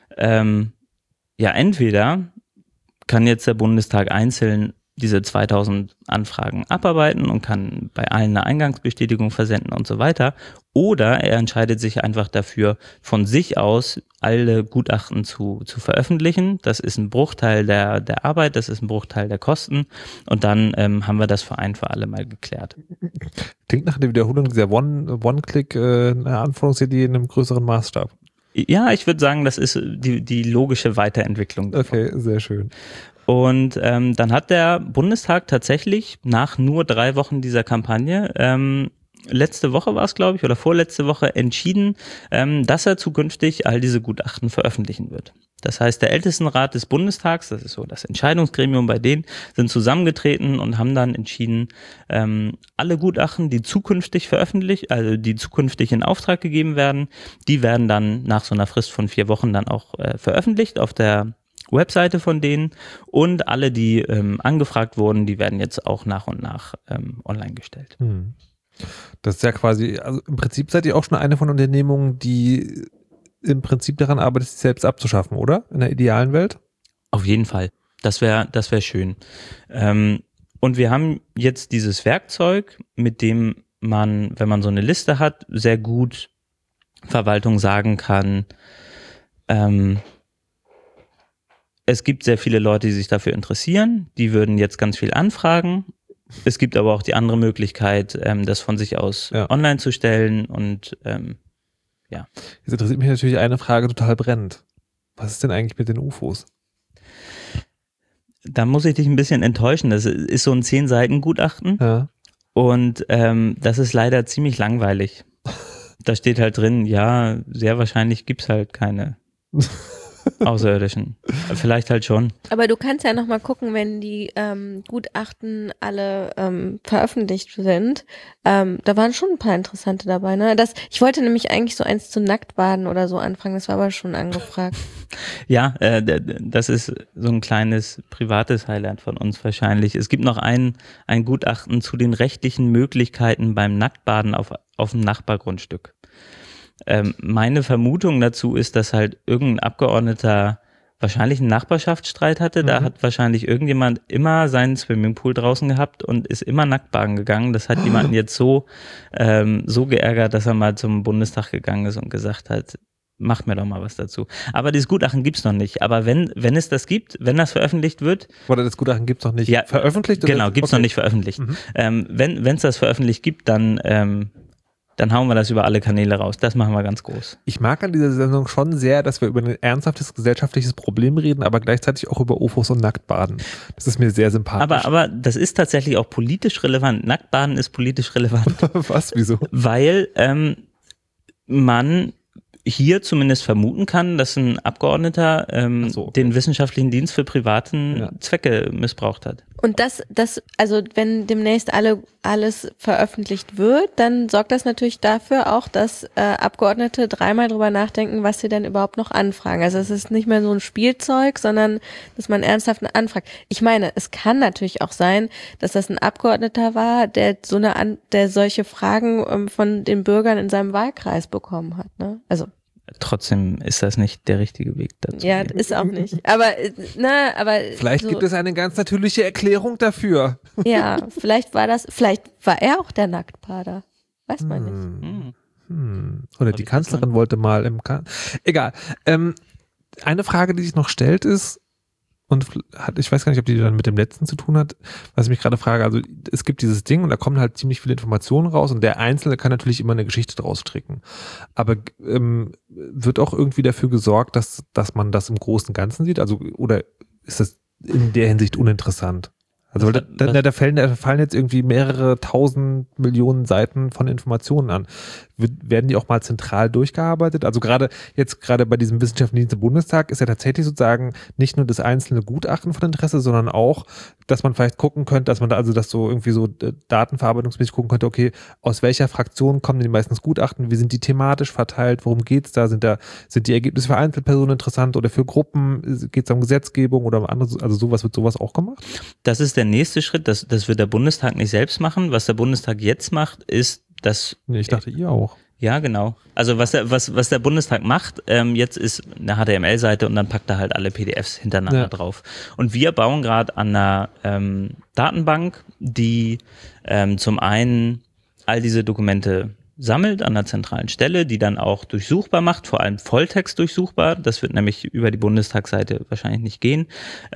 entweder kann jetzt der Bundestag einzeln diese 2000 Anfragen abarbeiten und kann bei allen eine Eingangsbestätigung versenden und so weiter. Oder er entscheidet sich einfach dafür, von sich aus alle Gutachten zu veröffentlichen. Das ist ein Bruchteil der Arbeit, das ist ein Bruchteil der Kosten. Und dann haben wir das für ein für alle Mal geklärt. Klingt nach der Wiederholung dieser One-Click Anforderungsidee in einem größeren Maßstab. Ja, ich würde sagen, das ist die logische Weiterentwicklung davon. Okay, sehr schön. Und dann hat der Bundestag tatsächlich nach nur 3 Wochen dieser Kampagne, letzte Woche war es, glaube ich, oder vorletzte Woche entschieden, dass er zukünftig all diese Gutachten veröffentlichen wird. Das heißt, der Ältestenrat des Bundestags, das ist so das Entscheidungsgremium bei denen, sind zusammengetreten und haben dann entschieden, alle Gutachten, die zukünftig die zukünftig in Auftrag gegeben werden, die werden dann nach so einer Frist von 4 Wochen dann auch veröffentlicht auf der Webseite von denen, und alle, die angefragt wurden, die werden jetzt auch nach und nach online gestellt. Das ist ja quasi, also im Prinzip seid ihr auch schon eine von Unternehmungen, die im Prinzip daran arbeitet, sich selbst abzuschaffen, oder? In der idealen Welt? Auf jeden Fall. Das wär schön. Und wir haben jetzt dieses Werkzeug, mit dem man, wenn man so eine Liste hat, sehr gut Verwaltung sagen kann, es gibt sehr viele Leute, die sich dafür interessieren, die würden jetzt ganz viel anfragen. Es gibt aber auch die andere Möglichkeit, das von sich aus online zu stellen und Jetzt interessiert mich natürlich eine Frage total brennend. Was ist denn eigentlich mit den UFOs? Da muss ich dich ein bisschen enttäuschen. Das ist so ein 10-Seiten-Gutachten und das ist leider ziemlich langweilig. Da steht halt drin, ja, sehr wahrscheinlich gibt's halt keine Außerirdischen. Vielleicht halt schon. Aber du kannst ja nochmal gucken, wenn die Gutachten alle veröffentlicht sind. Da waren schon ein paar interessante dabei. Ne? Ich wollte nämlich eigentlich so eins zu Nacktbaden oder so anfangen, das war aber schon angefragt. Ja, das ist so ein kleines privates Highlight von uns wahrscheinlich. Es gibt noch ein Gutachten zu den rechtlichen Möglichkeiten beim Nacktbaden auf dem Nachbargrundstück. Meine Vermutung dazu ist, dass halt irgendein Abgeordneter wahrscheinlich einen Nachbarschaftsstreit hatte. Da hat wahrscheinlich irgendjemand immer seinen Swimmingpool draußen gehabt und ist immer nackt baden gegangen. Das hat jemanden jetzt so geärgert, dass er mal zum Bundestag gegangen ist und gesagt hat, macht mir doch mal was dazu. Aber dieses Gutachten gibt's noch nicht. Aber wenn es das gibt, wenn das veröffentlicht wird. Oder das Gutachten gibt's noch nicht veröffentlicht? Genau, gibt's noch nicht veröffentlicht. Wenn es das veröffentlicht gibt, dann hauen wir das über alle Kanäle raus. Das machen wir ganz groß. Ich mag an dieser Sendung schon sehr, dass wir über ein ernsthaftes gesellschaftliches Problem reden, aber gleichzeitig auch über UFOs und Nacktbaden. Das ist mir sehr sympathisch. Aber das ist tatsächlich auch politisch relevant. Nacktbaden ist politisch relevant. Was? Wieso? Weil man hier zumindest vermuten kann, dass ein Abgeordneter den wissenschaftlichen Dienst für privaten Zwecke missbraucht hat. Und also wenn demnächst alles veröffentlicht wird, dann sorgt das natürlich dafür auch, dass Abgeordnete 3-mal drüber nachdenken, was sie denn überhaupt noch anfragen. Also es ist nicht mehr so ein Spielzeug, sondern dass man ernsthaft anfragt. Ich meine, es kann natürlich auch sein, dass das ein Abgeordneter war, der solche Fragen von den Bürgern in seinem Wahlkreis bekommen hat. Ne? Also Trotzdem ist das nicht der richtige Weg dazu. Ja, ist auch nicht. Aber, Vielleicht so, gibt es eine ganz natürliche Erklärung dafür. Ja, vielleicht war er auch der Nacktbader. Weiß man nicht. Oder die Kanzlerin wollte mal egal. Eine Frage, die sich noch stellt, ist, und ich weiß gar nicht, ob die dann mit dem letzten zu tun hat, was ich mich gerade frage, also es gibt dieses Ding und da kommen halt ziemlich viele Informationen raus und der Einzelne kann natürlich immer eine Geschichte draus stricken. Aber wird auch irgendwie dafür gesorgt, dass man das im Großen und Ganzen sieht? Also, oder ist das in der Hinsicht uninteressant? Also da fallen jetzt irgendwie mehrere 1000 Millionen Seiten von Informationen an. Werden die auch mal zentral durchgearbeitet? Also gerade bei diesem Wissenschaftsdienst im Bundestag ist ja tatsächlich sozusagen nicht nur das einzelne Gutachten von Interesse, sondern auch, dass man vielleicht gucken könnte, dass man da also das so irgendwie so datenverarbeitungsmäßig gucken könnte, okay, aus welcher Fraktion kommen denn die meisten Gutachten? Wie sind die thematisch verteilt? Worum geht's da? Sind die Ergebnisse für Einzelpersonen interessant oder für Gruppen? Geht es um Gesetzgebung oder um anderes? Also wird sowas auch gemacht? Das ist der nächste Schritt. Das wird der Bundestag nicht selbst machen. Was der Bundestag jetzt macht, ist, dass... Nee, ich dachte, ihr auch. Ja, genau. Also was der Bundestag macht, jetzt ist eine HTML-Seite und dann packt er halt alle PDFs hintereinander drauf. Und wir bauen gerade an einer Datenbank, die zum einen all diese Dokumente sammelt an einer zentralen Stelle, die dann auch durchsuchbar macht, vor allem Volltext durchsuchbar. Das wird nämlich über die Bundestagsseite wahrscheinlich nicht gehen.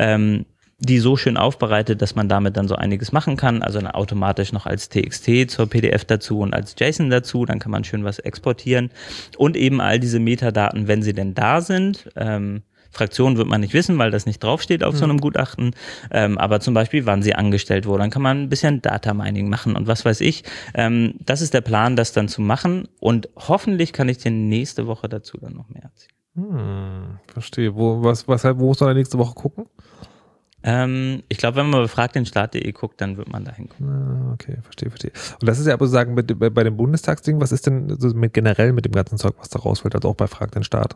Die so schön aufbereitet, dass man damit dann so einiges machen kann, also dann automatisch noch als TXT zur PDF dazu und als JSON dazu, dann kann man schön was exportieren und eben all diese Metadaten, wenn sie denn da sind. Fraktionen wird man nicht wissen, weil das nicht draufsteht auf so einem Gutachten, aber zum Beispiel, wann sie angestellt wurde, dann kann man ein bisschen Data Mining machen und was weiß ich. Das ist der Plan, das dann zu machen und hoffentlich kann ich dir nächste Woche dazu dann noch mehr erzählen. Verstehe. Wo soll er nächste Woche gucken? Ich glaube, wenn man bei fragdenstaat.de guckt, dann wird man da hinkommen. Okay, verstehe. Und das ist ja aber sozusagen bei dem Bundestagsding, was ist denn so generell mit dem ganzen Zeug, was da rausfällt, also auch bei Frag den Staat?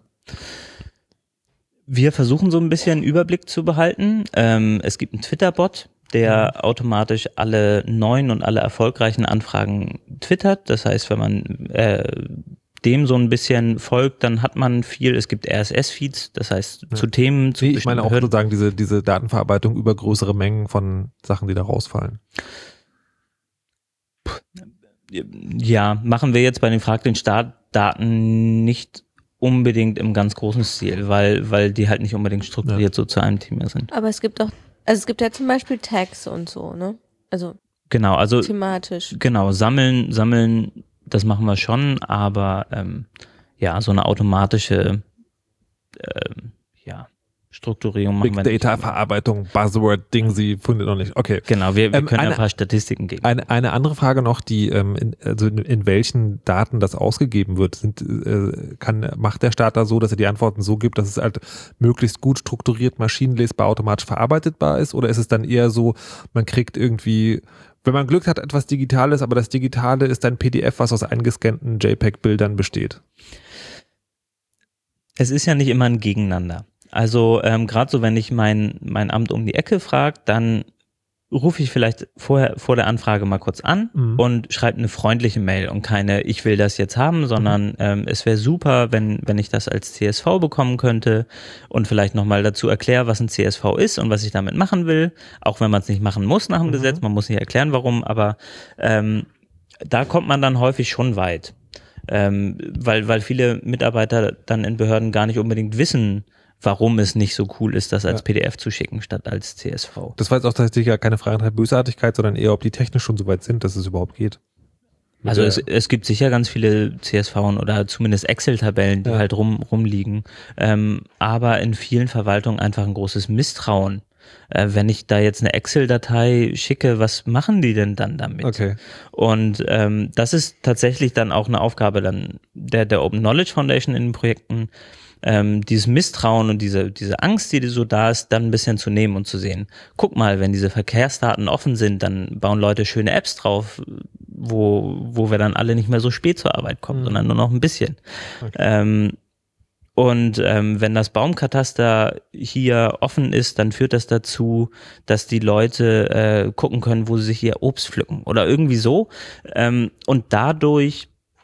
Wir versuchen so ein bisschen einen Überblick zu behalten. Es gibt einen Twitter-Bot, der automatisch alle neuen und alle erfolgreichen Anfragen twittert. Das heißt, wenn man dem so ein bisschen folgt, dann hat man viel. Es gibt RSS-Feeds, das heißt zu Themen, zu ich meine auch sozusagen diese Datenverarbeitung über größere Mengen von Sachen, die da rausfallen. Ja, machen wir jetzt bei den Frag den Staat-Daten nicht unbedingt im ganz großen Stil, weil die halt nicht unbedingt strukturiert so zu einem Thema sind. Aber es gibt ja zum Beispiel Tags und so, ne? Also genau, also thematisch. Genau, sammeln, das machen wir schon, aber so eine automatische Strukturierung machen wir nicht. Big Data Verarbeitung, Buzzword-Ding, sie findet noch nicht. Okay. Genau, wir können ein paar Statistiken geben. Eine andere Frage noch, die in welchen Daten das ausgegeben wird. Macht der Staat da so, dass er die Antworten so gibt, dass es halt möglichst gut strukturiert, maschinenlesbar, automatisch verarbeitetbar ist? Oder ist es dann eher so, man kriegt irgendwie, wenn man Glück hat, etwas Digitales, aber das Digitale ist ein PDF, was aus eingescannten JPEG-Bildern besteht? Es ist ja nicht immer ein Gegeneinander. Also gerade so, wenn ich mein Amt um die Ecke frage, dann rufe ich vielleicht vor der Anfrage mal kurz an und schreibe eine freundliche Mail und keine ich will das jetzt haben, sondern es wäre super, wenn ich das als CSV bekommen könnte und vielleicht nochmal dazu erkläre, was ein CSV ist und was ich damit machen will, auch wenn man es nicht machen muss nach dem Gesetz, man muss nicht erklären, warum, aber da kommt man dann häufig schon weit, weil viele Mitarbeiter dann in Behörden gar nicht unbedingt wissen, warum es nicht so cool ist, das als PDF zu schicken, statt als CSV. Das war jetzt auch tatsächlich ja keine Frage nach Bösartigkeit, sondern eher, ob die technisch schon so weit sind, dass es überhaupt geht. Also es gibt sicher ganz viele CSV oder zumindest Excel-Tabellen, die halt rumliegen, aber in vielen Verwaltungen einfach ein großes Misstrauen. Wenn ich da jetzt eine Excel-Datei schicke, was machen die denn dann damit? Okay. Und das ist tatsächlich dann auch eine Aufgabe dann der Open Knowledge Foundation in den Projekten, dieses Misstrauen und diese Angst, die so da ist, dann ein bisschen zu nehmen und zu sehen. Guck mal, wenn diese Verkehrsdaten offen sind, dann bauen Leute schöne Apps drauf, wo wir dann alle nicht mehr so spät zur Arbeit kommen, sondern nur noch ein bisschen. Okay. Wenn das Baumkataster hier offen ist, dann führt das dazu, dass die Leute gucken können, wo sie sich ihr Obst pflücken oder irgendwie so. Und dadurch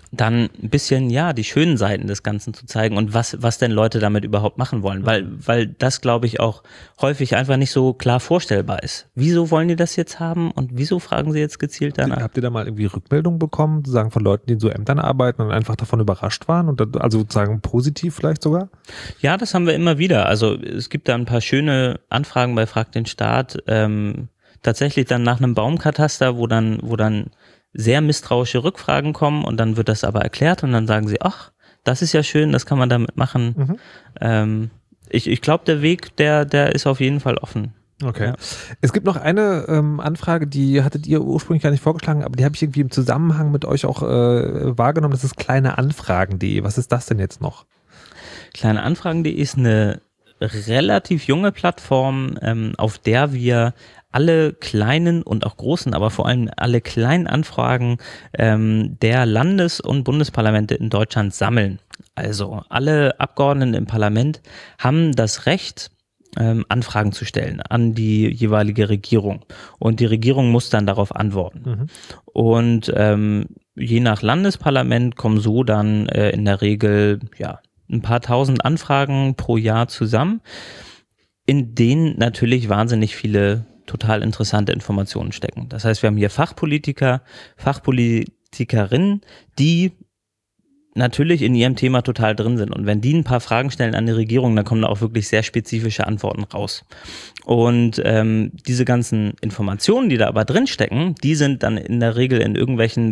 dann ein bisschen, die schönen Seiten des Ganzen zu zeigen und was denn Leute damit überhaupt machen wollen, weil das, glaube ich, auch häufig einfach nicht so klar vorstellbar ist. Wieso wollen die das jetzt haben und wieso fragen sie jetzt gezielt danach? Habt ihr da mal irgendwie Rückmeldungen bekommen, sozusagen von Leuten, die in so Ämtern arbeiten und einfach davon überrascht waren und also sozusagen positiv vielleicht sogar? Ja, das haben wir immer wieder. Also es gibt da ein paar schöne Anfragen bei Frag den Staat, tatsächlich dann nach einem Baumkataster, wo dann sehr misstrauische Rückfragen kommen und dann wird das aber erklärt und dann sagen sie, ach, das ist ja schön, das kann man damit machen. Ich glaube, der Weg, der ist auf jeden Fall offen. Okay. Ja. Es gibt noch eine Anfrage, die hattet ihr ursprünglich gar nicht vorgeschlagen, aber die habe ich irgendwie im Zusammenhang mit euch auch wahrgenommen. Das ist kleineanfragen.de. Was ist das denn jetzt noch? Kleineanfragen.de ist eine relativ junge Plattform, auf der wir alle kleinen und auch großen, aber vor allem alle kleinen Anfragen der Landes- und Bundesparlamente in Deutschland sammeln. Also alle Abgeordneten im Parlament haben das Recht, Anfragen zu stellen an die jeweilige Regierung. Und die Regierung muss dann darauf antworten. Und je nach Landesparlament kommen so dann in der Regel ein paar tausend Anfragen pro Jahr zusammen, in denen natürlich wahnsinnig viele total interessante Informationen stecken. Das heißt, wir haben hier Fachpolitiker, Fachpolitikerinnen, die natürlich in ihrem Thema total drin sind. Und wenn die ein paar Fragen stellen an die Regierung, dann kommen da auch wirklich sehr spezifische Antworten raus. Und diese ganzen Informationen, die da aber drin stecken, die sind dann in der Regel in irgendwelchen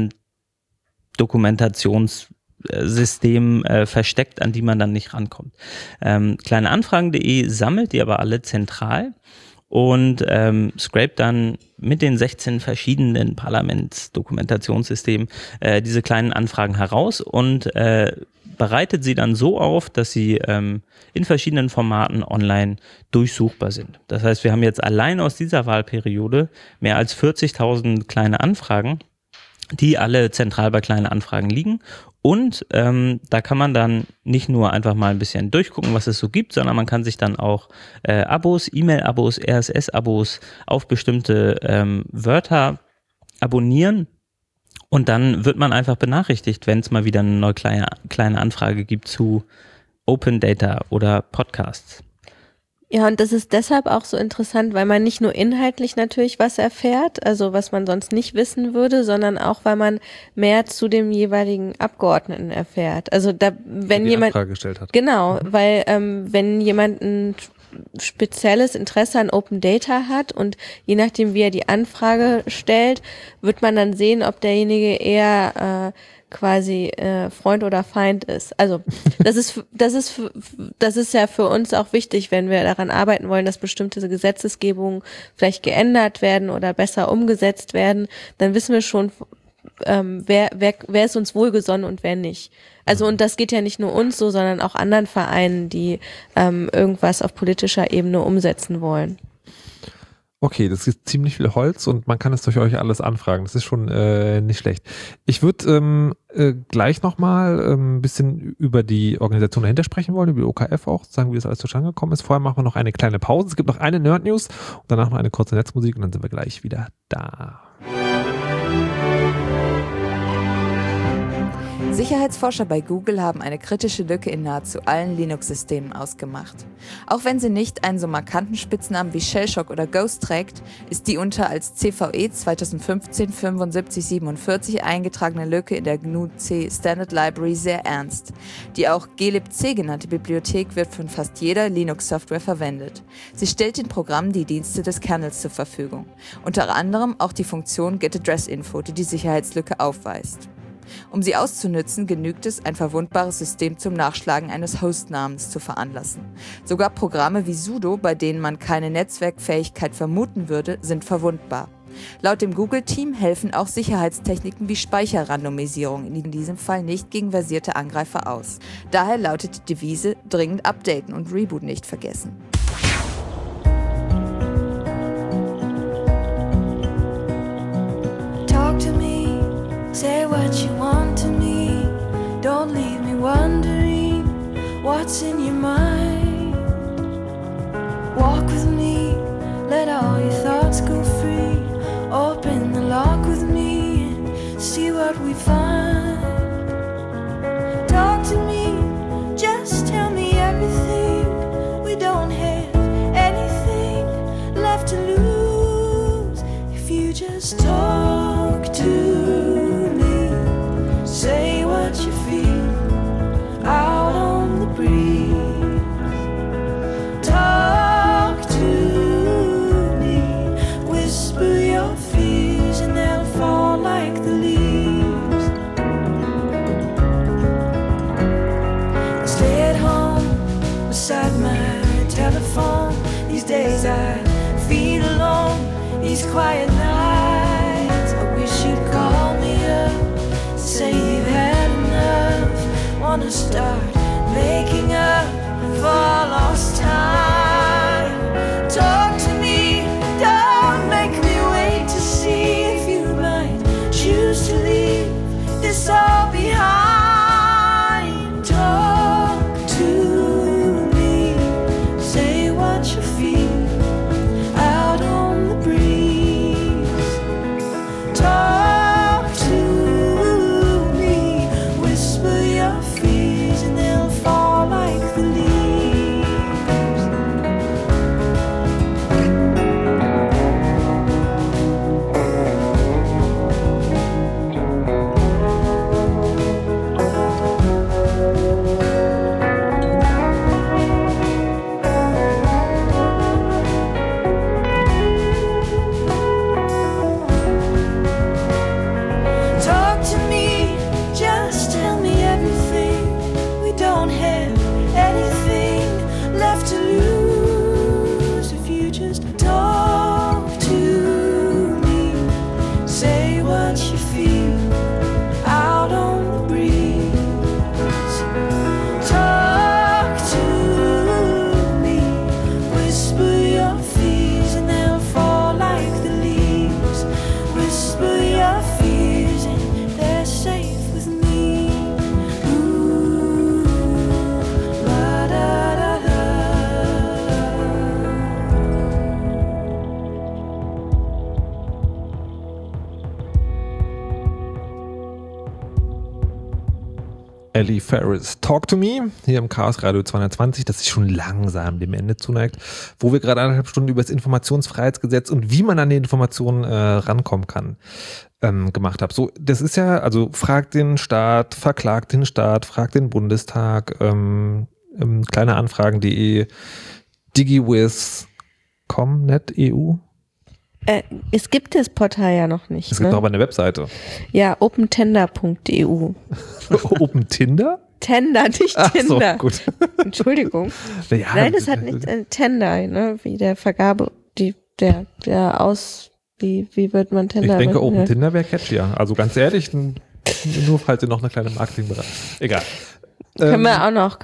Dokumentationssystemen versteckt, an die man dann nicht rankommt. Kleineanfragen.de sammelt die aber alle zentral und scrapt dann mit den 16 verschiedenen Parlamentsdokumentationssystemen diese kleinen Anfragen heraus und bereitet sie dann so auf, dass sie in verschiedenen Formaten online durchsuchbar sind. Das heißt, wir haben jetzt allein aus dieser Wahlperiode mehr als 40.000 kleine Anfragen, die alle zentral bei kleinen Anfragen liegen. Und da kann man dann nicht nur einfach mal ein bisschen durchgucken, was es so gibt, sondern man kann sich dann auch Abos, E-Mail-Abos, RSS-Abos auf bestimmte Wörter abonnieren. Und dann wird man einfach benachrichtigt, wenn es mal wieder eine neue kleine Anfrage gibt zu Open Data oder Podcasts. Ja, und das ist deshalb auch so interessant, weil man nicht nur inhaltlich natürlich was erfährt, also was man sonst nicht wissen würde, sondern auch, weil man mehr zu dem jeweiligen Abgeordneten erfährt. Also wenn jemand Anfrage gestellt hat. Genau, weil wenn jemand ein spezielles Interesse an Open Data hat und je nachdem, wie er die Anfrage stellt, wird man dann sehen, ob derjenige eher quasi Freund oder Feind ist. Also das ist ja für uns auch wichtig, wenn wir daran arbeiten wollen, dass bestimmte Gesetzesgebungen vielleicht geändert werden oder besser umgesetzt werden, dann wissen wir schon, wer ist uns wohlgesonnen und wer nicht. Also und das geht ja nicht nur uns so, sondern auch anderen Vereinen, die irgendwas auf politischer Ebene umsetzen wollen. Okay, das ist ziemlich viel Holz und man kann es durch euch alles anfragen. Das ist schon nicht schlecht. Ich würde gleich nochmal ein bisschen über die Organisation dahinter sprechen wollen, über die OKF auch, sagen, wie das alles zustande gekommen ist. Vorher machen wir noch eine kleine Pause. Es gibt noch eine Nerd-News und danach noch eine kurze Netzmusik und dann sind wir gleich wieder da. Sicherheitsforscher bei Google haben eine kritische Lücke in nahezu allen Linux-Systemen ausgemacht. Auch wenn sie nicht einen so markanten Spitznamen wie Shellshock oder Ghost trägt, ist die unter als CVE 2015-7547 eingetragene Lücke in der GNU-C Standard Library sehr ernst. Die auch glibc genannte Bibliothek wird von fast jeder Linux-Software verwendet. Sie stellt den Programmen die Dienste des Kernels zur Verfügung. Unter anderem auch die Funktion GetAddressInfo, die die Sicherheitslücke aufweist. Um sie auszunützen, genügt es, ein verwundbares System zum Nachschlagen eines Hostnamens zu veranlassen. Sogar Programme wie sudo, bei denen man keine Netzwerkfähigkeit vermuten würde, sind verwundbar. Laut dem Google-Team helfen auch Sicherheitstechniken wie Speicherrandomisierung in diesem Fall nicht gegen versierte Angreifer aus. Daher lautet die Devise: dringend updaten und Reboot nicht vergessen. Talk to me. Say what you want to me. Don't leave me wondering what's in your mind. Walk with me, let all your thoughts go free. Open the lock with me and see what we find. Just talk to me. Say what you feel out on the breeze. Talk to me. Whisper your fears and they'll fall like the leaves. Stay at home beside my telephone. These days I feel alone. These quiet nights, I wish you'd call me up, say you've had enough, wanna start making up for lost time. Talk to me, don't make me wait to see if you might choose to leave this all behind. Talk to me, say what you feel out on the breeze. Talk to me, whisper your fears and they'll fall like the leaves. Talk to me, just tell me everything. We don't have anything left to lose if you just talk to me. Say what you feel out on the breeze. Talk to me, whisper your fears and they'll fall like the leaves. Whisper your fears and they're safe with me. Ooh, la da da da. Ellie Ferris, Talk to Me, hier im Chaos Radio 220, das sich schon langsam dem Ende zuneigt, wo wir gerade 1,5 Stunden über das Informationsfreiheitsgesetz und wie man an die Informationen rankommen kann, gemacht habe. So, das ist ja, also fragt den Staat, verklagt den Staat, fragt den Bundestag, kleineanfragen.de, DigiWiz, .net.eu. Es gibt das Portal ja noch nicht. Es gibt auch aber eine Webseite. Ja, opentender.eu. Open Tinder? Tender, nicht Ach so, Tinder. gut. Entschuldigung. Ja, Nein, es hat nicht Tender, ne? Wie der Vergabe, wie wird man Tender? Ich denke, Open ja. Tinder wäre catchier. Also ganz ehrlich, nur falls ihr noch eine kleine Marketingbereich. Egal. Können wir auch noch.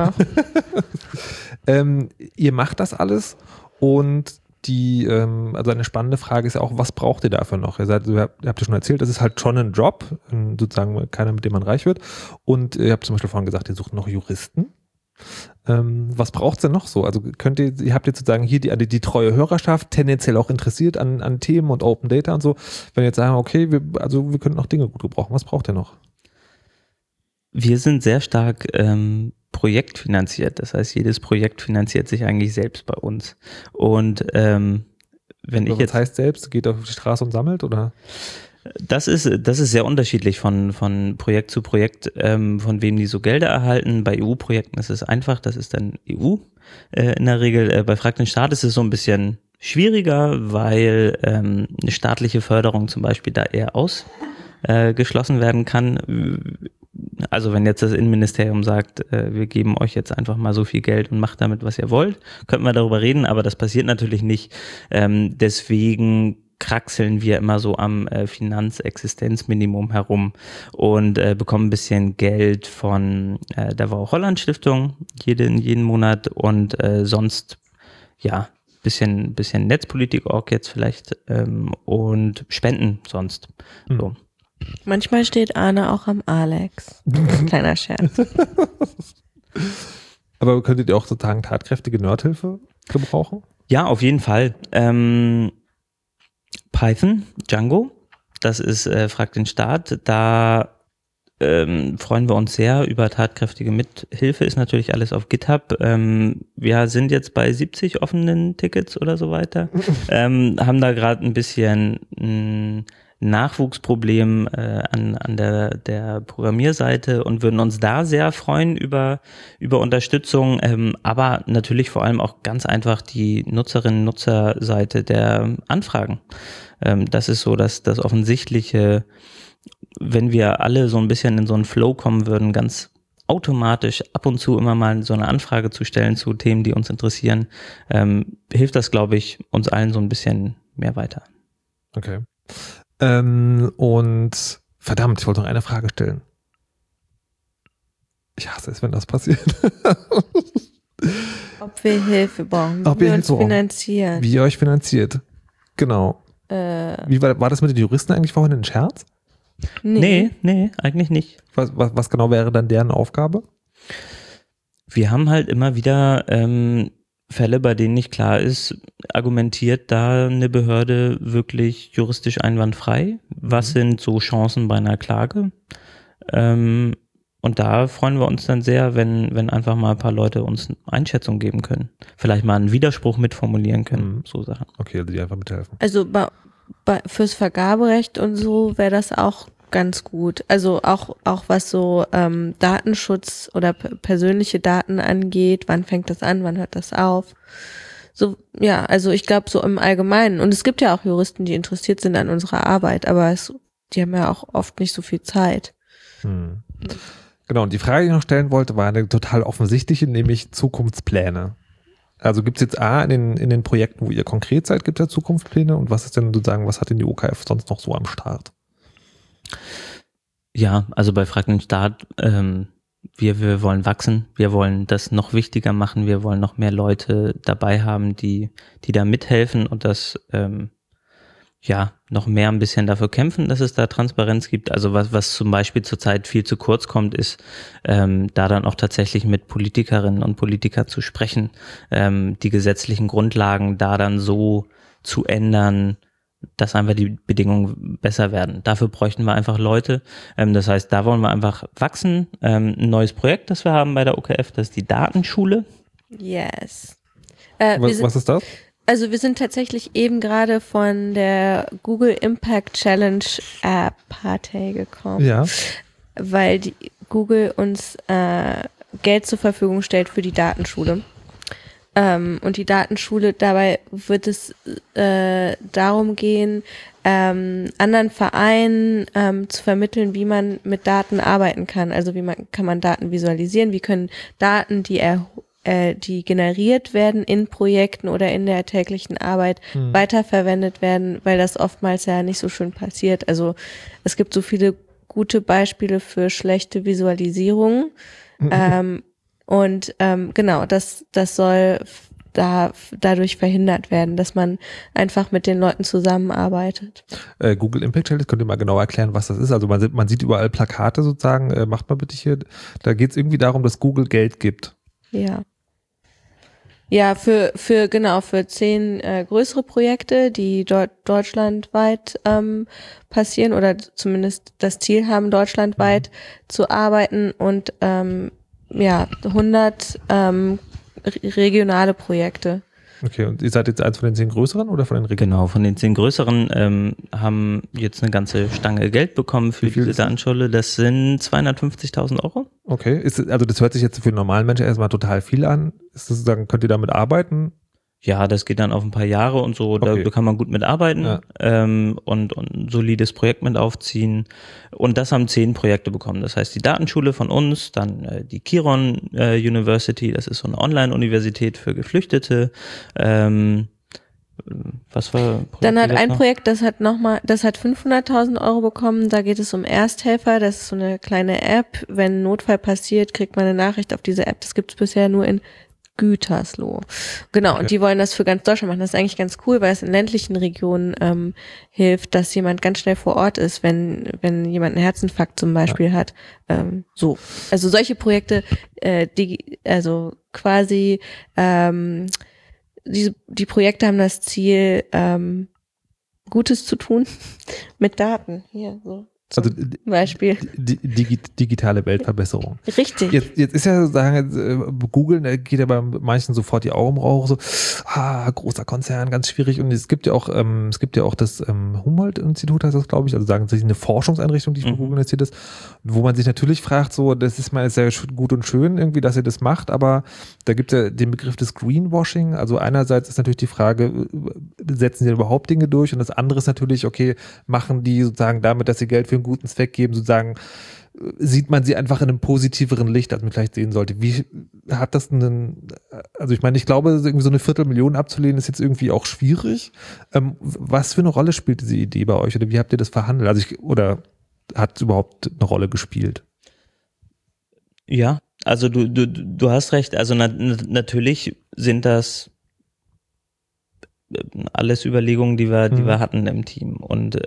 Ihr macht das alles und also eine spannende Frage ist ja auch, was braucht ihr dafür noch? Ihr habt ja schon erzählt, das ist halt schon ein Job, sozusagen keiner, mit dem man reich wird. Und ihr habt zum Beispiel vorhin gesagt, ihr sucht noch Juristen. Was braucht es denn noch so? Also ihr habt jetzt sozusagen hier die treue Hörerschaft, tendenziell auch interessiert an Themen und Open Data und so. Wenn ihr jetzt sagen, okay, wir könnten noch Dinge gut gebrauchen, was braucht ihr noch? Wir sind sehr stark projektfinanziert. Das heißt, jedes Projekt finanziert sich eigentlich selbst bei uns. Und wenn ich jetzt... Das heißt selbst, geht auf die Straße und sammelt, oder? Das ist sehr unterschiedlich von Projekt zu Projekt, von wem die so Gelder erhalten. Bei EU-Projekten ist es einfach, das ist dann EU in der Regel. Bei Frag den Staat ist es so ein bisschen schwieriger, weil eine staatliche Förderung zum Beispiel da eher ausgeschlossen werden kann. Also wenn jetzt das Innenministerium sagt, wir geben euch jetzt einfach mal so viel Geld und macht damit, was ihr wollt, könnten wir darüber reden, aber das passiert natürlich nicht. Deswegen kraxeln wir immer so am Finanzexistenzminimum herum und bekommen ein bisschen Geld von der Wow-Holland-Stiftung jeden Monat und sonst ja bisschen Netzpolitik-Org jetzt vielleicht und Spenden sonst. So. Manchmal steht Arne auch am Alex. Kleiner Scherz. Aber könntet ihr auch sozusagen tatkräftige Nerdhilfe gebrauchen? Ja, auf jeden Fall. Python, Django, das ist Frag den Staat. Da freuen wir uns sehr über tatkräftige Mithilfe, ist natürlich alles auf GitHub. Wir sind jetzt bei 70 offenen Tickets oder so weiter, haben da gerade ein bisschen ein Nachwuchsproblem an der Programmierseite und würden uns da sehr freuen über Unterstützung, aber natürlich vor allem auch ganz einfach die Nutzerinnen-Nutzer-Seite der Anfragen. Das ist so das Offensichtliche, wenn wir alle so ein bisschen in so einen Flow kommen würden, ganz automatisch ab und zu immer mal so eine Anfrage zu stellen zu Themen, die uns interessieren, hilft das, glaube ich, uns allen so ein bisschen mehr weiter. Okay. Und verdammt, ich wollte noch eine Frage stellen. Ich hasse es, wenn das passiert. Ob wir Hilfe brauchen, Ob wie wir wir uns Hilfe brauchen. finanzieren. Wie ihr euch finanziert. Genau. Wie war das mit den Juristen eigentlich vorhin ein Scherz? Nee, eigentlich nicht. Was genau wäre dann deren Aufgabe? Wir haben halt immer wieder Fälle, bei denen nicht klar ist, argumentiert da eine Behörde wirklich juristisch einwandfrei? Was sind so Chancen bei einer Klage? Und da freuen wir uns dann sehr, wenn einfach mal ein paar Leute uns eine Einschätzung geben können. Vielleicht mal einen Widerspruch mitformulieren können, so Sachen. Okay, also die einfach mithelfen. Also fürs Vergaberecht und so wäre das auch ganz gut. Also auch was so Datenschutz oder persönliche Daten angeht, wann fängt das an, wann hört das auf? So, ja, also ich glaube so im Allgemeinen. Und es gibt ja auch Juristen, die interessiert sind an unserer Arbeit, aber die haben ja auch oft nicht so viel Zeit. Genau, und die Frage, die ich noch stellen wollte, war eine total offensichtliche, nämlich Zukunftspläne. Also gibt es jetzt in den Projekten, wo ihr konkret seid, gibt es ja Zukunftspläne, und was ist denn sozusagen, was hat denn die OKF sonst noch so am Start? Ja, also bei Frag den Staat, wir wollen wachsen, wir wollen das noch wichtiger machen, wir wollen noch mehr Leute dabei haben, die da mithelfen und das noch mehr ein bisschen dafür kämpfen, dass es da Transparenz gibt. Also was zum Beispiel zurzeit viel zu kurz kommt, ist da dann auch tatsächlich mit Politikerinnen und Politikern zu sprechen, die gesetzlichen Grundlagen da dann so zu ändern, dass einfach die Bedingungen besser werden. Dafür bräuchten wir einfach Leute. Das heißt, da wollen wir einfach wachsen. Ein neues Projekt, das wir haben bei der OKF, das ist die Datenschule. Yes. Was ist das? Also wir sind tatsächlich eben gerade von der Google Impact Challenge Party gekommen. Ja. Weil die Google uns Geld zur Verfügung stellt für die Datenschule. Und die Datenschule, dabei wird es darum gehen, anderen Vereinen zu vermitteln, wie man mit Daten arbeiten kann. Also kann man Daten visualisieren, wie können Daten, die generiert werden in Projekten oder in der täglichen Arbeit, weiterverwendet werden, weil das oftmals ja nicht so schön passiert. Also es gibt so viele gute Beispiele für schlechte Visualisierung. Genau, das soll dadurch verhindert werden, dass man einfach mit den Leuten zusammenarbeitet. Google Impact Challenge, könnt ihr mal genau erklären, was das ist? Also man sieht überall Plakate sozusagen, macht mal bitte hier, da geht es irgendwie darum, dass Google Geld gibt. Ja. Ja, für 10 größere Projekte, die dort deutschlandweit passieren oder zumindest das Ziel haben, deutschlandweit zu arbeiten und 100 regionale Projekte. Okay, und ihr seid jetzt eins von den 10 größeren oder von den regionalen? Genau, von den 10 größeren haben jetzt eine ganze Stange Geld bekommen für diese Datenschule. Das sind 250.000 Euro. Okay, also das hört sich jetzt für einen normalen Menschen erstmal total viel an. Ist das sozusagen, könnt ihr damit arbeiten? Ja, das geht dann auf ein paar Jahre und so, okay. Da kann man gut mitarbeiten und ein solides Projekt mit aufziehen. Und das haben 10 Projekte bekommen. Das heißt, die Datenschule von uns, dann die Kiron University, das ist so eine Online-Universität für Geflüchtete. Was war? Dann hat ein Projekt, das hat 500.000 Euro bekommen. Da geht es um Ersthelfer. Das ist so eine kleine App. Wenn ein Notfall passiert, kriegt man eine Nachricht auf diese App. Das gibt es bisher nur in Gütersloh. Genau, okay. Und die wollen das für ganz Deutschland machen. Das ist eigentlich ganz cool, weil es in ländlichen Regionen hilft, dass jemand ganz schnell vor Ort ist, wenn jemand einen Herzinfarkt zum Beispiel hat. Also solche Projekte, die Projekte haben das Ziel, Gutes zu tun mit Daten. Hier, so. Also Beispiel. digitale Weltverbesserung. Richtig. Jetzt ist ja sozusagen, Google, da geht ja bei manchen sofort die Augen rauch, so, großer Konzern, ganz schwierig. Und es gibt ja auch das Humboldt-Institut, heißt das, glaube ich, also sagen Sie, eine Forschungseinrichtung, die für Google investiert ist, wo man sich natürlich fragt, so, das ist mal sehr gut und schön irgendwie, dass ihr das macht, aber da gibt es ja den Begriff des Greenwashing. Also einerseits ist natürlich die Frage, setzen sie überhaupt Dinge durch? Und das andere ist natürlich, okay, machen die sozusagen damit, dass sie Geld für einen guten Zweck geben, sozusagen, sieht man sie einfach in einem positiveren Licht, als man vielleicht sehen sollte. Wie hat das also ich meine, ich glaube, irgendwie so eine 250.000 abzulehnen, ist jetzt irgendwie auch schwierig. Was für eine Rolle spielt diese Idee bei euch oder wie habt ihr das verhandelt? Also oder hat es überhaupt eine Rolle gespielt? Ja, also du hast recht, also natürlich sind das alles Überlegungen, die wir hatten im Team und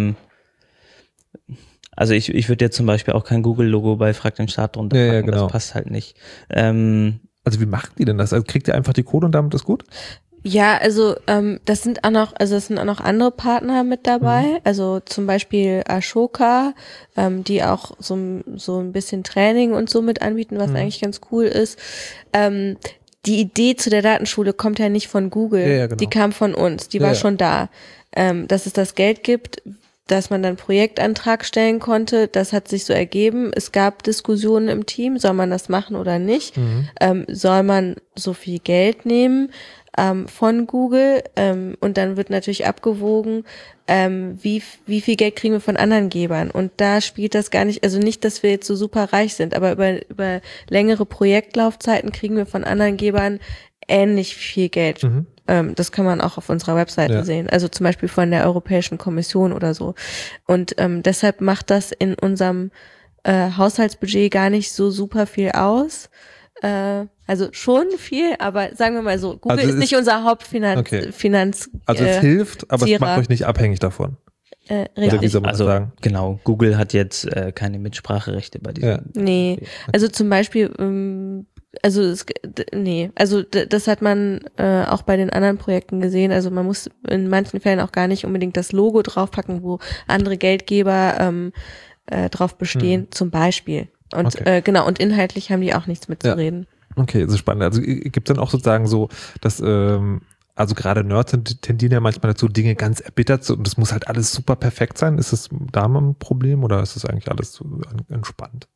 also ich würde jetzt zum Beispiel auch kein Google-Logo bei Frag den Staat drunter packen, genau. Das passt halt nicht. Also wie macht die denn das? Also kriegt ihr einfach die Code und damit ist gut? Ja, also das sind auch noch andere Partner mit dabei, also zum Beispiel Ashoka, die auch so ein bisschen Training und so mit anbieten, was eigentlich ganz cool ist. Die Idee zu der Datenschule kommt ja nicht von Google, genau. Die kam von uns, die war schon da. Dass es das Geld gibt, dass man dann Projektantrag stellen konnte, das hat sich so ergeben. Es gab Diskussionen im Team, soll man das machen oder nicht? Soll man so viel Geld nehmen von Google? Und dann wird natürlich abgewogen, wie viel Geld kriegen wir von anderen Gebern? Und da spielt das gar nicht, also nicht, dass wir jetzt so super reich sind, aber über längere Projektlaufzeiten kriegen wir von anderen Gebern ähnlich viel Geld. Das kann man auch auf unserer Webseite sehen. Also zum Beispiel von der Europäischen Kommission oder so. Und deshalb macht das in unserem Haushaltsbudget gar nicht so super viel aus. Also schon viel, aber sagen wir mal so, Google ist nicht unser Hauptfinanz. Also es hilft, aber es macht euch nicht abhängig davon. Oder wie soll man das sagen? Genau, Google hat jetzt keine Mitspracherechte bei diesem. Nee, also zum Beispiel das hat man auch bei den anderen Projekten gesehen. Also man muss in manchen Fällen auch gar nicht unbedingt das Logo draufpacken, wo andere Geldgeber drauf bestehen, zum Beispiel. Und und inhaltlich haben die auch nichts mitzureden. Okay, das ist spannend. Also gibt es dann auch sozusagen so, dass also gerade Nerds tendieren ja manchmal dazu, Dinge ganz erbittert zu, und das muss halt alles super perfekt sein. Ist das da mal ein Problem oder ist das eigentlich alles so entspannt?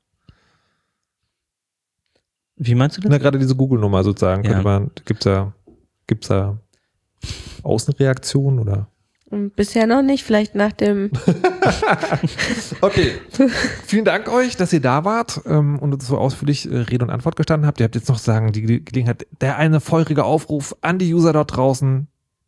Wie meinst du das? Na, gerade diese Google-Nummer sozusagen. Gibt's da Außenreaktionen oder? Bisher noch nicht, vielleicht nach dem. Okay. Vielen Dank euch, dass ihr da wart und uns so ausführlich Rede und Antwort gestanden habt. Ihr habt jetzt noch sagen, die Gelegenheit, eine feurige Aufruf an die User dort draußen.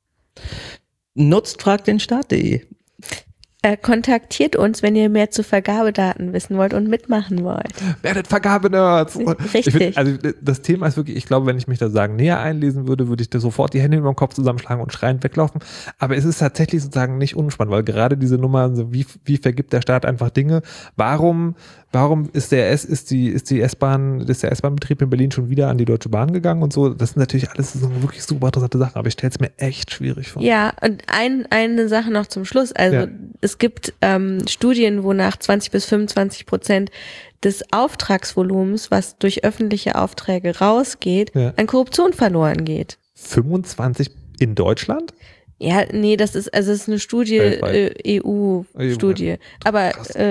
Nutzt fragdenstaat.de. Kontaktiert uns, wenn ihr mehr zu Vergabedaten wissen wollt und mitmachen wollt. Werdet Vergabenerds. Richtig. Also das Thema ist wirklich, ich glaube, wenn ich mich da näher einlesen würde, würde ich da sofort die Hände über den Kopf zusammenschlagen und schreiend weglaufen. Aber es ist tatsächlich sozusagen nicht unspannend, weil gerade diese Nummer, also wie vergibt der Staat einfach Dinge? Warum ist der S-Bahn-Betrieb in Berlin schon wieder an die Deutsche Bahn gegangen und so? Das sind natürlich alles so wirklich super interessante Sachen, aber ich stelle es mir echt schwierig vor. Ja, und eine Sache noch zum Schluss. Also es gibt Studien, wonach 20-25% des Auftragsvolumens, was durch öffentliche Aufträge rausgeht, an Korruption verloren geht. 25 in Deutschland? Ja, nee, das ist eine Studie, EU-Studie. Aber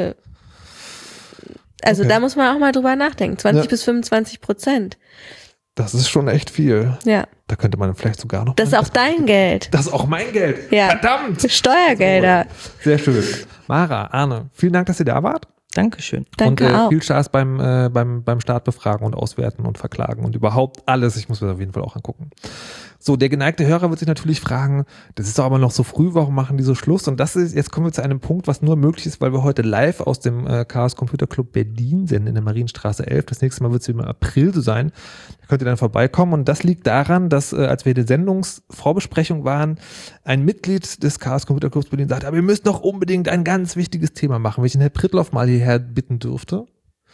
da muss man auch mal drüber nachdenken. 20-25%. Das ist schon echt viel. Ja. Da könnte man vielleicht sogar noch. Das ist auch dein Geld. Das ist auch mein Geld. Ja. Verdammt. Steuergelder. Sehr schön. Mara, Arne, vielen Dank, dass ihr da wart. Dankeschön. Danke und auch. Viel Spaß beim Staat befragen und auswerten und verklagen und überhaupt alles. Ich muss mir das auf jeden Fall auch angucken. So, der geneigte Hörer wird sich natürlich fragen, das ist doch aber noch so früh, warum machen die so Schluss? Und jetzt kommen wir zu einem Punkt, was nur möglich ist, weil wir heute live aus dem Chaos Computer Club Berlin senden, in der Marienstraße 11. Das nächste Mal wird es im April so sein. Da könnt ihr dann vorbeikommen. Und das liegt daran, dass als wir in der Sendungsvorbesprechung waren, ein Mitglied des Chaos Computer Clubs Berlin sagte, aber ihr müsst doch unbedingt ein ganz wichtiges Thema machen, wenn ich den Herrn Prittloff mal hierher bitten dürfte.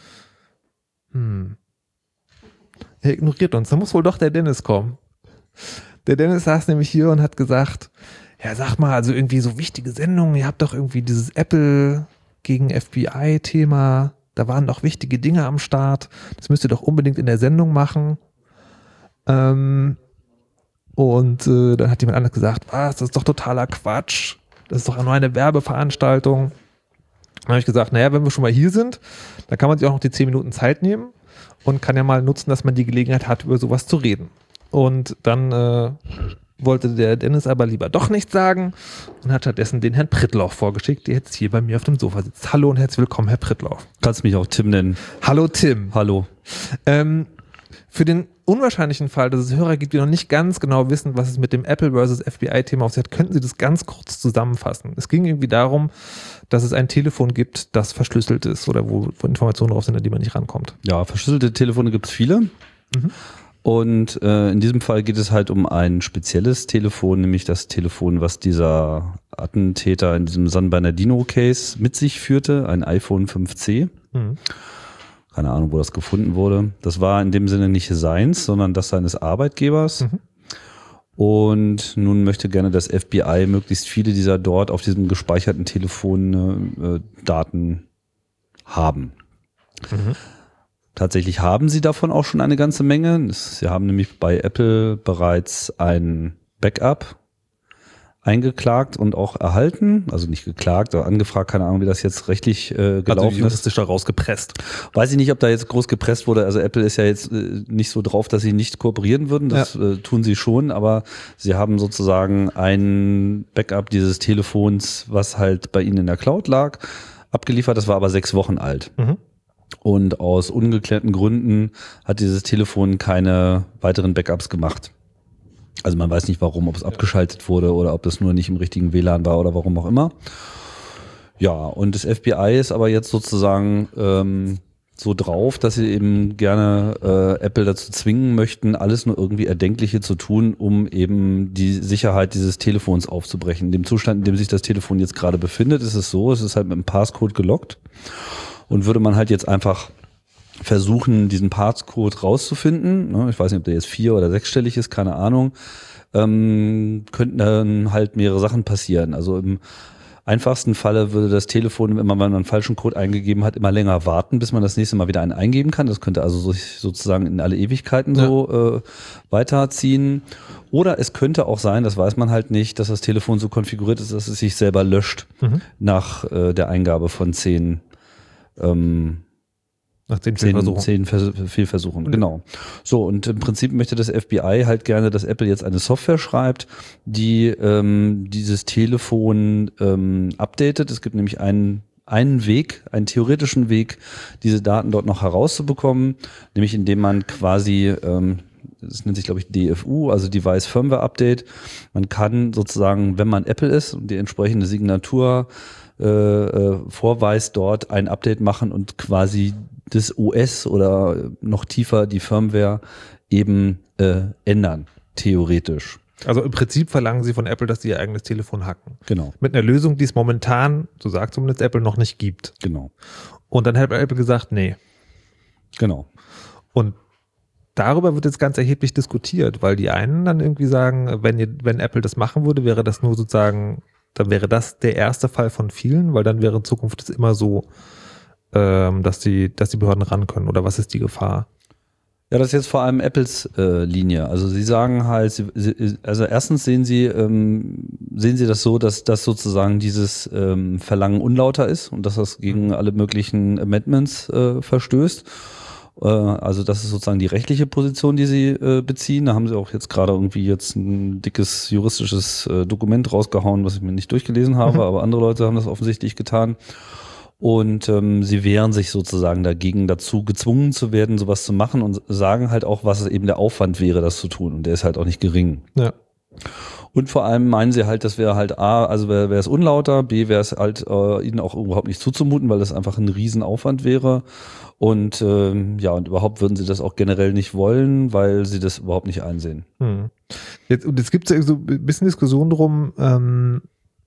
Er ignoriert uns. Da muss wohl doch der Dennis kommen. Der Dennis saß nämlich hier und hat gesagt, ja, sag mal, also irgendwie so wichtige Sendungen, ihr habt doch irgendwie dieses Apple gegen FBI-Thema, da waren doch wichtige Dinge am Start, das müsst ihr doch unbedingt in der Sendung machen. Und dann hat jemand anderes gesagt, was, das ist doch totaler Quatsch, das ist doch nur eine Werbeveranstaltung. Dann habe ich gesagt, naja, wenn wir schon mal hier sind, dann kann man sich auch noch die 10 Minuten Zeit nehmen und kann ja mal nutzen, dass man die Gelegenheit hat, über sowas zu reden. Und dann wollte der Dennis aber lieber doch nichts sagen und hat stattdessen den Herrn Prittlauf vorgeschickt, der jetzt hier bei mir auf dem Sofa sitzt. Hallo und herzlich willkommen, Herr Prittlauf. Kannst mich auch Tim nennen. Hallo Tim. Hallo. Für den unwahrscheinlichen Fall, dass es Hörer gibt, die noch nicht ganz genau wissen, was es mit dem Apple versus FBI-Thema auf sich hat, könnten Sie das ganz kurz zusammenfassen. Es ging irgendwie darum, dass es ein Telefon gibt, das verschlüsselt ist oder wo Informationen drauf sind, an die man nicht rankommt. Ja, verschlüsselte Telefone gibt es viele. Mhm. Und in diesem Fall geht es halt um ein spezielles Telefon, nämlich das Telefon, was dieser Attentäter in diesem San Bernardino-Case mit sich führte, ein iPhone 5C. Mhm. Keine Ahnung, wo das gefunden wurde. Das war in dem Sinne nicht seins, sondern das seines Arbeitgebers. Mhm. Und nun möchte gerne das FBI möglichst viele dieser dort auf diesem gespeicherten Telefon Daten haben. Mhm. Tatsächlich haben sie davon auch schon eine ganze Menge. Sie haben nämlich bei Apple bereits ein Backup eingeklagt und auch erhalten. Also nicht geklagt, aber angefragt. Keine Ahnung, wie das jetzt rechtlich gelaufen ist. Juristisch da rausgepresst. Weiß ich nicht, ob da jetzt groß gepresst wurde. Also Apple ist ja jetzt nicht so drauf, dass sie nicht kooperieren würden. Das tun sie schon. Aber sie haben sozusagen ein Backup dieses Telefons, was halt bei ihnen in der Cloud lag, abgeliefert. Das war aber 6 Wochen alt. Mhm. Und aus ungeklärten Gründen hat dieses Telefon keine weiteren Backups gemacht. Also man weiß nicht warum, ob es abgeschaltet wurde oder ob das nur nicht im richtigen WLAN war oder warum auch immer. Ja, und das FBI ist aber jetzt sozusagen so drauf, dass sie eben gerne Apple dazu zwingen möchten, alles nur irgendwie Erdenkliche zu tun, um eben die Sicherheit dieses Telefons aufzubrechen. In dem Zustand, in dem sich das Telefon jetzt gerade befindet, ist es so, es ist halt mit einem Passcode gelockt. Und würde man halt jetzt einfach versuchen, diesen Passcode rauszufinden, ne, ich weiß nicht, ob der jetzt 4- oder 6-stellig ist, keine Ahnung, könnten dann halt mehrere Sachen passieren. Also im einfachsten Falle würde das Telefon, wenn man einen falschen Code eingegeben hat, immer länger warten, bis man das nächste Mal wieder einen eingeben kann. Das könnte also sozusagen in alle Ewigkeiten so weiterziehen. Oder es könnte auch sein, das weiß man halt nicht, dass das Telefon so konfiguriert ist, dass es sich selber löscht nach der Eingabe von 10 nach 10 Fehlversuchen. 10 Fehlversuchen, genau. So, und im Prinzip möchte das FBI halt gerne, dass Apple jetzt eine Software schreibt, die dieses Telefon updatet. Es gibt nämlich einen Weg, einen theoretischen Weg, diese Daten dort noch herauszubekommen, nämlich indem man quasi das nennt sich, glaube ich, DFU, also Device Firmware Update. Man kann sozusagen, wenn man Apple ist und die entsprechende Signatur vorweist, dort ein Update machen und quasi das OS oder noch tiefer die Firmware eben ändern, theoretisch. Also im Prinzip verlangen sie von Apple, dass sie ihr eigenes Telefon hacken. Genau. Mit einer Lösung, die es momentan, so sagt zumindest Apple, noch nicht gibt. Genau. Und dann hat Apple gesagt, nee. Genau. Und darüber wird jetzt ganz erheblich diskutiert, weil die einen dann irgendwie sagen, wenn Apple das machen würde, wäre das nur sozusagen, dann wäre das der erste Fall von vielen, weil dann wäre in Zukunft es immer so, dass die Behörden ran können. Oder was ist die Gefahr? Ja, das ist jetzt vor allem Apples Linie. Also sie sagen halt, also erstens sehen sie das so, dass das sozusagen dieses Verlangen unlauter ist und dass das gegen alle möglichen Amendments verstößt. Also das ist sozusagen die rechtliche Position, die sie beziehen. Da haben sie auch jetzt gerade irgendwie jetzt ein dickes juristisches Dokument rausgehauen, was ich mir nicht durchgelesen habe, aber andere Leute haben das offensichtlich getan. Und sie wehren sich sozusagen dagegen, dazu gezwungen zu werden, sowas zu machen und sagen halt auch, was eben der Aufwand wäre, das zu tun. Und der ist halt auch nicht gering. Ja. Und vor allem meinen sie halt, das wäre halt A, also wäre es unlauter, B, wäre es halt ihnen auch überhaupt nicht zuzumuten, weil das einfach ein Riesenaufwand wäre. Und ja, und überhaupt würden sie das auch generell nicht wollen, weil sie das überhaupt nicht einsehen. Jetzt gibt es ja so ein bisschen Diskussion drum,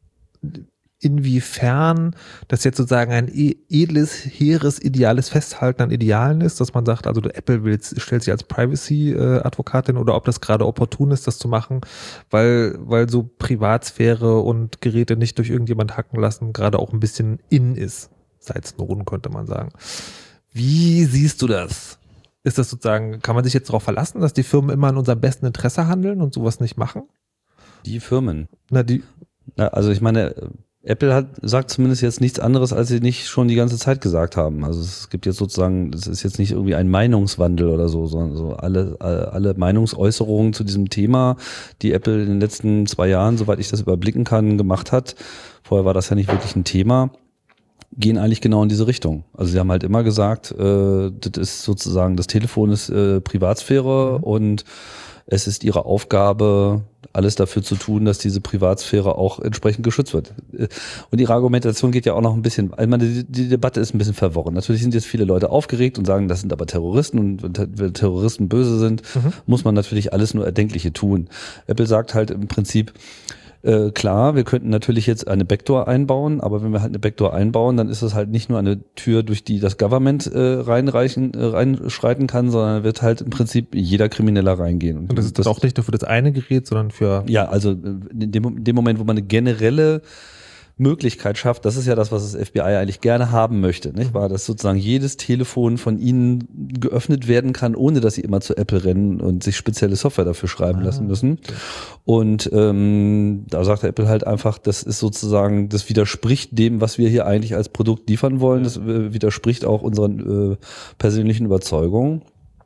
inwiefern das jetzt sozusagen ein edles, hehres, ideales Festhalten an Idealen ist, dass man sagt, also Apple stellt sich als Privacy-Advokatin oder ob das gerade opportun ist, das zu machen, weil so Privatsphäre und Geräte nicht durch irgendjemand hacken lassen gerade auch ein bisschen in ist. seit Snowden, könnte man sagen. Wie siehst du das? Ist das sozusagen, kann man sich jetzt darauf verlassen, dass die Firmen immer in unserem besten Interesse handeln und sowas nicht machen? Die Firmen? Na, also ich meine, Apple sagt zumindest jetzt nichts anderes, als sie nicht schon die ganze Zeit gesagt haben. Also es gibt jetzt sozusagen, das ist jetzt nicht irgendwie ein Meinungswandel oder so, sondern so alle Meinungsäußerungen zu diesem Thema, die Apple in den letzten 2 Jahren, soweit ich das überblicken kann, gemacht hat. Vorher war das ja nicht wirklich ein Thema. Gehen eigentlich genau in diese Richtung. Also sie haben halt immer gesagt, das ist sozusagen, das Telefon ist Privatsphäre und es ist ihre Aufgabe, alles dafür zu tun, dass diese Privatsphäre auch entsprechend geschützt wird. Und ihre Argumentation geht ja auch noch ein bisschen, ich meine, die Debatte ist ein bisschen verworren. Natürlich sind jetzt viele Leute aufgeregt und sagen, das sind aber Terroristen und wenn Terroristen böse sind, muss man natürlich alles nur Erdenkliche tun. Apple sagt halt im Prinzip, klar, wir könnten natürlich jetzt eine Backdoor einbauen, aber wenn wir halt eine Backdoor einbauen, dann ist es halt nicht nur eine Tür, durch die das Government reinschreiten kann, sondern wird halt im Prinzip jeder Krimineller reingehen. Und das ist das auch nicht nur für das eine Gerät, sondern für... Ja, also in dem Moment, wo man eine generelle Möglichkeit schafft, das ist ja das, was das FBI eigentlich gerne haben möchte, nicht wahr? Dass sozusagen jedes Telefon von ihnen geöffnet werden kann, ohne dass sie immer zu Apple rennen und sich spezielle Software dafür schreiben lassen müssen. Okay. Und da sagt Apple halt einfach, das ist sozusagen, das widerspricht dem, was wir hier eigentlich als Produkt liefern wollen. Das widerspricht auch unseren persönlichen Überzeugungen.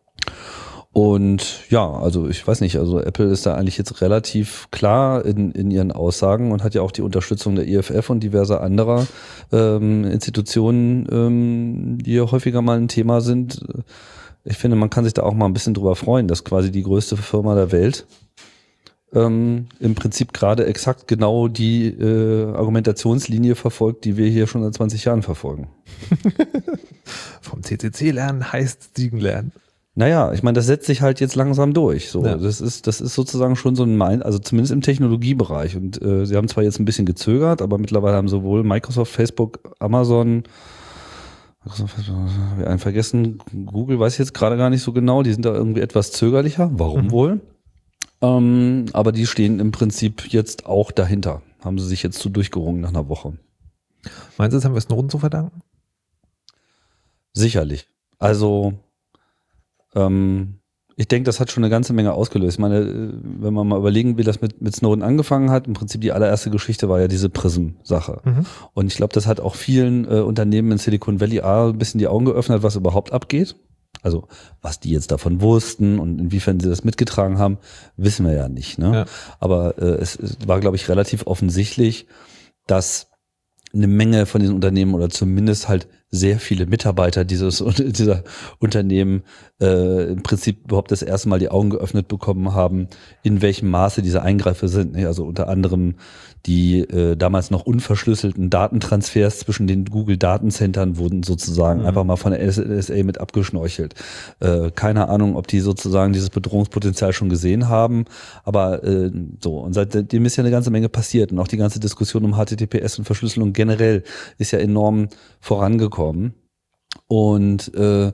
Und ja, also ich weiß nicht, also Apple ist da eigentlich jetzt relativ klar in ihren Aussagen und hat ja auch die Unterstützung der IFF und diverser anderer Institutionen, die ja häufiger mal ein Thema sind. Ich finde, man kann sich da auch mal ein bisschen drüber freuen, dass quasi die größte Firma der Welt im Prinzip gerade exakt genau die Argumentationslinie verfolgt, die wir hier schon seit 20 Jahren verfolgen. Vom CCC lernen heißt Siegen lernen. Naja, ich meine, das setzt sich halt jetzt langsam durch. So, ja. Das ist sozusagen schon so also zumindest im Technologiebereich. Und sie haben zwar jetzt ein bisschen gezögert, aber mittlerweile haben sowohl Microsoft, Facebook, Amazon, habe ich einen vergessen, Google weiß ich jetzt gerade gar nicht so genau, die sind da irgendwie etwas zögerlicher. Warum wohl? Aber die stehen im Prinzip jetzt auch dahinter. Haben sie sich jetzt so durchgerungen nach einer Woche. Meinst du, das haben wir Snowden zu verdanken? Sicherlich. Also ich denke, das hat schon eine ganze Menge ausgelöst. Ich meine, wenn man mal überlegen, wie das mit Snowden angefangen hat, im Prinzip die allererste Geschichte war ja diese PRISM-Sache. Und ich glaube, das hat auch vielen Unternehmen in Silicon Valley ein bisschen die Augen geöffnet, was überhaupt abgeht. Also was die jetzt davon wussten und inwiefern sie das mitgetragen haben, wissen wir ja nicht. Ne? Ja. Aber es war, glaube ich, relativ offensichtlich, dass eine Menge von diesen Unternehmen oder zumindest halt sehr viele Mitarbeiter dieser Unternehmen im Prinzip überhaupt das erste Mal die Augen geöffnet bekommen haben, in welchem Maße diese Eingriffe sind. Also unter anderem die damals noch unverschlüsselten Datentransfers zwischen den Google-Datenzentren wurden sozusagen einfach mal von der NSA mit abgeschnorchelt. Keine Ahnung, ob die sozusagen dieses Bedrohungspotenzial schon gesehen haben, aber so. Und seitdem ist ja eine ganze Menge passiert und auch die ganze Diskussion um HTTPS und Verschlüsselung generell ist ja enorm vorangekommen. Und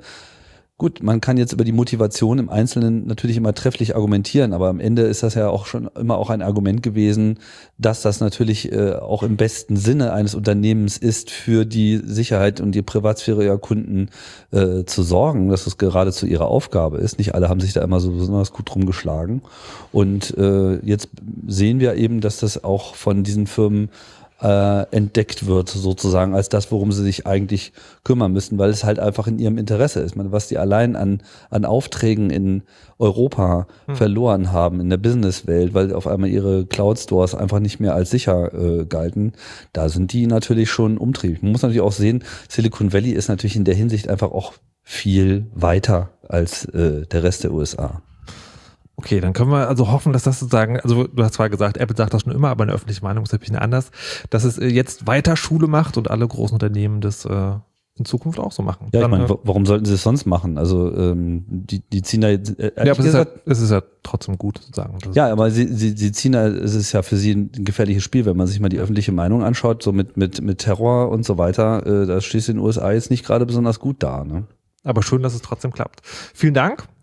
gut, man kann jetzt über die Motivation im Einzelnen natürlich immer trefflich argumentieren, aber am Ende ist das ja auch schon immer auch ein Argument gewesen, dass das natürlich auch im besten Sinne eines Unternehmens ist, für die Sicherheit und die Privatsphäre ihrer Kunden zu sorgen, dass es geradezu ihre Aufgabe ist. Nicht alle haben sich da immer so besonders gut drum geschlagen. Und jetzt sehen wir eben, dass das auch von diesen Firmen entdeckt wird, sozusagen, als das, worum sie sich eigentlich kümmern müssen, weil es halt einfach in ihrem Interesse ist. Ich meine, was die allein an Aufträgen in Europa verloren haben, in der Businesswelt, weil auf einmal ihre Cloud-Stores einfach nicht mehr als sicher galten, da sind die natürlich schon umtriebig. Man muss natürlich auch sehen, Silicon Valley ist natürlich in der Hinsicht einfach auch viel weiter als der Rest der USA. Okay, dann können wir also hoffen, dass das sozusagen, also du hast zwar gesagt, Apple sagt das schon immer, aber eine öffentliche Meinung ist ein bisschen anders, dass es jetzt weiter Schule macht und alle großen Unternehmen das in Zukunft auch so machen. Ja, dann, ich meine, warum sollten sie es sonst machen? Also die ziehen da jetzt... ja, aber es ist ja trotzdem gut sozusagen. Ja, aber sie ziehen da, es ist ja für sie ein gefährliches Spiel, wenn man sich mal die öffentliche Meinung anschaut, so mit Terror und so weiter, da steht es in den USA jetzt nicht gerade besonders gut da. Ne? Aber schön, dass es trotzdem klappt. Vielen Dank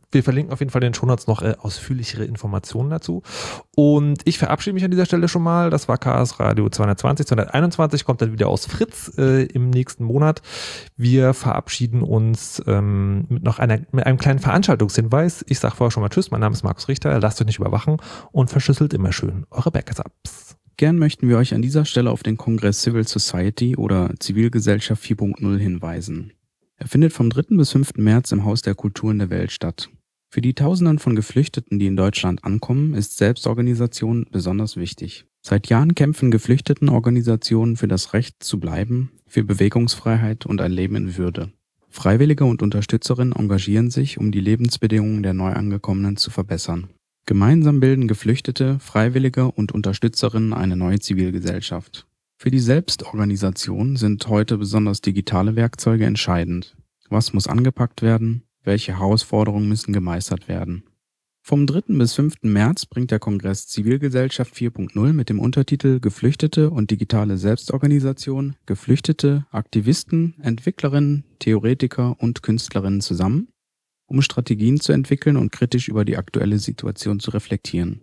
Wir verlinken auf jeden Fall in den Shownotes noch ausführlichere Informationen dazu. Und ich verabschiede mich an dieser Stelle schon mal. Das war Chaos Radio 220. 221 kommt dann wieder aus Fritz im nächsten Monat. Wir verabschieden uns mit einem kleinen Veranstaltungshinweis. Ich sage vorher schon mal Tschüss. Mein Name ist Markus Richter. Lasst euch nicht überwachen und verschlüsselt immer schön eure Backups. Gern möchten wir euch an dieser Stelle auf den Kongress Civil Society oder Zivilgesellschaft 4.0 hinweisen. Er findet vom 3. bis 5. März im Haus der Kulturen der Welt statt. Für die Tausenden von Geflüchteten, die in Deutschland ankommen, ist Selbstorganisation besonders wichtig. Seit Jahren kämpfen Geflüchtetenorganisationen für das Recht zu bleiben, für Bewegungsfreiheit und ein Leben in Würde. Freiwillige und Unterstützerinnen engagieren sich, um die Lebensbedingungen der Neuangekommenen zu verbessern. Gemeinsam bilden Geflüchtete, Freiwillige und Unterstützerinnen eine neue Zivilgesellschaft. Für die Selbstorganisation sind heute besonders digitale Werkzeuge entscheidend. Was muss angepackt werden? Welche Herausforderungen müssen gemeistert werden? Vom 3. bis 5. März bringt der Kongress Zivilgesellschaft 4.0 mit dem Untertitel Geflüchtete und digitale Selbstorganisation Geflüchtete, Aktivisten, Entwicklerinnen, Theoretiker und Künstlerinnen zusammen, um Strategien zu entwickeln und kritisch über die aktuelle Situation zu reflektieren.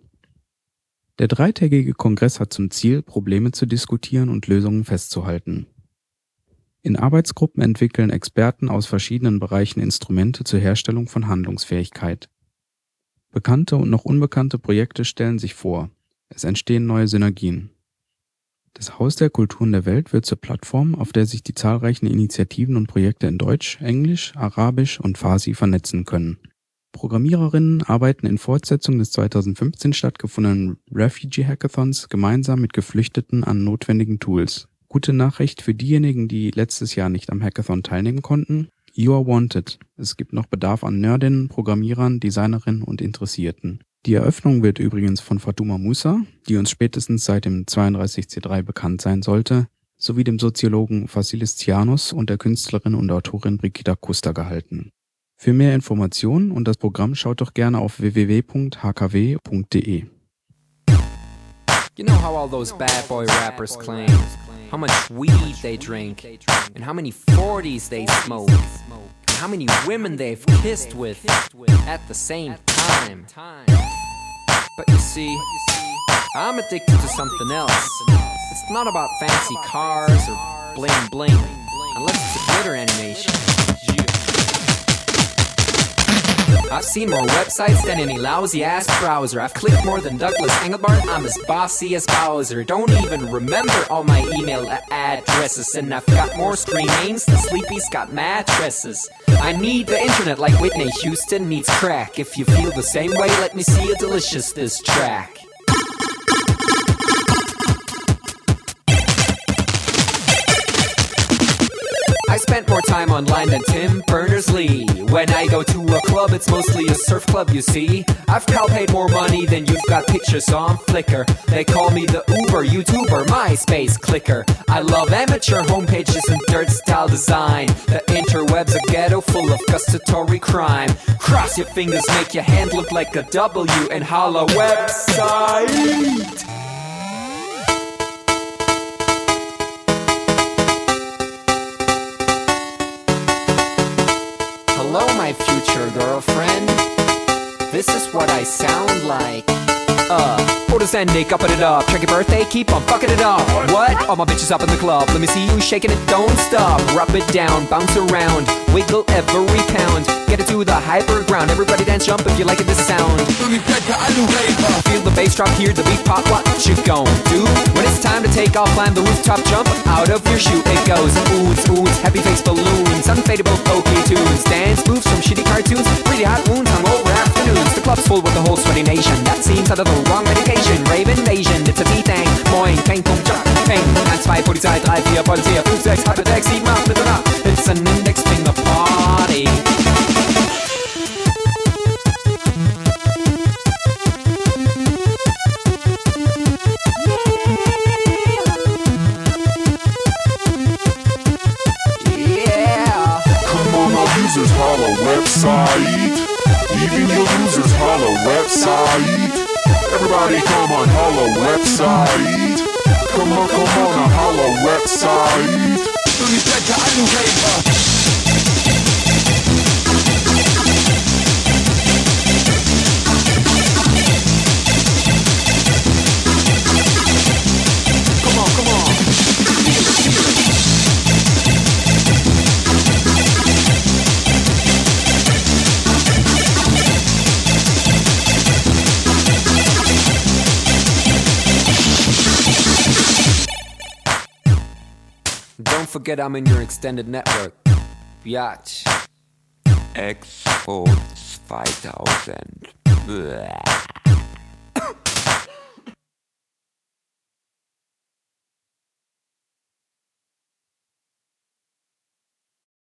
Der dreitägige Kongress hat zum Ziel, Probleme zu diskutieren und Lösungen festzuhalten. In Arbeitsgruppen entwickeln Experten aus verschiedenen Bereichen Instrumente zur Herstellung von Handlungsfähigkeit. Bekannte und noch unbekannte Projekte stellen sich vor. Es entstehen neue Synergien. Das Haus der Kulturen der Welt wird zur Plattform, auf der sich die zahlreichen Initiativen und Projekte in Deutsch, Englisch, Arabisch und Farsi vernetzen können. Programmiererinnen arbeiten in Fortsetzung des 2015 stattgefundenen Refugee Hackathons gemeinsam mit Geflüchteten an notwendigen Tools. Gute Nachricht für diejenigen, die letztes Jahr nicht am Hackathon teilnehmen konnten. You are wanted. Es gibt noch Bedarf an Nerdinnen, Programmierern, Designerinnen und Interessierten. Die Eröffnung wird übrigens von Fatuma Musa, die uns spätestens seit dem 32C3 bekannt sein sollte, sowie dem Soziologen Vasilis Tsianos und der Künstlerin und Autorin Brigitta Kuster gehalten. Für mehr Informationen und das Programm schaut doch gerne auf www.hkw.de. You know how all those bad boy rappers claim how much weed they drink and how many 40s they smoke and how many women they've kissed with at the same time. But you see, I'm addicted to something else. It's not about fancy cars or bling bling, unless it's a glitter animation. I've seen more websites than any lousy-ass browser. I've clicked more than Douglas Engelbart. I'm as bossy as Bowser. Don't even remember all my email addresses. And I've got more screen names than Sleepy's got mattresses. I need the internet like Whitney Houston needs crack. If you feel the same way, let me see a delicious diss track. I spent more time online than Tim Berners-Lee. When I go to a club, it's mostly a surf club, you see. I've paid more money than you've got pictures on Flickr. They call me the Uber YouTuber, MySpace clicker. I love amateur homepages and dirt style design. The interweb's a ghetto full of gustatory crime. Cross your fingers, make your hand look like a W and holla website. Hello, my future girlfriend. This is what I sound like. Orders ending, upping it up. Check your birthday, keep on fucking it up. What? All my bitches up in the club. Let me see you shaking it, don't stop. Rub it down, bounce around, wiggle every pound. Get it to the hyper ground. Everybody dance, jump if you like this sound. Feel the bass drop, hear the beat pop. What you gon' do? When it's time to take off, climb the rooftop, jump out of your shoe. It goes oohs, oohs, happy face balloons, unfadable pokey tunes, dance moves from shitty cartoons, really hot wounds, hungover afternoons. The club's full with the whole sweaty nation. That seems out of the wrong medication. Rave invasion, it's a T-Thing. Moin, Peng, Pum, Jack, Peng. 1, 2, Polizei, 3, 4, Polizei, 5, 6, 8, 6, 7, 8, 9, 10. It's an index finger party. Yeah. Come on, our users, holla website. Even your losers, holla website. Everybody come on, holla website. Come on, holla website. don't forget I'm in your extended network. Biatch. Expo 2000. Bäh.